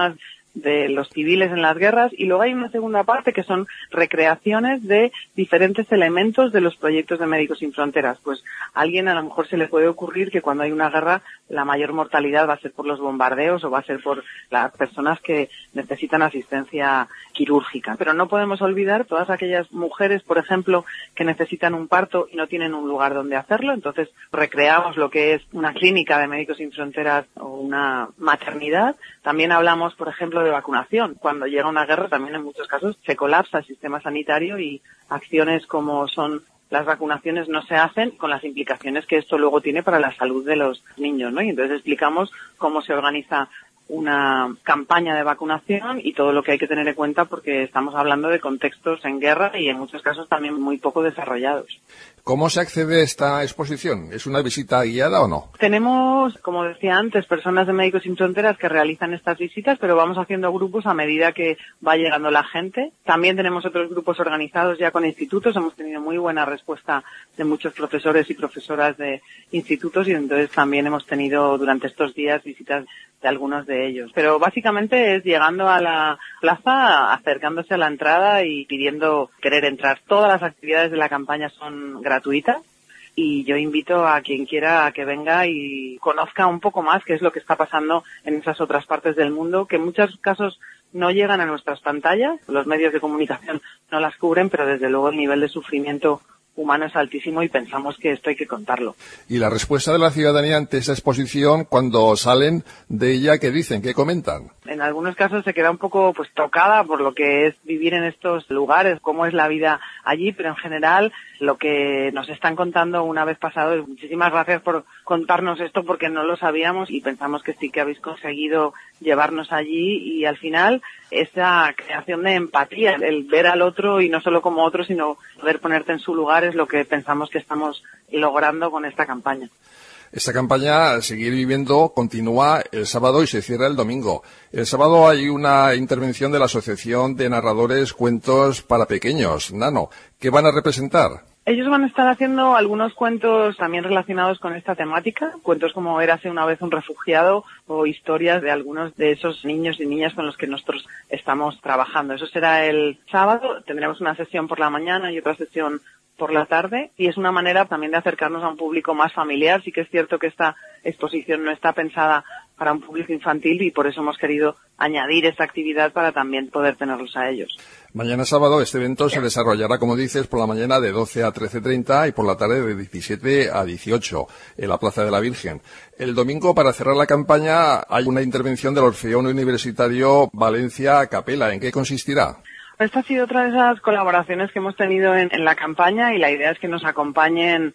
de los civiles en las guerras, y luego hay una segunda parte que son recreaciones de diferentes elementos de los proyectos de Médicos Sin Fronteras. Pues a alguien a lo mejor se le puede ocurrir que cuando hay una guerra la mayor mortalidad va a ser por los bombardeos o va a ser por las personas que necesitan asistencia quirúrgica. Pero no podemos olvidar todas aquellas mujeres, por ejemplo, que necesitan un parto y no tienen un lugar donde hacerlo. Entonces recreamos lo que es una clínica de Médicos Sin Fronteras o una maternidad. También hablamos, por ejemplo, de vacunación. Cuando llega una guerra también en muchos casos se colapsa el sistema sanitario y acciones como son las vacunaciones no se hacen, con las implicaciones que esto luego tiene para la salud de los niños, ¿no? Y entonces explicamos cómo se organiza una campaña de vacunación y todo lo que hay que tener en cuenta, porque estamos hablando de contextos en guerra y en muchos casos también muy poco desarrollados. ¿Cómo se accede a esta exposición? ¿Es una visita guiada o no? Tenemos, como decía antes, personas de Médicos Sin Fronteras que realizan estas visitas, pero vamos haciendo grupos a medida que va llegando la gente. También tenemos otros grupos organizados ya con institutos. Hemos tenido muy buena respuesta de muchos profesores y profesoras de institutos, y entonces también hemos tenido durante estos días visitas de algunos de ellos. Pero básicamente es llegando a la plaza, acercándose a la entrada y pidiendo querer entrar. Todas las actividades de la campaña son gratuitas y yo invito a quien quiera a que venga y conozca un poco más qué es lo que está pasando en esas otras partes del mundo, que en muchos casos no llegan a nuestras pantallas. Los medios de comunicación no las cubren, pero desde luego el nivel de sufrimiento humano es altísimo y pensamos que esto hay que contarlo. Y la respuesta de la ciudadanía ante esa exposición, cuando salen de ella, ¿qué dicen? ¿Qué comentan? En algunos casos se queda un poco pues tocada por lo que es vivir en estos lugares, cómo es la vida allí, pero en general lo que nos están contando una vez pasado es muchísimas gracias por contarnos esto, porque no lo sabíamos y pensamos que sí que habéis conseguido llevarnos allí, y al final esa creación de empatía, el ver al otro y no solo como otro, sino poder ponerte en su lugar, es lo que pensamos que estamos logrando con esta campaña. Esta campaña, Seguir Viviendo, continúa el sábado y se cierra el domingo. El sábado hay una intervención de la Asociación de Narradores Cuentos para Pequeños, Nano. ¿Qué van a representar? Ellos van a estar haciendo algunos cuentos también relacionados con esta temática, cuentos como Érase una vez un refugiado o historias de algunos de esos niños y niñas con los que nosotros estamos trabajando. Eso será el sábado, tendremos una sesión por la mañana y otra sesión por la tarde, y es una manera también de acercarnos a un público más familiar. Sí que es cierto que esta exposición no está pensada para un público infantil y por eso hemos querido añadir esta actividad para también poder tenerlos a ellos. Mañana sábado este evento se desarrollará, como dices, por la mañana de doce a trece treinta y por la tarde de diecisiete a dieciocho en la Plaza de la Virgen. El domingo, para cerrar la campaña, hay una intervención del Orfeón Universitario Valencia a Capela. ¿En qué consistirá? Esta ha sido otra de esas colaboraciones que hemos tenido en, en la campaña, y la idea es que nos acompañen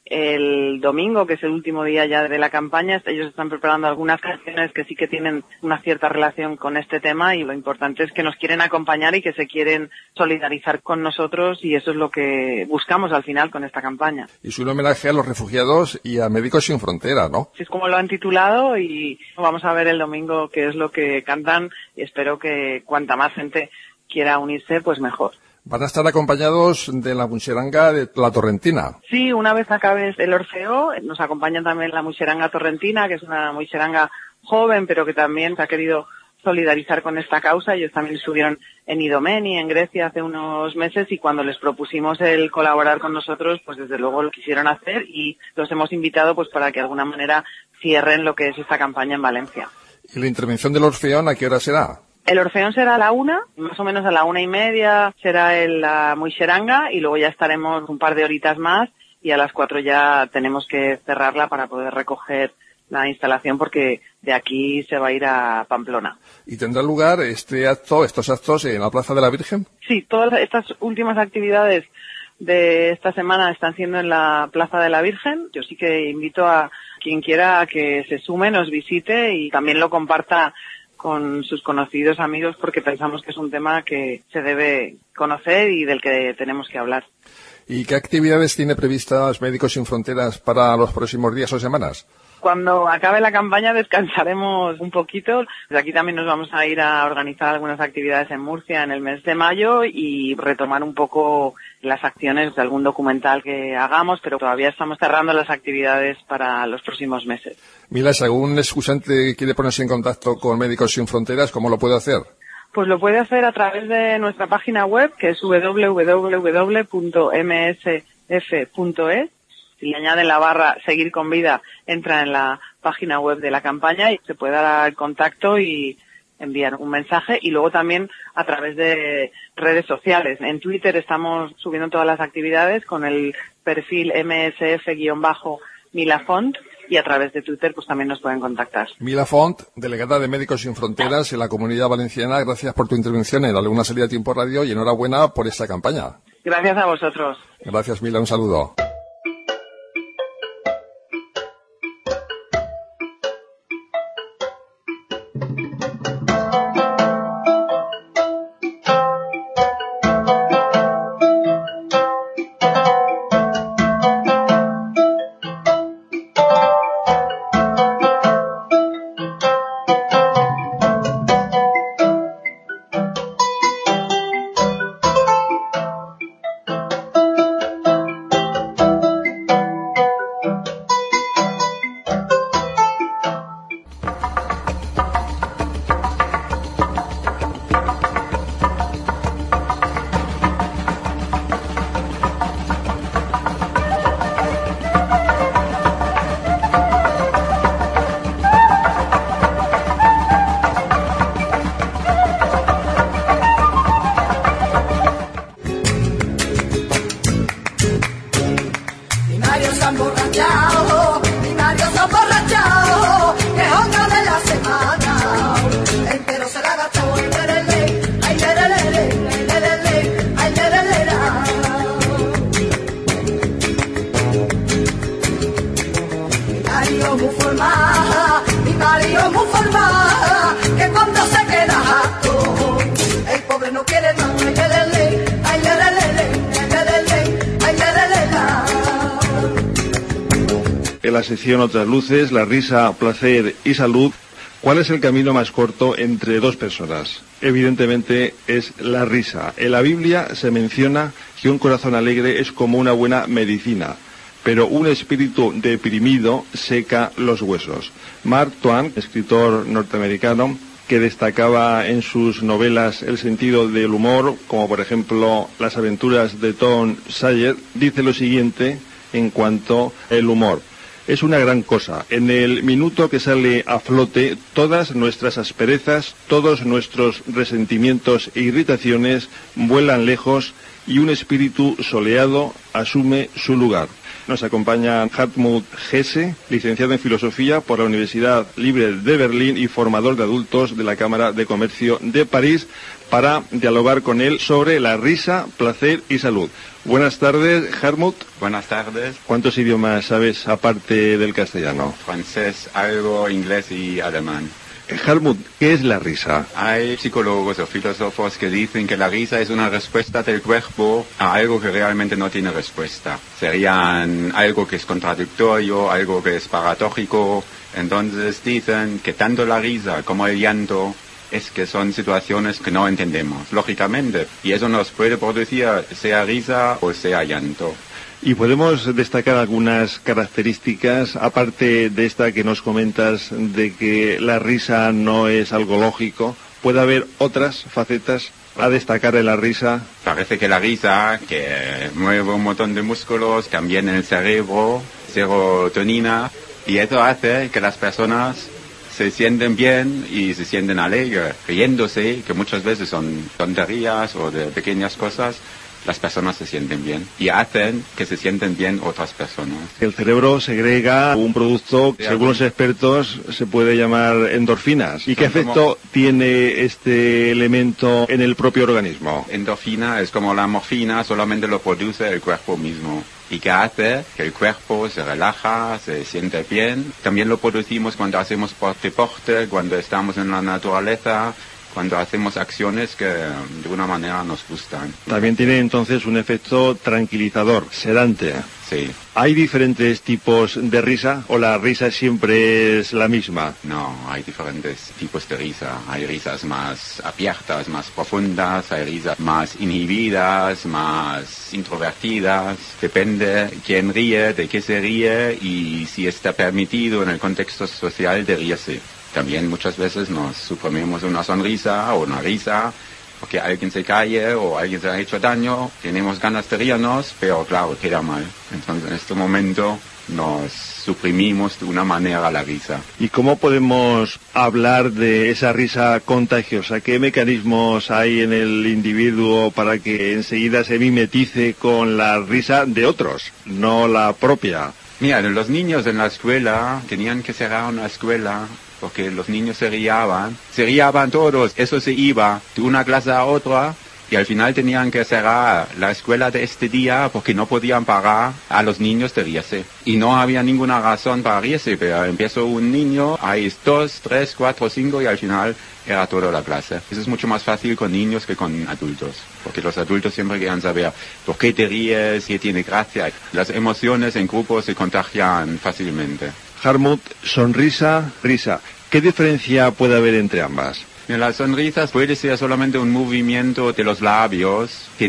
el domingo, que es el último día ya de la campaña. Ellos están preparando algunas canciones que sí que tienen una cierta relación con este tema, y lo importante es que nos quieren acompañar y que se quieren solidarizar con nosotros, y eso es lo que buscamos al final con esta campaña. Y es un homenaje a los refugiados y a Médicos Sin Fronteras, ¿no? Así es como lo han titulado, y vamos a ver el domingo qué es lo que cantan, y espero que cuanta más gente quiera unirse, pues mejor. Van a estar acompañados de la Muixeranga de la Torrentina. Sí, una vez acabe el Orfeo, nos acompaña también la Muixeranga Torrentina, que es una Muixeranga joven, pero que también se ha querido solidarizar con esta causa. Ellos también estuvieron en Idomeni, en Grecia, hace unos meses, y cuando les propusimos el colaborar con nosotros, pues desde luego lo quisieron hacer, y los hemos invitado pues para que de alguna manera cierren lo que es esta campaña en Valencia. ¿Y la intervención del Orfeón a qué hora será? El Orfeón será a la una, más o menos a la una y media será el, la Muixeranga, y luego ya estaremos un par de horitas más, y a las cuatro ya tenemos que cerrarla para poder recoger la instalación, porque de aquí se va a ir a Pamplona. ¿Y tendrá lugar este acto, estos actos en la Plaza de la Virgen? Sí, todas estas últimas actividades de esta semana están siendo en la Plaza de la Virgen. Yo sí que invito a quien quiera a que se sume, nos visite y también lo comparta con sus conocidos amigos, porque pensamos que es un tema que se debe conocer y del que tenemos que hablar. ¿Y qué actividades tiene previstas Médicos Sin Fronteras para los próximos días o semanas? Cuando acabe la campaña descansaremos un poquito. Desde aquí también nos vamos a ir a organizar algunas actividades en Murcia en el mes de mayo y retomar un poco las acciones de algún documental que hagamos, pero todavía estamos cerrando las actividades para los próximos meses. Mila, si algún excusante quiere ponerse en contacto con Médicos Sin Fronteras, ¿cómo lo puede hacer? Pues lo puede hacer a través de nuestra página web, que es doble u doble u doble u punto eme ese efe punto es. Si le añaden la barra Seguir con Vida, entra en la página web de la campaña y se puede dar el contacto y enviar un mensaje, y luego también a través de redes sociales. En Twitter estamos subiendo todas las actividades con el perfil eme ese efe guión bajo Milafont, y a través de Twitter pues también nos pueden contactar. Mila Font, delegada de Médicos Sin Fronteras en la Comunidad Valenciana, gracias por tu intervención en la Luna Salida a Tiempo Radio y enhorabuena por esta campaña. Gracias a vosotros. Gracias, Mila, un saludo. En la sección Otras Luces, la risa, placer y salud, ¿cuál es el camino más corto entre dos personas? Evidentemente es la risa. En la Biblia se menciona que un corazón alegre es como una buena medicina, pero un espíritu deprimido seca los huesos. Mark Twain, escritor norteamericano, que destacaba en sus novelas el sentido del humor, como por ejemplo Las aventuras de Tom Sawyer, dice lo siguiente en cuanto al humor. Es una gran cosa. En el minuto que sale a flote, todas nuestras asperezas, todos nuestros resentimientos e irritaciones vuelan lejos y un espíritu soleado asume su lugar. Nos acompaña Hartmut Hesse, licenciado en Filosofía por la Universidad Libre de Berlín y formador de adultos de la Cámara de Comercio de París, para dialogar con él sobre la risa, placer y salud. Buenas tardes, Hartmut. Buenas tardes. ¿Cuántos idiomas sabes aparte del castellano? Francés, algo, inglés y alemán. Hartmut, ¿qué es la risa? Hay psicólogos o filósofos que dicen que la risa es una respuesta del cuerpo a algo que realmente no tiene respuesta. Serían algo que es contradictorio, algo que es paradójico. Entonces dicen que tanto la risa como el llanto es que son situaciones que no entendemos, lógicamente. Y eso nos puede producir sea risa o sea llanto. ¿Y podemos destacar algunas características, aparte de esta que nos comentas, de que la risa no es algo lógico? ¿Puede haber otras facetas a destacar en la risa? Parece que la risa, que mueve un montón de músculos, también en el cerebro, serotonina, y eso hace que las personas se sienten bien y se sienten alegres, riéndose, que muchas veces son tonterías o de pequeñas cosas. Las personas se sienten bien y hacen que se sienten bien otras personas. El cerebro segrega un producto que, según los expertos, se puede llamar endorfinas. ¿Y qué efecto tiene este elemento en el propio organismo? Endorfina es como la morfina, solamente lo produce el cuerpo mismo. Y que hace que el cuerpo se relaja, se siente bien. También lo producimos cuando hacemos deporte, cuando estamos en la naturaleza, cuando hacemos acciones que de una manera nos gustan. También tiene entonces un efecto tranquilizador, sedante. Sí. ¿Hay diferentes tipos de risa o la risa siempre es la misma? No, hay diferentes tipos de risa. Hay risas más abiertas, más profundas, hay risas más inhibidas, más introvertidas. Depende quién ríe, de qué se ríe y si está permitido en el contexto social de reírse. También muchas veces nos suprimimos una sonrisa o una risa porque alguien se cae o alguien se ha hecho daño, tenemos ganas de reírnos, pero claro, queda mal. Entonces en este momento nos suprimimos de una manera la risa. ¿Y cómo podemos hablar de esa risa contagiosa? ¿Qué mecanismos hay en el individuo para que enseguida se mimetice con la risa de otros, no la propia? Mira, los niños en la escuela tenían que cerrar una escuela porque los niños se riaban, se riaban todos, eso se iba de una clase a otra y al final tenían que cerrar la escuela de este día porque no podían pagar a los niños de reírse. Y no había ninguna razón para reírse, pero empezó un niño, hay dos, tres, cuatro, cinco y al final era toda la clase. Eso es mucho más fácil con niños que con adultos, porque los adultos siempre quieren saber por qué te ríes, qué tiene gracia. Las emociones en grupo se contagian fácilmente. Hartmut, sonrisa, risa. ¿Qué diferencia puede haber entre ambas? La sonrisa puede ser solamente un movimiento de los labios que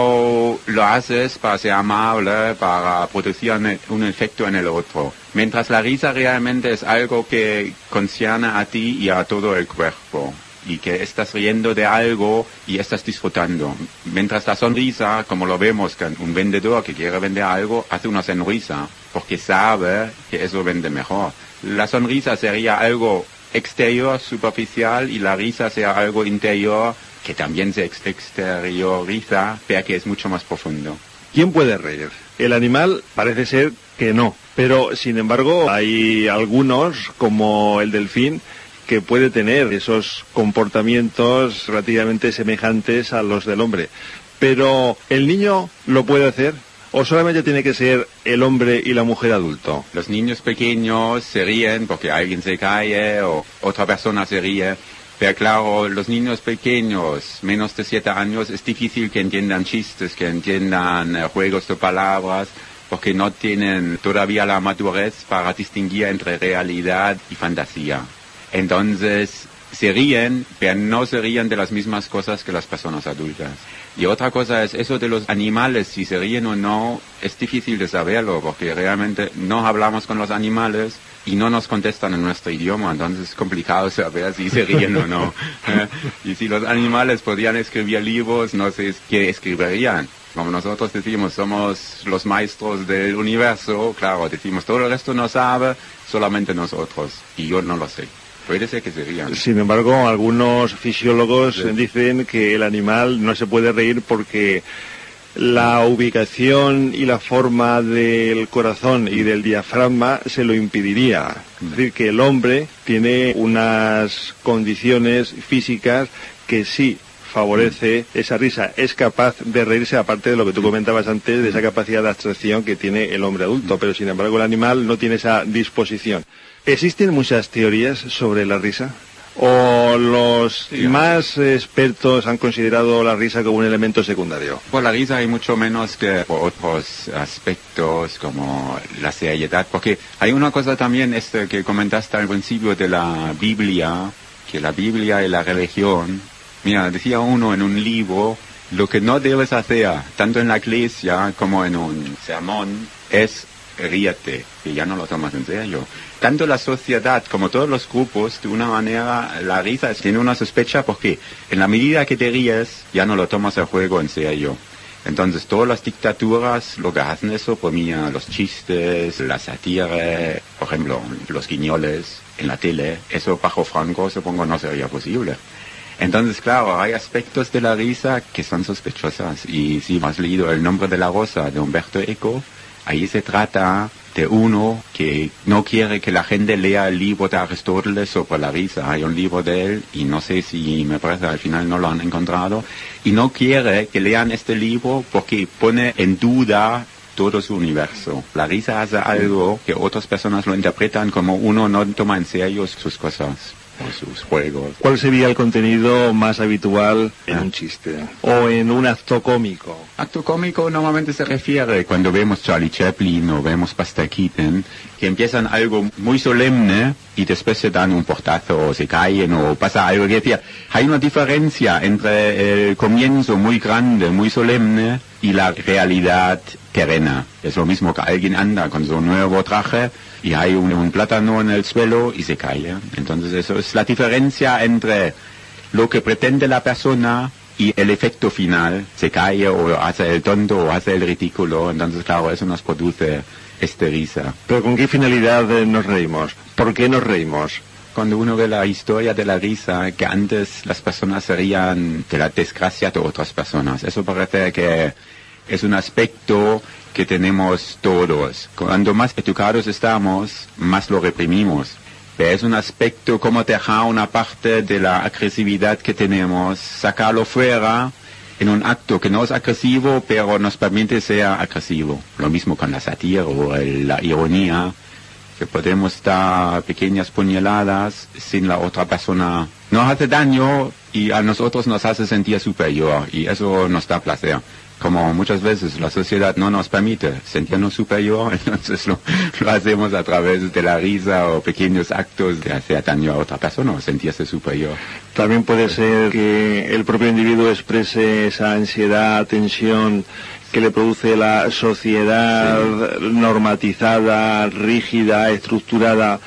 no lo haces para ser amable, para producir un efecto en el otro. Mientras la risa realmente es algo que concierne a ti y a todo el cuerpo. Y que estás riendo de algo y estás disfrutando. Mientras la sonrisa, como lo vemos, que un vendedor que quiere vender algo, hace una sonrisa, porque sabe que eso vende mejor. La sonrisa sería algo exterior, superficial, y la risa sea algo interior, que también se ex exterioriza, pero que es mucho más profundo. ¿Quién puede reír? El animal parece ser que no, pero sin embargo hay algunos, como el delfín, que puede tener esos comportamientos relativamente semejantes a los del hombre. Pero, ¿el niño lo puede hacer? ¿O solamente tiene que ser el hombre y la mujer adulto? Los niños pequeños se ríen porque alguien se cae o otra persona se ríe. Pero claro, los niños pequeños, menos de siete años, es difícil que entiendan chistes, que entiendan eh, juegos de palabras, porque no tienen todavía la madurez para distinguir entre realidad y fantasía. Entonces, se ríen, pero no se ríen de las mismas cosas que las personas adultas. Y otra cosa es eso de los animales, si se ríen o no, es difícil de saberlo, porque realmente no hablamos con los animales y no nos contestan en nuestro idioma, entonces es complicado saber si se ríen o no. Y si los animales podían escribir libros, no sé qué escribirían. Como nosotros decimos, somos los maestros del universo, claro, decimos todo el resto no sabe, solamente nosotros, y yo no lo sé. Puede ser que se rían. Sin embargo, algunos fisiólogos sí. dicen que el animal no se puede reír porque la ubicación y la forma del corazón y del diafragma se lo impediría. Es decir, que el hombre tiene unas condiciones físicas que sí favorece esa risa, es capaz de reírse, aparte de lo que tú comentabas antes, de esa capacidad de abstracción que tiene el hombre adulto, pero sin embargo el animal no tiene esa disposición. ¿Existen muchas teorías sobre la risa? ¿O los sí, más expertos han considerado la risa como un elemento secundario? Por la risa hay mucho menos que por otros aspectos como la seriedad, porque hay una cosa también este, que comentaste al principio de la Biblia, que la Biblia y la religión, mira, decía uno en un libro, lo que no debes hacer, tanto en la iglesia como en un sermón, es ríete, que ya no lo tomas en serio. Tanto la sociedad como todos los grupos, de una manera, la risa tiene una sospecha porque en la medida que te ríes, ya no lo tomas el juego en serio. Entonces, todas las dictaduras lo que hacen eso, por mí, los chistes, la sátira, por ejemplo, los guiñoles en la tele, eso bajo Franco, supongo, no sería posible. Entonces, claro, hay aspectos de la risa que son sospechosas. Y si has leído El nombre de la rosa de Umberto Eco, ahí se trata de uno que no quiere que la gente lea el libro de Aristóteles sobre la risa. Hay un libro de él, y no sé si me parece al final no lo han encontrado, y no quiere que lean este libro porque pone en duda todo su universo. La risa hace algo que otras personas lo interpretan como uno no toma en serio sus cosas. o sus juegos. ¿Cuál sería el contenido más habitual en un chiste o en un acto cómico? Acto cómico normalmente se refiere cuando vemos Charlie Chaplin o vemos Buster Keaton, que empiezan algo muy solemne y después se dan un portazo o se caen o pasa algo. Que decía, hay una diferencia entre el comienzo muy grande, muy solemne y la realidad terrena. Es lo mismo que alguien anda con su nuevo traje y hay un, un plátano en el suelo y se cae. Entonces eso es la diferencia entre lo que pretende la persona y el efecto final. Se cae o hace el tonto o hace el ridículo. Entonces claro, eso nos produce esta risa. ¿Pero con qué finalidad nos reímos? ¿Por qué nos reímos? Cuando uno ve la historia de la risa, que antes las personas se rían de la desgracia de otras personas. Eso parece que es un aspecto que tenemos todos. Cuando más educados estamos, más lo reprimimos. Pero es un aspecto como dejar una parte de la agresividad que tenemos, sacarlo fuera en un acto que no es agresivo, pero nos permite ser agresivo. Lo mismo con la sátira o el, la ironía, que podemos dar pequeñas puñaladas sin la otra persona. Nos hace daño y a nosotros nos hace sentir superior y eso nos da placer. Como muchas veces la sociedad no nos permite sentirnos superior, entonces lo, lo hacemos a través de la risa o pequeños actos de hacer daño a otra persona o sentirse superior. También puede ser que el propio individuo exprese esa ansiedad, tensión que le produce la sociedad sí. normatizada, rígida, estructurada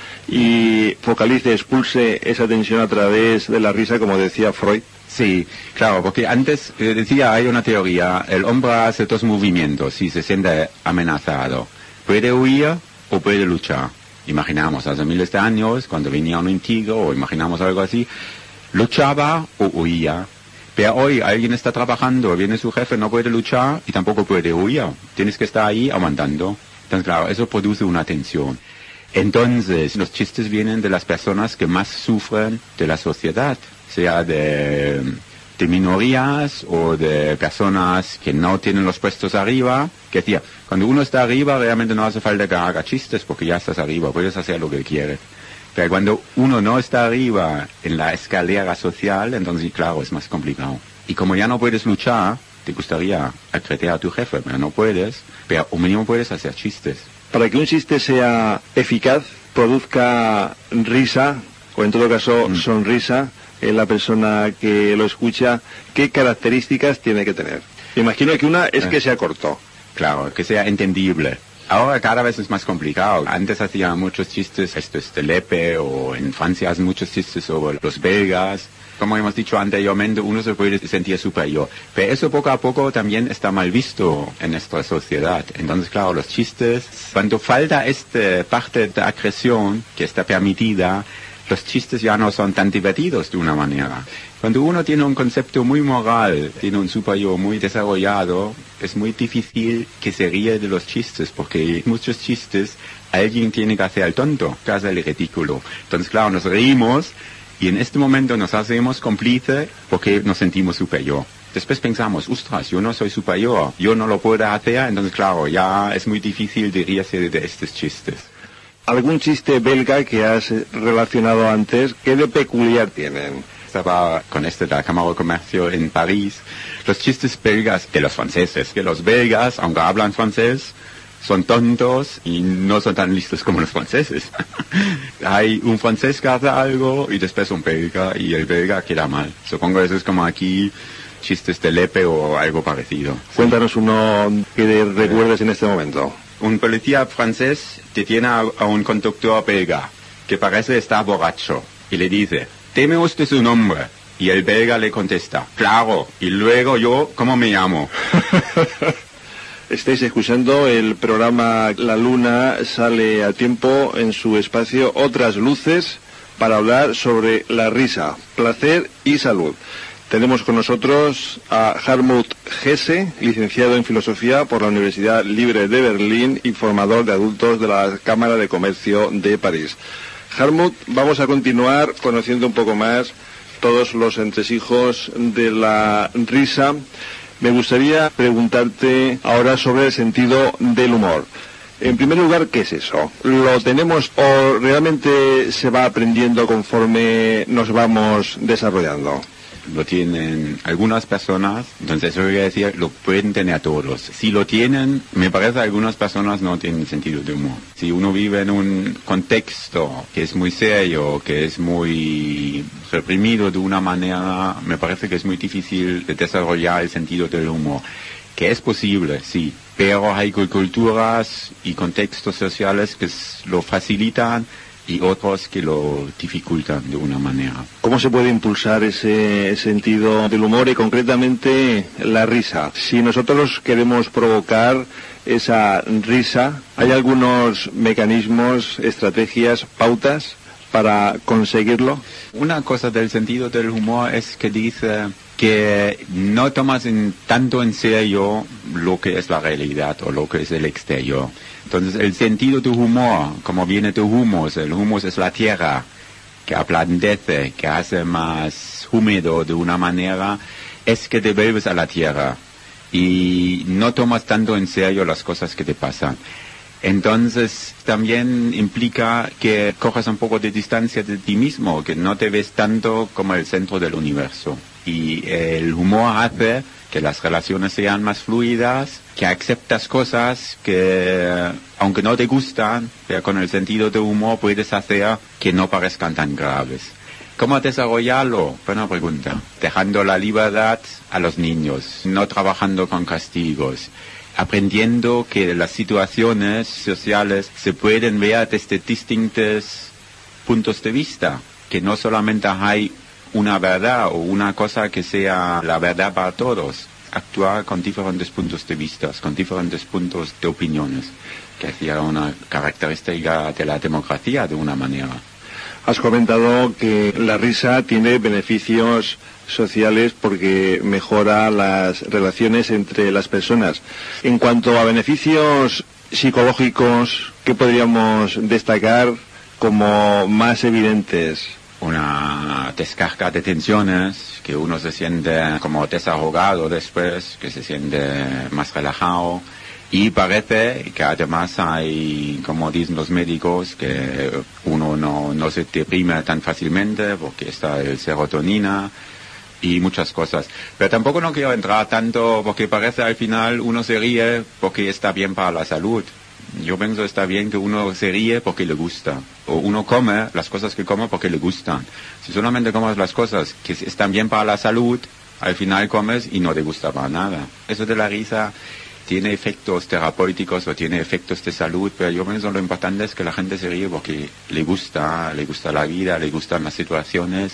y focalice, expulse esa tensión a través de la risa, como decía Freud. Sí, claro, porque antes eh, decía, hay una teoría, el hombre hace dos movimientos si se siente amenazado. Puede huir o puede luchar. Imaginamos hace miles de años, cuando venía un tigre o imaginamos algo así, luchaba o huía. Pero hoy alguien está trabajando, viene su jefe, no puede luchar y tampoco puede huir. Tienes que estar ahí aguantando. Entonces, claro, eso produce una tensión. Entonces, los chistes vienen de las personas que más sufren de la sociedad, sea de, de minorías o de personas que no tienen los puestos arriba. Que decía, cuando uno está arriba realmente no hace falta que haga chistes porque ya estás arriba, puedes hacer lo que quieres. Pero cuando uno no está arriba en la escalera social, entonces claro, es más complicado. Y como ya no puedes luchar, te gustaría agredir a tu jefe, pero no puedes, pero o mínimo puedes hacer chistes. Para que un chiste sea eficaz, produzca risa, o en todo caso mm. sonrisa, en la persona que lo escucha, ¿qué características tiene que tener? Me imagino que una es que sea corto. Claro, que sea entendible. Ahora cada vez es más complicado. Antes hacía muchos chistes, esto es de Lepe, o en Francia hacen muchos chistes sobre los belgas. Como hemos dicho anteriormente, uno se puede sentir superior. Pero eso poco a poco también está mal visto en nuestra sociedad. Entonces, claro, los chistes, cuando falta esta parte de agresión que está permitida, los chistes ya no son tan divertidos de una manera. Cuando uno tiene un concepto muy moral, tiene un superior muy desarrollado, es muy difícil que se ríe de los chistes, porque muchos chistes alguien tiene que hacer el tonto, que hace el ridículo. Entonces, claro, nos reímos y en este momento nos hacemos cómplices porque nos sentimos superior. Después pensamos, ostras, yo no soy superior, yo no lo puedo hacer, entonces, claro, ya es muy difícil de reírse de estos chistes. ¿Algún chiste belga que has relacionado antes, qué de peculiar tienen? Estaba con este de la Cámara de Comercio en París. Los chistes belgas de los franceses, que los belgas, aunque hablan francés, son tontos y no son tan listos como los franceses. Hay un francés que hace algo y después un belga y el belga queda mal. Supongo que eso es como aquí chistes de Lepe o algo parecido. Cuéntanos uno que recuerdes en este momento. Un policía francés detiene a, a un conductor belga que parece estar borracho y le dice, ¿teme usted su nombre? Y el belga le contesta, claro, y luego yo, ¿cómo me llamo? Estáis escuchando el programa La Luna sale a tiempo en su espacio Otras Luces para hablar sobre la risa, placer y salud. Tenemos con nosotros a Hartmut Hesse, licenciado en Filosofía por la Universidad Libre de Berlín y formador de adultos de la Cámara de Comercio de París. Hartmut, vamos a continuar conociendo un poco más todos los entresijos de la risa. Me gustaría preguntarte ahora sobre el sentido del humor. En primer lugar, ¿qué es eso? ¿Lo tenemos o realmente se va aprendiendo conforme nos vamos desarrollando? Lo tienen algunas personas, entonces yo voy a decir, lo pueden tener todos. Si lo tienen, me parece que algunas personas no tienen sentido de humor. Si uno vive en un contexto que es muy serio, que es muy reprimido de una manera, me parece que es muy difícil de desarrollar el sentido del humor. Que es posible, sí, pero hay culturas y contextos sociales que lo facilitan y otros que lo dificultan de una manera. ¿Cómo se puede impulsar ese sentido del humor y concretamente la risa? Si nosotros queremos provocar esa risa, ¿hay algunos mecanismos, estrategias, pautas para conseguirlo? Una cosa del sentido del humor es que dice que no tomas en, tanto en serio lo que es la realidad o lo que es el exterior. Entonces el sentido de humor, como viene de humus, el humus es la tierra que ablandece, que hace más húmedo de una manera, es que te vuelves a la tierra y no tomas tanto en serio las cosas que te pasan. Entonces también implica que cojas un poco de distancia de ti mismo, que no te ves tanto como el centro del universo. Y el humor hace que las relaciones sean más fluidas, que aceptas cosas que, aunque no te gustan, pero con el sentido de humor puedes hacer que no parezcan tan graves. ¿Cómo desarrollarlo? Buena pregunta. Dejando la libertad a los niños, no trabajando con castigos, aprendiendo que las situaciones sociales se pueden ver desde distintos puntos de vista, que no solamente hay una verdad o una cosa que sea la verdad para todos, actuar con diferentes puntos de vista, con diferentes puntos de opiniones, que hacía una característica de la democracia de una manera. Has comentado que la risa tiene beneficios sociales porque mejora las relaciones entre las personas. En cuanto a beneficios psicológicos, ¿qué podríamos destacar como más evidentes? Una descarga de tensiones, que uno se siente como desahogado después, que se siente más relajado. Y parece que además hay, como dicen los médicos, que uno no, no se deprime tan fácilmente porque está el serotonina y muchas cosas. Pero tampoco no quiero entrar tanto porque parece al final uno se ríe porque está bien para la salud. Yo pienso que está bien que uno se ríe porque le gusta. O uno come las cosas que come porque le gustan. Si solamente comes las cosas que están bien para la salud, al final comes y no te gusta para nada. Eso de la risa tiene efectos terapéuticos o tiene efectos de salud, pero yo pienso que lo importante es que la gente se ríe porque le gusta, le gusta la vida, le gustan las situaciones.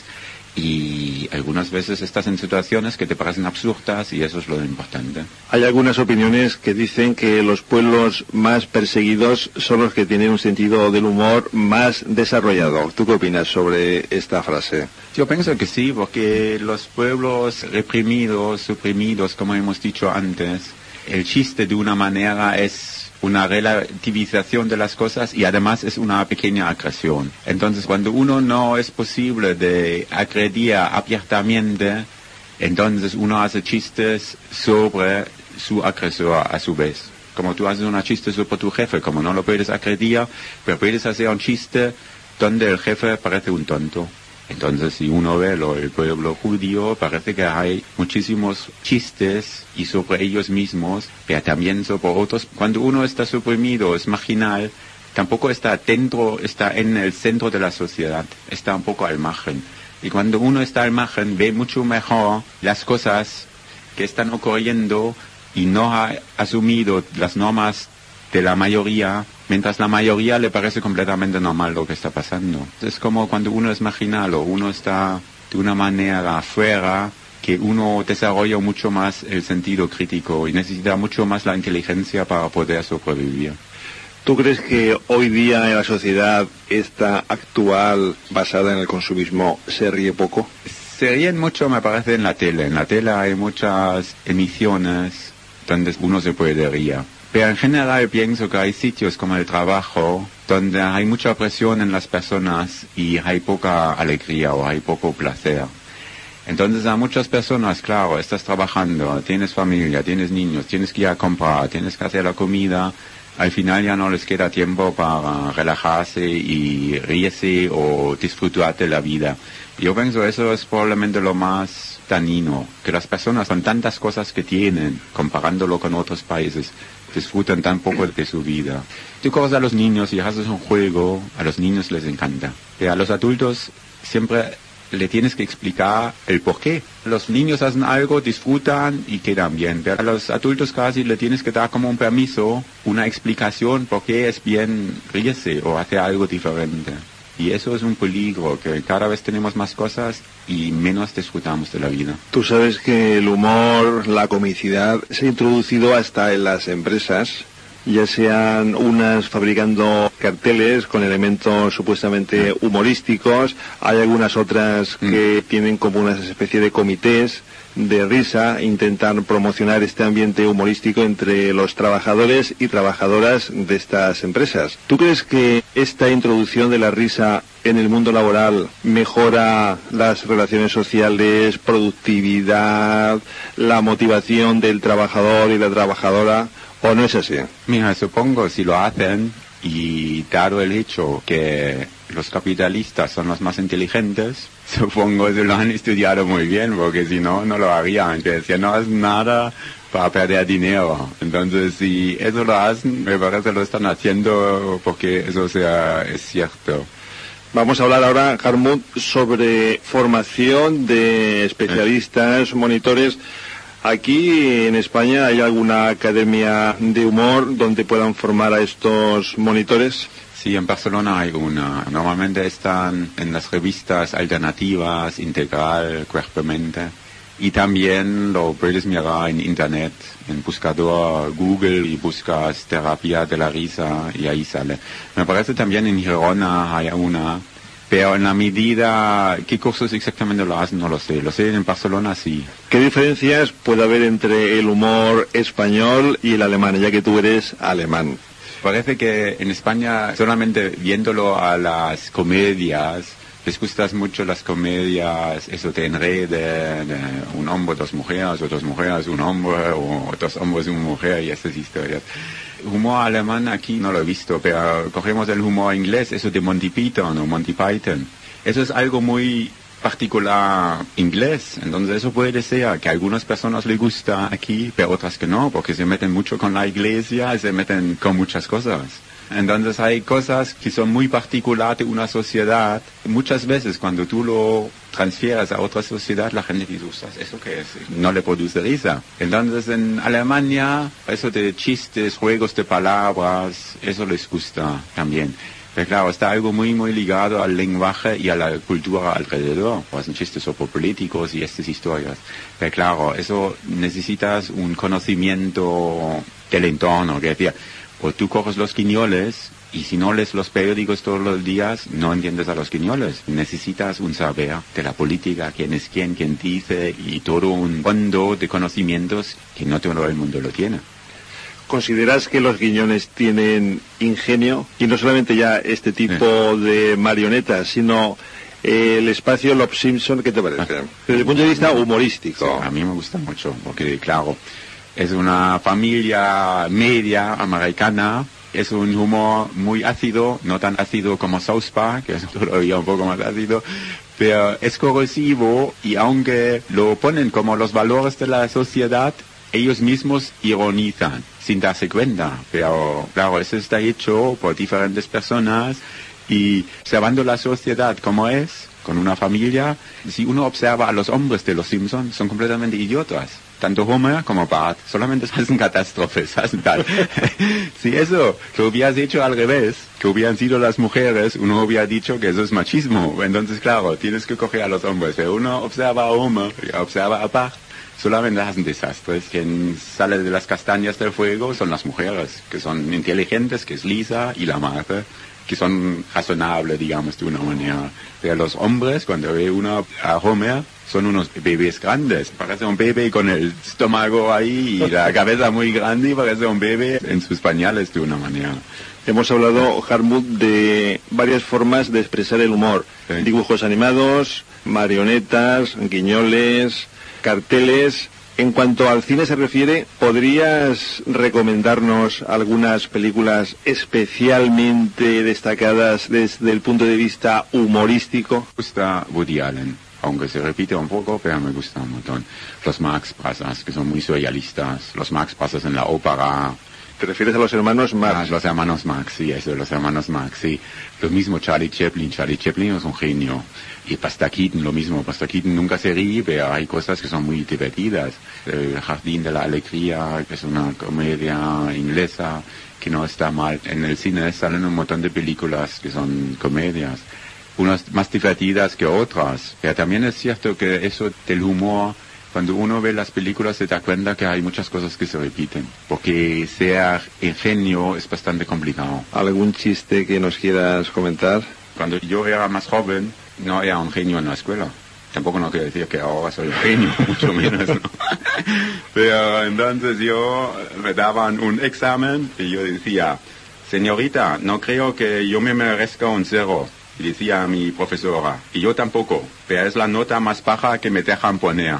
Y algunas veces estás en situaciones que te parecen absurdas y eso es lo importante. Hay algunas opiniones que dicen que los pueblos más perseguidos son los que tienen un sentido del humor más desarrollado. ¿Tú qué opinas sobre esta frase? Yo pienso que sí, porque los pueblos reprimidos, suprimidos, como hemos dicho antes, el chiste de una manera es una relativización de las cosas y además es una pequeña agresión. Entonces, cuando uno no es posible de agredir abiertamente, entonces uno hace chistes sobre su agresor a su vez. Como tú haces un chiste sobre tu jefe, como no lo puedes agredir, pero puedes hacer un chiste donde el jefe parece un tonto. Entonces, si uno ve lo, el pueblo judío, parece que hay muchísimos chistes y sobre ellos mismos, pero también sobre otros. Cuando uno está suprimido, es marginal, tampoco está dentro, está en el centro de la sociedad, está un poco al margen. Y cuando uno está al margen, ve mucho mejor las cosas que están ocurriendo y no ha asumido las normas de la mayoría, mientras la mayoría le parece completamente normal lo que está pasando. Es como cuando uno es marginal o uno está de una manera afuera, que uno desarrolla mucho más el sentido crítico y necesita mucho más la inteligencia para poder sobrevivir. ¿Tú crees que hoy día en la sociedad esta actual, basada en el consumismo, se ríe poco? Se ríen mucho, me parece, en la tele. En la tele hay muchas emisiones donde uno se puede reír. Pero en general pienso que hay sitios como el trabajo donde hay mucha presión en las personas y hay poca alegría o hay poco placer. Entonces a muchas personas, claro, estás trabajando, tienes familia, tienes niños, tienes que ir a comprar, tienes que hacer la comida al final ya no les queda tiempo para relajarse y reírse o disfrutar de la vida. Yo pienso eso es probablemente lo más dañino, que las personas con tantas cosas que tienen, comparándolo con otros países, disfrutan tan poco de su vida. Tú coges a los niños y haces un juego, a los niños les encanta. Y a los adultos siempre le tienes que explicar el por qué. Los niños hacen algo, disfrutan y quedan bien. Pero a los adultos casi le tienes que dar como un permiso, una explicación por qué es bien reírse o hacer algo diferente. Y eso es un peligro, que cada vez tenemos más cosas y menos disfrutamos de la vida. Tú sabes que el humor, la comicidad, se ha introducido hasta en las empresas, ya sean unas fabricando carteles con elementos supuestamente humorísticos, hay algunas otras que mm. tienen como una especie de comités de risa, intentan promocionar este ambiente humorístico entre los trabajadores y trabajadoras de estas empresas. ¿Tú crees que esta introducción de la risa en el mundo laboral mejora las relaciones sociales, productividad, la motivación del trabajador y la trabajadora, o no es así? Mira, supongo si lo hacen, y dado el hecho que los capitalistas son los más inteligentes, supongo que lo han estudiado muy bien, porque si no, no lo harían. Que decían, no hacen nada para perder dinero. Entonces, si eso lo hacen, me parece que lo están haciendo porque eso sea, es cierto. Vamos a hablar ahora, Hartmut, sobre formación de especialistas, monitores. Aquí en España, ¿hay alguna academia de humor donde puedan formar a estos monitores? Sí, en Barcelona hay una. Normalmente están en las revistas alternativas, Integral, Cuerpo-Mente. Y también lo puedes mirar en Internet, en buscador Google, y buscas terapia de la risa y ahí sale. Me parece también en Girona hay una. Pero en la medida, ¿qué cursos exactamente lo hacen? No lo sé. Lo sé en Barcelona, sí. ¿Qué diferencias puede haber entre el humor español y el alemán, ya que tú eres alemán? Parece que en España, solamente viéndolo a las comedias, les gustan mucho las comedias, eso te enrede, de un hombre, dos mujeres, o dos mujeres, un hombre, o dos hombres, una mujer, y esas historias. Humor alemán aquí no lo he visto, pero cogemos el humor inglés, eso de Monty Python o Monty Python. Eso es algo muy particular inglés, entonces eso puede ser que a algunas personas les gusta aquí, pero otras que no, porque se meten mucho con la iglesia, se meten con muchas cosas. Entonces hay cosas que son muy particulares de una sociedad. Muchas veces cuando tú lo transfieres a otra sociedad, la gente dice, ¿eso qué es? No le produce risa. Entonces en Alemania, eso de chistes, juegos de palabras, eso les gusta también. Pero claro, está algo muy, muy ligado al lenguaje y a la cultura alrededor. Hacen chistes sobre políticos y estas historias. Pero claro, eso necesitas un conocimiento del entorno, que decía, o tú coges los guiñoles y si no lees los periódicos todos los días, no entiendes a los guiñoles. Necesitas un saber de la política, quién es quién, quién dice, y todo un fondo de conocimientos que no todo el mundo lo tiene. ¿Consideras que los guiñoles tienen ingenio? Y no solamente ya este tipo sí. de marionetas, sino eh, el espacio Los Simpson, ¿qué te parece? Desde el punto de vista humorístico. Sí, a mí me gusta mucho, porque claro, es una familia media americana, es un humor muy ácido, no tan ácido como South Park, que es todavía un poco más ácido, pero es corrosivo, y aunque lo ponen como los valores de la sociedad, ellos mismos ironizan sin darse cuenta. Pero claro, eso está hecho por diferentes personas, y observando la sociedad como es, con una familia, si uno observa a los hombres de los Simpsons, son completamente idiotas. Tanto Homer como Bart, solamente hacen catástrofes, hacen tal. Si eso lo hubieras hecho al revés, que hubieran sido las mujeres, uno hubiera dicho que eso es machismo. Entonces, claro, tienes que coger a los hombres. Pero uno observa a Homer y observa a Bart, solamente hacen desastres. Quien sale de las castañas del fuego son las mujeres, que son inteligentes, que es Lisa y la madre, que son razonables, digamos, de una manera. Pero los hombres, cuando ve uno a Homer, son unos bebés grandes. Parece un bebé con el estómago ahí y la cabeza muy grande, y parece un bebé en sus pañales de una manera. Hemos hablado, Hartmut, de varias formas de expresar el humor. Sí. Dibujos animados, marionetas, guiñoles, carteles. En cuanto al cine se refiere, ¿podrías recomendarnos algunas películas especialmente destacadas desde el punto de vista humorístico? Me gusta Woody Allen, aunque se repite un poco, pero me gusta un montón. Los Marx Brothers, que son muy surrealistas. Los Marx Brothers en la ópera. ¿Te refieres a los hermanos Marx? Ah, los hermanos Marx, sí, eso, los hermanos Marx, sí. Lo mismo Charlie Chaplin. Charlie Chaplin es un genio. Y Buster Keaton, lo mismo. Buster Keaton nunca se ríe, pero hay cosas que son muy divertidas. El Jardín de la Alegría, que es una comedia inglesa que no está mal. En el cine salen un montón de películas que son comedias, unas más divertidas que otras. Pero también es cierto que eso del humor, cuando uno ve las películas se da cuenta que hay muchas cosas que se repiten, porque ser ingenio es bastante complicado. ¿Algún chiste que nos quieras comentar? Cuando yo era más joven, no era un genio en la escuela. Tampoco no quiero decir que ahora soy un genio, mucho menos, ¿no? Pero entonces yo me daban un examen y yo decía, señorita, no creo que yo me merezca un cero. Y decía a mi profesora, y yo tampoco, pero es la nota más baja que me dejan poner.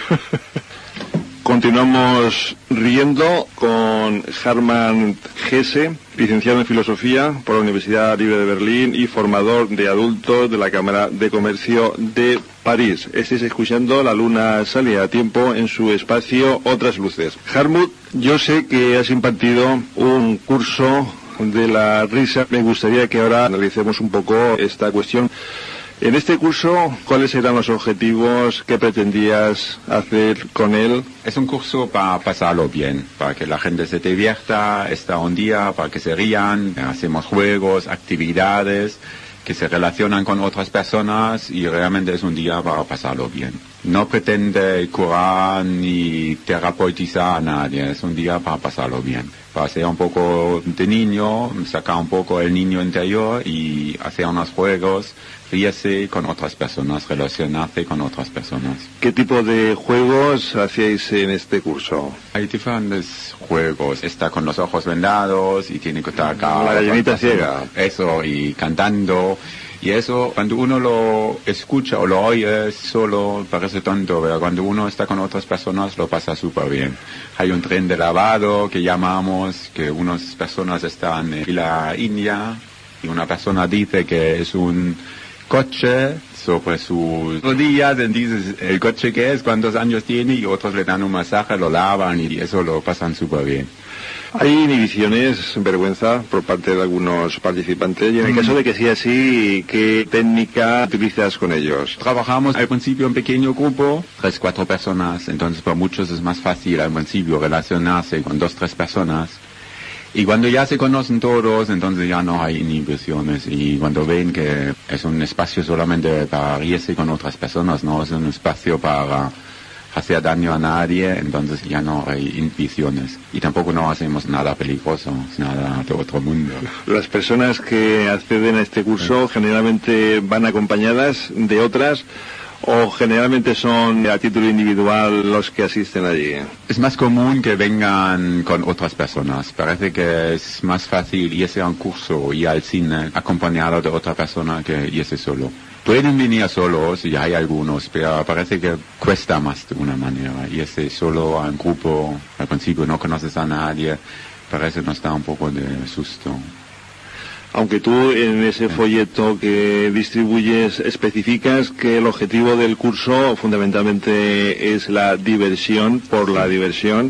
Continuamos riendo con Hermann Hesse, licenciado en Filosofía por la Universidad Libre de Berlín y formador de adultos de la Cámara de Comercio de París. Estáis escuchando La Luna Sale a Tiempo en su espacio Otras Luces. Harmut, yo sé que has impartido un curso de la risa. Me gustaría que ahora analicemos un poco esta cuestión. En este curso, ¿cuáles eran los objetivos que pretendías hacer con él? Es un curso para pasarlo bien, para que la gente se divierta, está un día, para que se rían, hacemos juegos, actividades que se relacionan con otras personas y realmente es un día para pasarlo bien. No pretende curar ni terapeutizar a nadie, es un día para pasarlo bien. Para ser un poco de niño, sacar un poco el niño interior y hacer unos juegos, ríese con otras personas, relacionarse con otras personas. ¿Qué tipo de juegos hacíais en este curso? Hay diferentes juegos. Está con los ojos vendados y tiene que estar acá. La gallinita ciega. Eso, y cantando. Y eso, cuando uno lo escucha o lo oye solo, parece tonto, pero cuando uno está con otras personas lo pasa súper bien. Hay un tren de lavado que llamamos, que unas personas están en la India y una persona dice que es un coche sobre sus rodillas, y dices el coche que es, cuántos años tiene, y otros le dan un masaje, lo lavan y eso lo pasan súper bien. ¿Hay inhibiciones, vergüenza por parte de algunos participantes? Y en el caso de que sea así, ¿qué técnica utilizas con ellos? Trabajamos al principio en pequeño grupo, tres, cuatro personas, entonces para muchos es más fácil al principio relacionarse con dos, tres personas. Y cuando ya se conocen todos, entonces ya no hay inhibiciones. Y cuando ven que es un espacio solamente para reírse con otras personas, no es un espacio para hacer daño a nadie, entonces ya no hay inhibiciones. Y tampoco no hacemos nada peligroso, nada de otro mundo. Las personas que acceden a este curso generalmente van acompañadas de otras, ¿o generalmente son a título individual los que asisten allí? Es más común que vengan con otras personas. Parece que es más fácil irse a un curso y al cine acompañado de otra persona que irse solo. Pueden venir solos, y hay algunos, pero parece que cuesta más de una manera. Irse solo a un grupo, al principio no conoces a nadie, parece nos da un poco de susto. Aunque tú en ese folleto que distribuyes especificas que el objetivo del curso fundamentalmente es la diversión por la diversión,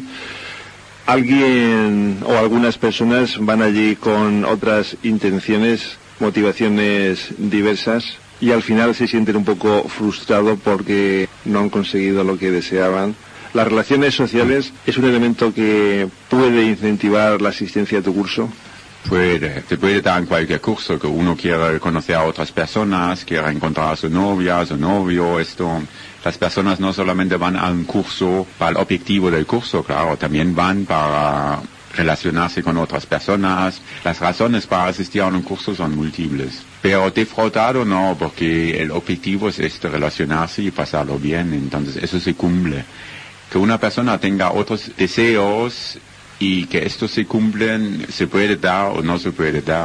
alguien o algunas personas van allí con otras intenciones, motivaciones diversas, y al final se sienten un poco frustrados porque no han conseguido lo que deseaban. ¿Las relaciones sociales es un elemento que puede incentivar la asistencia a tu curso? Puede, se puede dar en cualquier curso que uno quiera conocer a otras personas, quiera encontrar a su novia, a su novio, esto. Las personas no solamente van a un curso para el objetivo del curso, claro, también van para relacionarse con otras personas. Las razones para asistir a un curso son múltiples. Pero disfrutado no, porque el objetivo es este, relacionarse y pasarlo bien, entonces eso se cumple. Que una persona tenga otros deseos y que estos se cumplen, se puede dar o no se puede dar.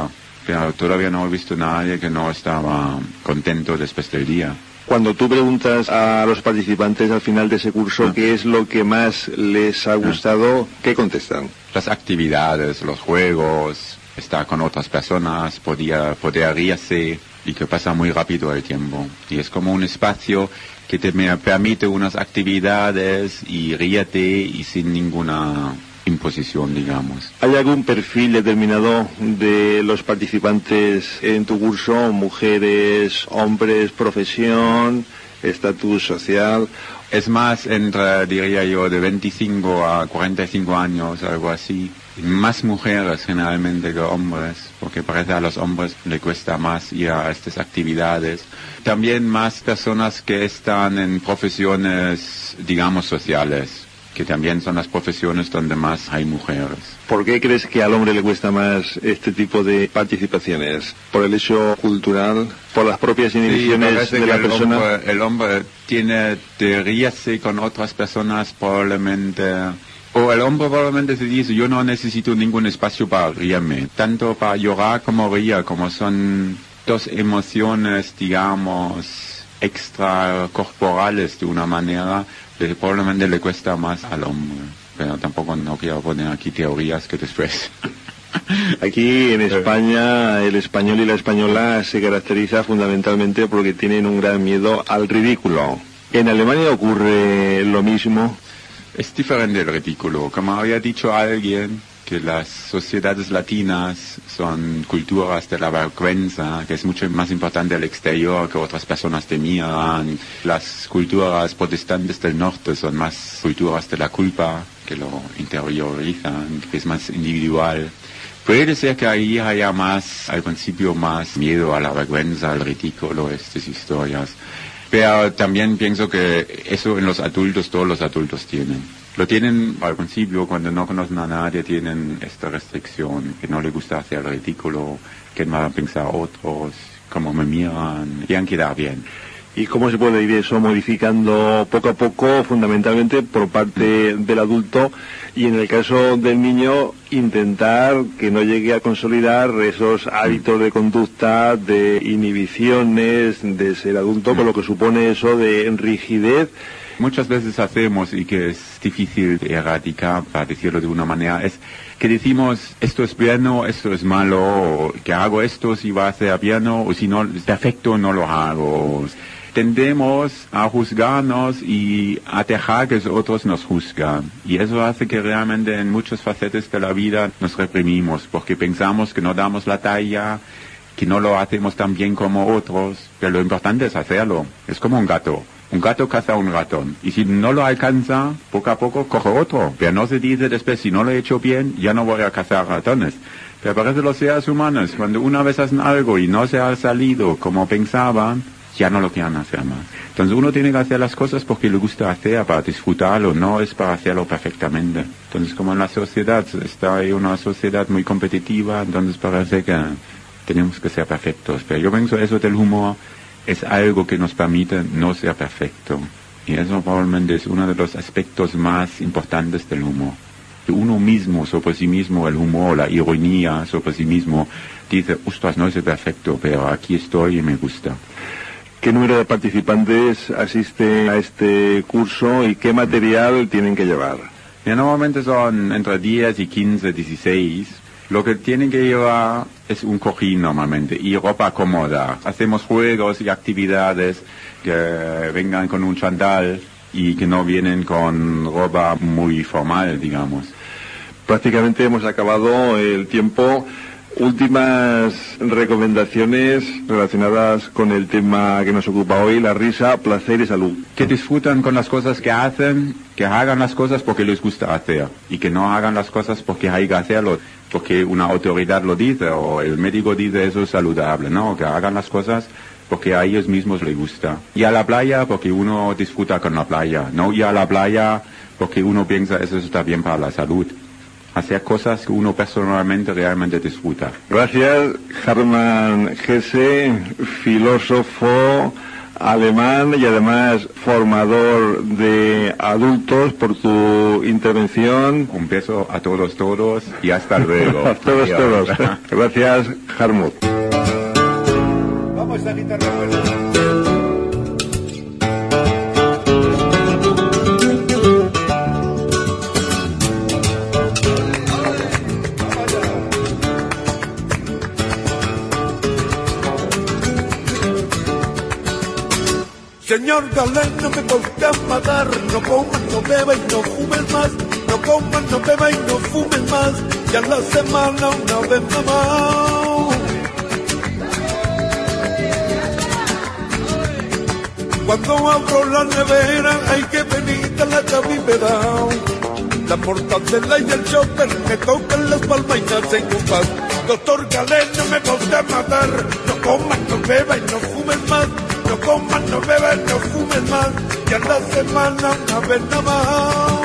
pero todavía no he visto a nadie que no estaba contento después del día. Cuando tú preguntas a los participantes al final de ese curso qué es lo que más les ha gustado, ¿qué contestan? Las actividades, los juegos, estar con otras personas, poder, poder reírse y que pasa muy rápido el tiempo. Y es como un espacio que te me permite unas actividades y ríete y sin ninguna imposición, digamos. ¿Hay algún perfil determinado de los participantes en tu curso? Mujeres, hombres, profesión, estatus social. Es más entre, diría yo, de veinticinco a cuarenta y cinco años, algo así. Más mujeres generalmente que hombres, porque parece a los hombres le cuesta más ir a estas actividades. También más personas que están en profesiones, digamos, sociales, que también son las profesiones donde más hay mujeres. ¿Por qué crees que al hombre le cuesta más este tipo de participaciones? ¿Por el hecho cultural? ¿Por las propias inhibiciones sí, de la el persona? Hombre, el hombre tiene de reírse con otras personas probablemente, o el hombre probablemente se dice, yo no necesito ningún espacio para reírme, tanto para llorar como reír, como son dos emociones, digamos, extracorporales de una manera, que probablemente le cuesta más al hombre. Pero tampoco no quiero poner aquí teorías que después... Aquí en España el español y la española se caracteriza fundamentalmente porque tienen un gran miedo al ridículo. ¿En Alemania ocurre lo mismo? Es diferente el ridículo. Como había dicho alguien, que las sociedades latinas son culturas de la vergüenza, que es mucho más importante el exterior que otras personas te miran. Las culturas protestantes del norte son más culturas de la culpa, que lo interiorizan, que es más individual. Puede ser que ahí haya más, al principio, más miedo a la vergüenza, al ridículo, estas historias. Pero también pienso que eso en los adultos, todos los adultos tienen. Lo tienen al principio, cuando no conocen a nadie, tienen esta restricción, que no les gusta hacer el ridículo, que van a pensar otros, cómo me miran, y han quedado bien. ¿Y cómo se puede ir eso modificando poco a poco, fundamentalmente por parte del adulto, y en el caso del niño, intentar que no llegue a consolidar esos hábitos de conducta, de inhibiciones, de ser adulto, con lo que supone eso de rigidez? Muchas veces hacemos, y que es difícil de erradicar, para decirlo de una manera, es que decimos, esto es bueno, esto es malo, o que hago esto si va a ser bien, o si no, es perfecto, no lo hago. Tendemos a juzgarnos y a dejar que otros nos juzgan. Y eso hace que realmente en muchas facetas de la vida nos reprimimos, porque pensamos que no damos la talla, que no lo hacemos tan bien como otros, pero lo importante es hacerlo. Es como un gato. Un gato caza a un ratón, y si no lo alcanza, poco a poco coge otro. Pero no se dice después, si no lo he hecho bien, ya no voy a cazar ratones. Pero parece los seres humanos, cuando una vez hacen algo y no se ha salido como pensaban, ya no lo quieren hacer más. Entonces uno tiene que hacer las cosas porque le gusta hacer, para disfrutarlo, no es para hacerlo perfectamente. Entonces como en la sociedad, está ahí una sociedad muy competitiva, entonces parece que tenemos que ser perfectos. Pero yo pienso eso del humor, es algo que nos permite no ser perfecto. Y eso probablemente es uno de los aspectos más importantes del humor. Que uno mismo, sobre sí mismo, el humor, la ironía sobre sí mismo, dice, ostras, no soy perfecto, pero aquí estoy y me gusta. ¿Qué número de participantes asiste a este curso y qué material tienen que llevar? Ya, normalmente son entre diez y quince, dieciséis. Lo que tienen que llevar es un cojín normalmente y ropa cómoda. Hacemos juegos y actividades que vengan con un chándal y que no vienen con ropa muy formal, digamos. Prácticamente hemos acabado el tiempo. Últimas recomendaciones relacionadas con el tema que nos ocupa hoy, la risa, placer y salud. Que disfrutan con las cosas que hacen, que hagan las cosas porque les gusta hacer y que no hagan las cosas porque hay que hacerlo, porque una autoridad lo dice o el médico dice eso es saludable, no, que hagan las cosas porque a ellos mismos les gusta. Y a la playa porque uno disfruta con la playa, no ir a la playa porque uno piensa eso está bien para la salud. Hacer cosas que uno personalmente realmente disfruta. Gracias, Hermann Hesse, filósofo, alemán y además formador de adultos, por tu intervención. Un beso a todos, todos y hasta luego. A todos, todos. Gracias, Hartmut. Vamos a guitarra buena. Señor Galén, no me podrás matar, no comas, no bebas y no fumes más, no comas, no bebas y no fumes más, y a la semana una vez nada más. Cuando abro la nevera, hay que venir a la cabimera. La mortadela y el chopper me tocan las palmainas en compás. Doctor Galén, no me podrás matar, no comas, no bebas y no fumes más. No comas, no bebas, no fumes más, y a la semana una vez nada más.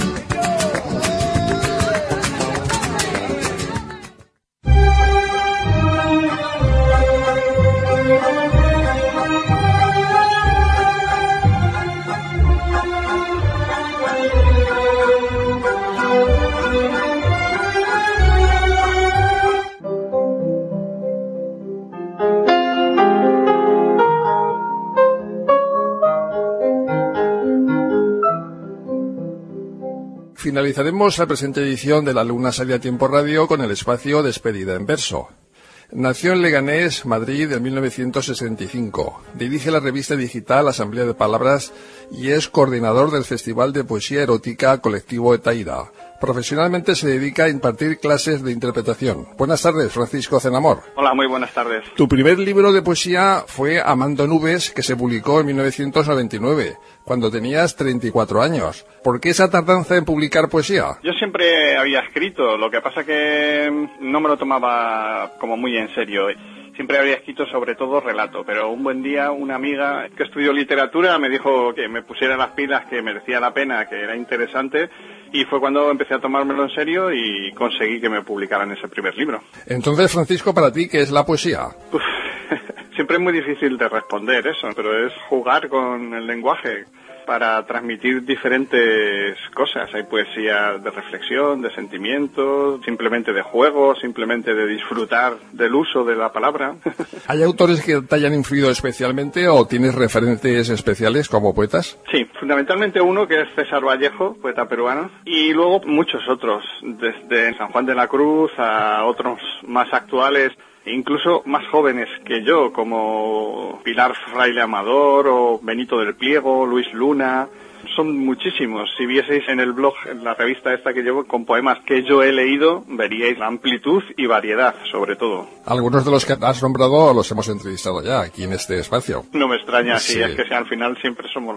Finalizaremos la presente edición de La Luna Sale a Tiempo Radio con el espacio Despedida en Verso. Nació en Leganés, Madrid, en mil novecientos sesenta y cinco. Dirige la revista digital Asamblea de Palabras y es coordinador del Festival de Poesía Erótica Colectivo Etaira. Profesionalmente se dedica a impartir clases de interpretación. Buenas tardes, Francisco Zenamor. Hola, muy buenas tardes. Tu primer libro de poesía fue Amando Nubes, que se publicó en mil novecientos noventa y nueve, cuando tenías treinta y cuatro años. ¿Por qué esa tardanza en publicar poesía? Yo siempre había escrito, lo que pasa que no me lo tomaba como muy en serio. Siempre había escrito sobre todo relato, pero un buen día una amiga que estudió literatura me dijo que me pusiera las pilas, que merecía la pena, que era interesante, y fue cuando empecé a tomármelo en serio y conseguí que me publicaran ese primer libro. Entonces, Francisco, para ti, ¿qué es la poesía? Uf, siempre es muy difícil de responder eso, pero es jugar con el lenguaje para transmitir diferentes cosas. Hay poesía de reflexión, de sentimiento, simplemente de juego, simplemente de disfrutar del uso de la palabra. ¿Hay autores que te hayan influido especialmente o tienes referentes especiales como poetas? Sí, fundamentalmente uno que es César Vallejo, poeta peruano, y luego muchos otros, desde San Juan de la Cruz a otros más actuales, incluso más jóvenes que yo, como Pilar Fraile Amador o Benito del Pliego, Luis Luna. Son muchísimos. Si vieseis en el blog, en la revista esta que llevo, con poemas que yo he leído, veríais la amplitud y variedad, sobre todo. Algunos de los que has nombrado los hemos entrevistado ya aquí en este espacio. No me extraña, sí, sí es que al final siempre somos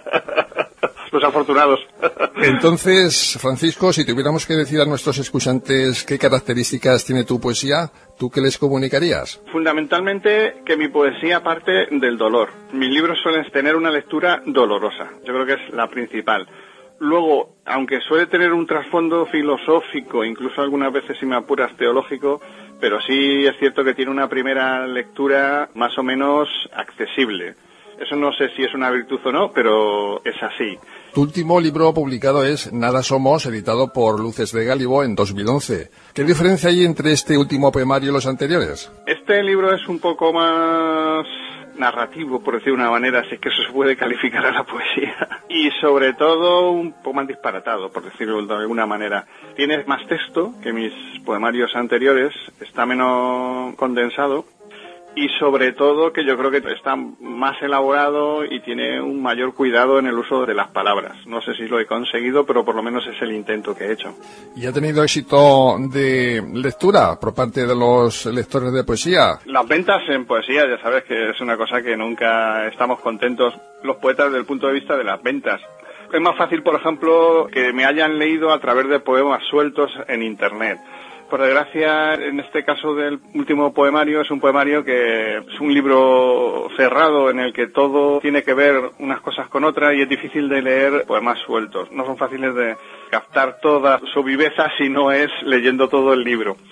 los afortunados. Entonces, Francisco, si tuviéramos que decir a nuestros escuchantes qué características tiene tu poesía, ¿tú qué les comunicarías? Fundamentalmente que mi poesía parte del dolor. Mis libros suelen tener una lectura dolorosa. Yo creo que es la principal. Luego, aunque suele tener un trasfondo filosófico, incluso algunas veces, si me apuras, teológico, pero sí es cierto que tiene una primera lectura más o menos accesible. Eso no sé si es una virtud o no, pero es así. Tu último libro publicado es Nada Somos, editado por Luces de Gálibo en dos mil once. ¿Qué diferencia hay entre este último poemario y los anteriores? Este libro es un poco más narrativo, por decir de una manera, si es que eso se puede calificar a la poesía. Y sobre todo un poco más disparatado, por decirlo de alguna manera. Tiene más texto que mis poemarios anteriores, está menos condensado. Y sobre todo que yo creo que está más elaborado y tiene un mayor cuidado en el uso de las palabras. No sé si lo he conseguido, pero por lo menos es el intento que he hecho. ¿Y ha tenido éxito de lectura por parte de los lectores de poesía? Las ventas en poesía, ya sabes que es una cosa que nunca estamos contentos los poetas desde el punto de vista de las ventas. Es más fácil, por ejemplo, que me hayan leído a través de poemas sueltos en Internet. Por desgracia, en este caso del último poemario, es un poemario que es un libro cerrado en el que todo tiene que ver unas cosas con otras y es difícil de leer poemas sueltos. No son fáciles de captar toda su viveza si no es leyendo todo el libro.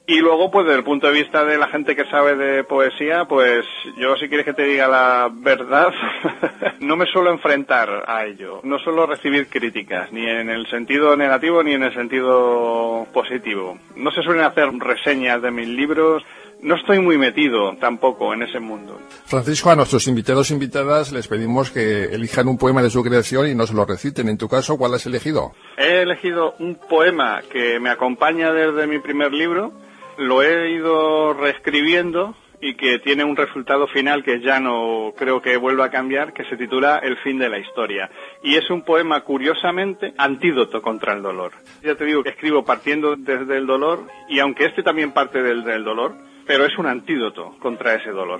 Y luego, pues desde el punto de vista de la gente que sabe de poesía, pues yo, si quieres que te diga la verdad, no me suelo enfrentar a ello. No suelo recibir críticas, ni en el sentido negativo ni en el sentido positivo. No se suelen hacer reseñas de mis libros. No estoy muy metido tampoco en ese mundo. Francisco, a nuestros invitados e invitadas les pedimos que elijan un poema de su creación y nos lo reciten. En tu caso, ¿cuál has elegido? He elegido un poema que me acompaña desde mi primer libro. Lo he ido reescribiendo y que tiene un resultado final que ya no creo que vuelva a cambiar, que se titula El fin de la historia. Y es un poema, curiosamente, antídoto contra el dolor. Ya te digo que escribo partiendo desde el dolor, y aunque este también parte del, del dolor, pero es un antídoto contra ese dolor.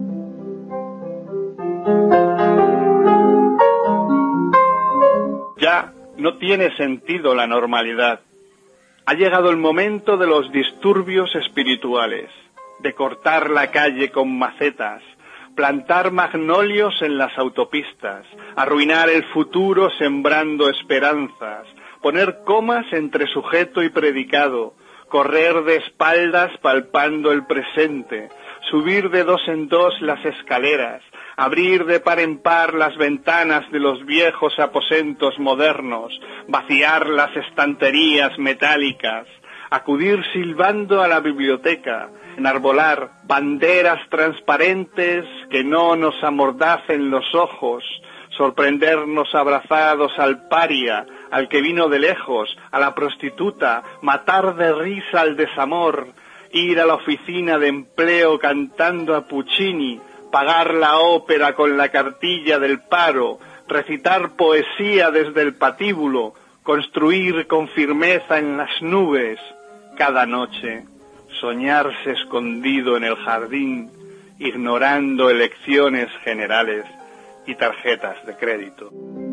Ya no tiene sentido la normalidad. Ha llegado el momento de los disturbios espirituales, de cortar la calle con macetas, plantar magnolios en las autopistas, arruinar el futuro sembrando esperanzas, poner comas entre sujeto y predicado, correr de espaldas palpando el presente, subir de dos en dos las escaleras, abrir de par en par las ventanas de los viejos aposentos modernos, vaciar las estanterías metálicas, acudir silbando a la biblioteca, enarbolar banderas transparentes que no nos amordacen los ojos, sorprendernos abrazados al paria, al que vino de lejos, a la prostituta, matar de risa al desamor, ir a la oficina de empleo cantando a Puccini, pagar la ópera con la cartilla del paro, recitar poesía desde el patíbulo, construir con firmeza en las nubes, cada noche, soñarse escondido en el jardín, ignorando elecciones generales y tarjetas de crédito.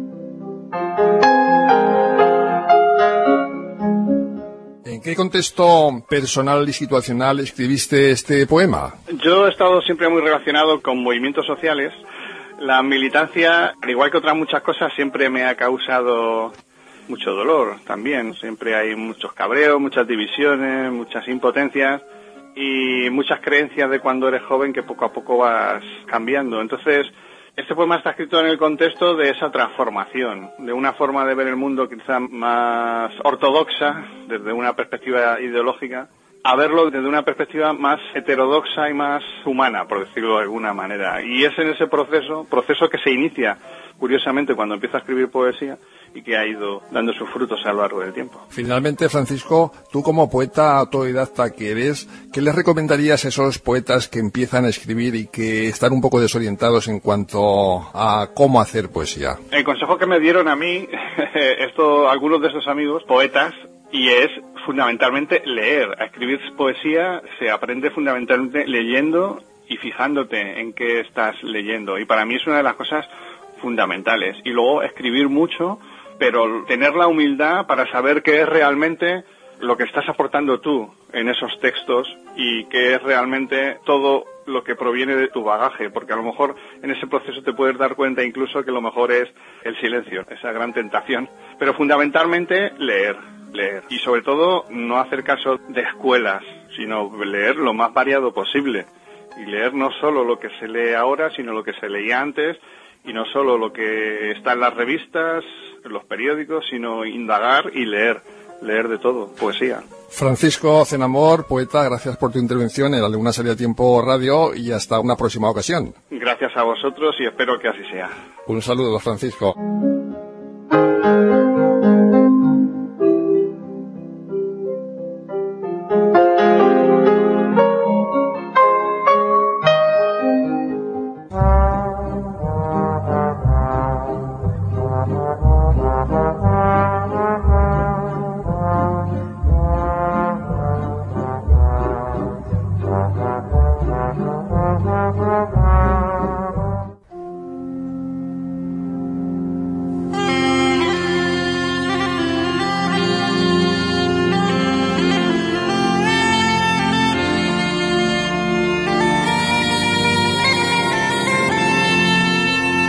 ¿En qué contexto personal y situacional escribiste este poema? Yo he estado siempre muy relacionado con movimientos sociales. La militancia, al igual que otras muchas cosas, siempre me ha causado mucho dolor también. Siempre hay muchos cabreos, muchas divisiones, muchas impotencias y muchas creencias de cuando eres joven que poco a poco vas cambiando. Entonces, este poema está escrito en el contexto de esa transformación, de una forma de ver el mundo quizá más ortodoxa, desde una perspectiva ideológica, a verlo desde una perspectiva más heterodoxa y más humana, por decirlo de alguna manera. Y es en ese proceso, proceso que se inicia, curiosamente, cuando empiezo a escribir poesía y que ha ido dando sus frutos a lo largo del tiempo. Finalmente, Francisco, tú como poeta autodidacta que eres, ¿qué les recomendarías a esos poetas que empiezan a escribir y que están un poco desorientados en cuanto a cómo hacer poesía? El consejo que me dieron a mí, esto, algunos de esos amigos, poetas, y es fundamentalmente leer. A escribir poesía se aprende fundamentalmente leyendo y fijándote en qué estás leyendo. Y para mí es una de las cosas fundamentales. Y luego escribir mucho, pero tener la humildad para saber qué es realmente lo que estás aportando tú en esos textos y qué es realmente todo lo que proviene de tu bagaje, porque a lo mejor en ese proceso te puedes dar cuenta incluso que lo mejor es el silencio, esa gran tentación. Pero fundamentalmente leer, leer. Y sobre todo no hacer caso de escuelas, sino leer lo más variado posible. Y leer no solo lo que se lee ahora, sino lo que se leía antes, y no solo lo que está en las revistas, en los periódicos, sino indagar y leer, leer de todo, poesía. Francisco Cenamor, poeta, gracias por tu intervención en La Luna Sale a Tiempo Radio y hasta una próxima ocasión. Gracias a vosotros y espero que así sea. Un saludo, Francisco.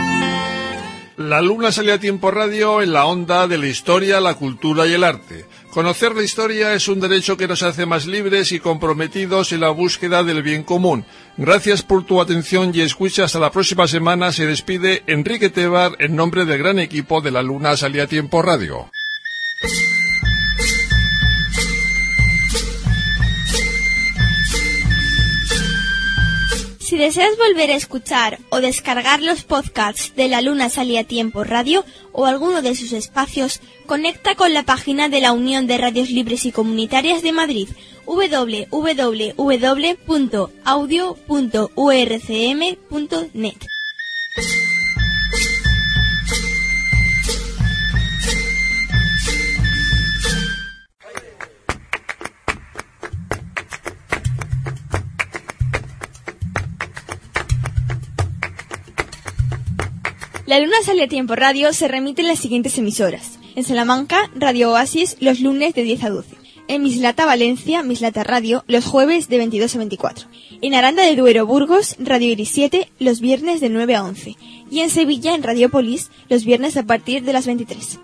La Luna Sale a Tiempo Radio en la onda de la historia, la cultura y el arte. Conocer la historia es un derecho que nos hace más libres y comprometidos en la búsqueda del bien común. Gracias por tu atención y escucha. Hasta la próxima semana. Se despide Enrique Tebar en nombre del gran equipo de La Luna Sale a Tiempo Radio. Si deseas volver a escuchar o descargar los podcasts de La Luna Sale a Tiempo Radio o alguno de sus espacios, conecta con la página de la Unión de Radios Libres y Comunitarias de Madrid, doble u doble u doble u punto audio punto u r c m punto net. La Luna Sale a Tiempo Radio se remite en las siguientes emisoras. En Salamanca, Radio Oasis, los lunes de diez a doce. En Mislata, Valencia, Mislata Radio, los jueves de veintidós a veinticuatro. En Aranda de Duero, Burgos, Radio Iris siete, los viernes de nueve a once. Y en Sevilla, en Radiopolis, los viernes a partir de las veintitrés.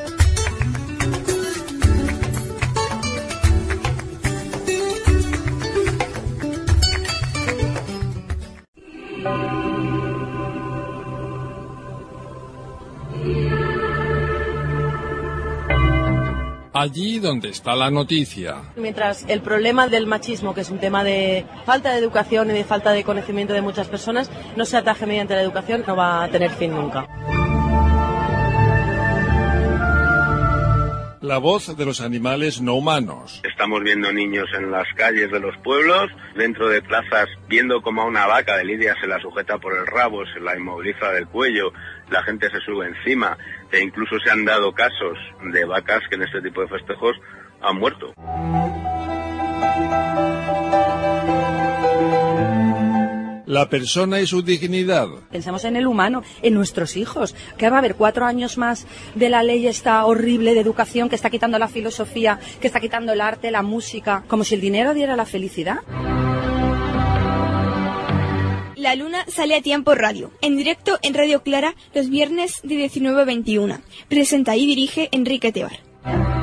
Allí donde está la noticia. Mientras el problema del machismo, que es un tema de falta de educación y de falta de conocimiento de muchas personas, no se ataje mediante la educación, no va a tener fin nunca. La voz de los animales no humanos. Estamos viendo niños en las calles de los pueblos, dentro de plazas, viendo como a una vaca de lidia se la sujeta por el rabo, se la inmoviliza del cuello, la gente se sube encima, e incluso se han dado casos de vacas que en este tipo de festejos han muerto. La persona y su dignidad. Pensemos en el humano, en nuestros hijos, que va a haber cuatro años más de la ley esta horrible de educación que está quitando la filosofía, que está quitando el arte, la música, como si el dinero diera la felicidad. La Luna Sale a Tiempo Radio, en directo en Radio Clara los viernes de diecinueve a veintiuna. Presenta y dirige Enrique Tebar.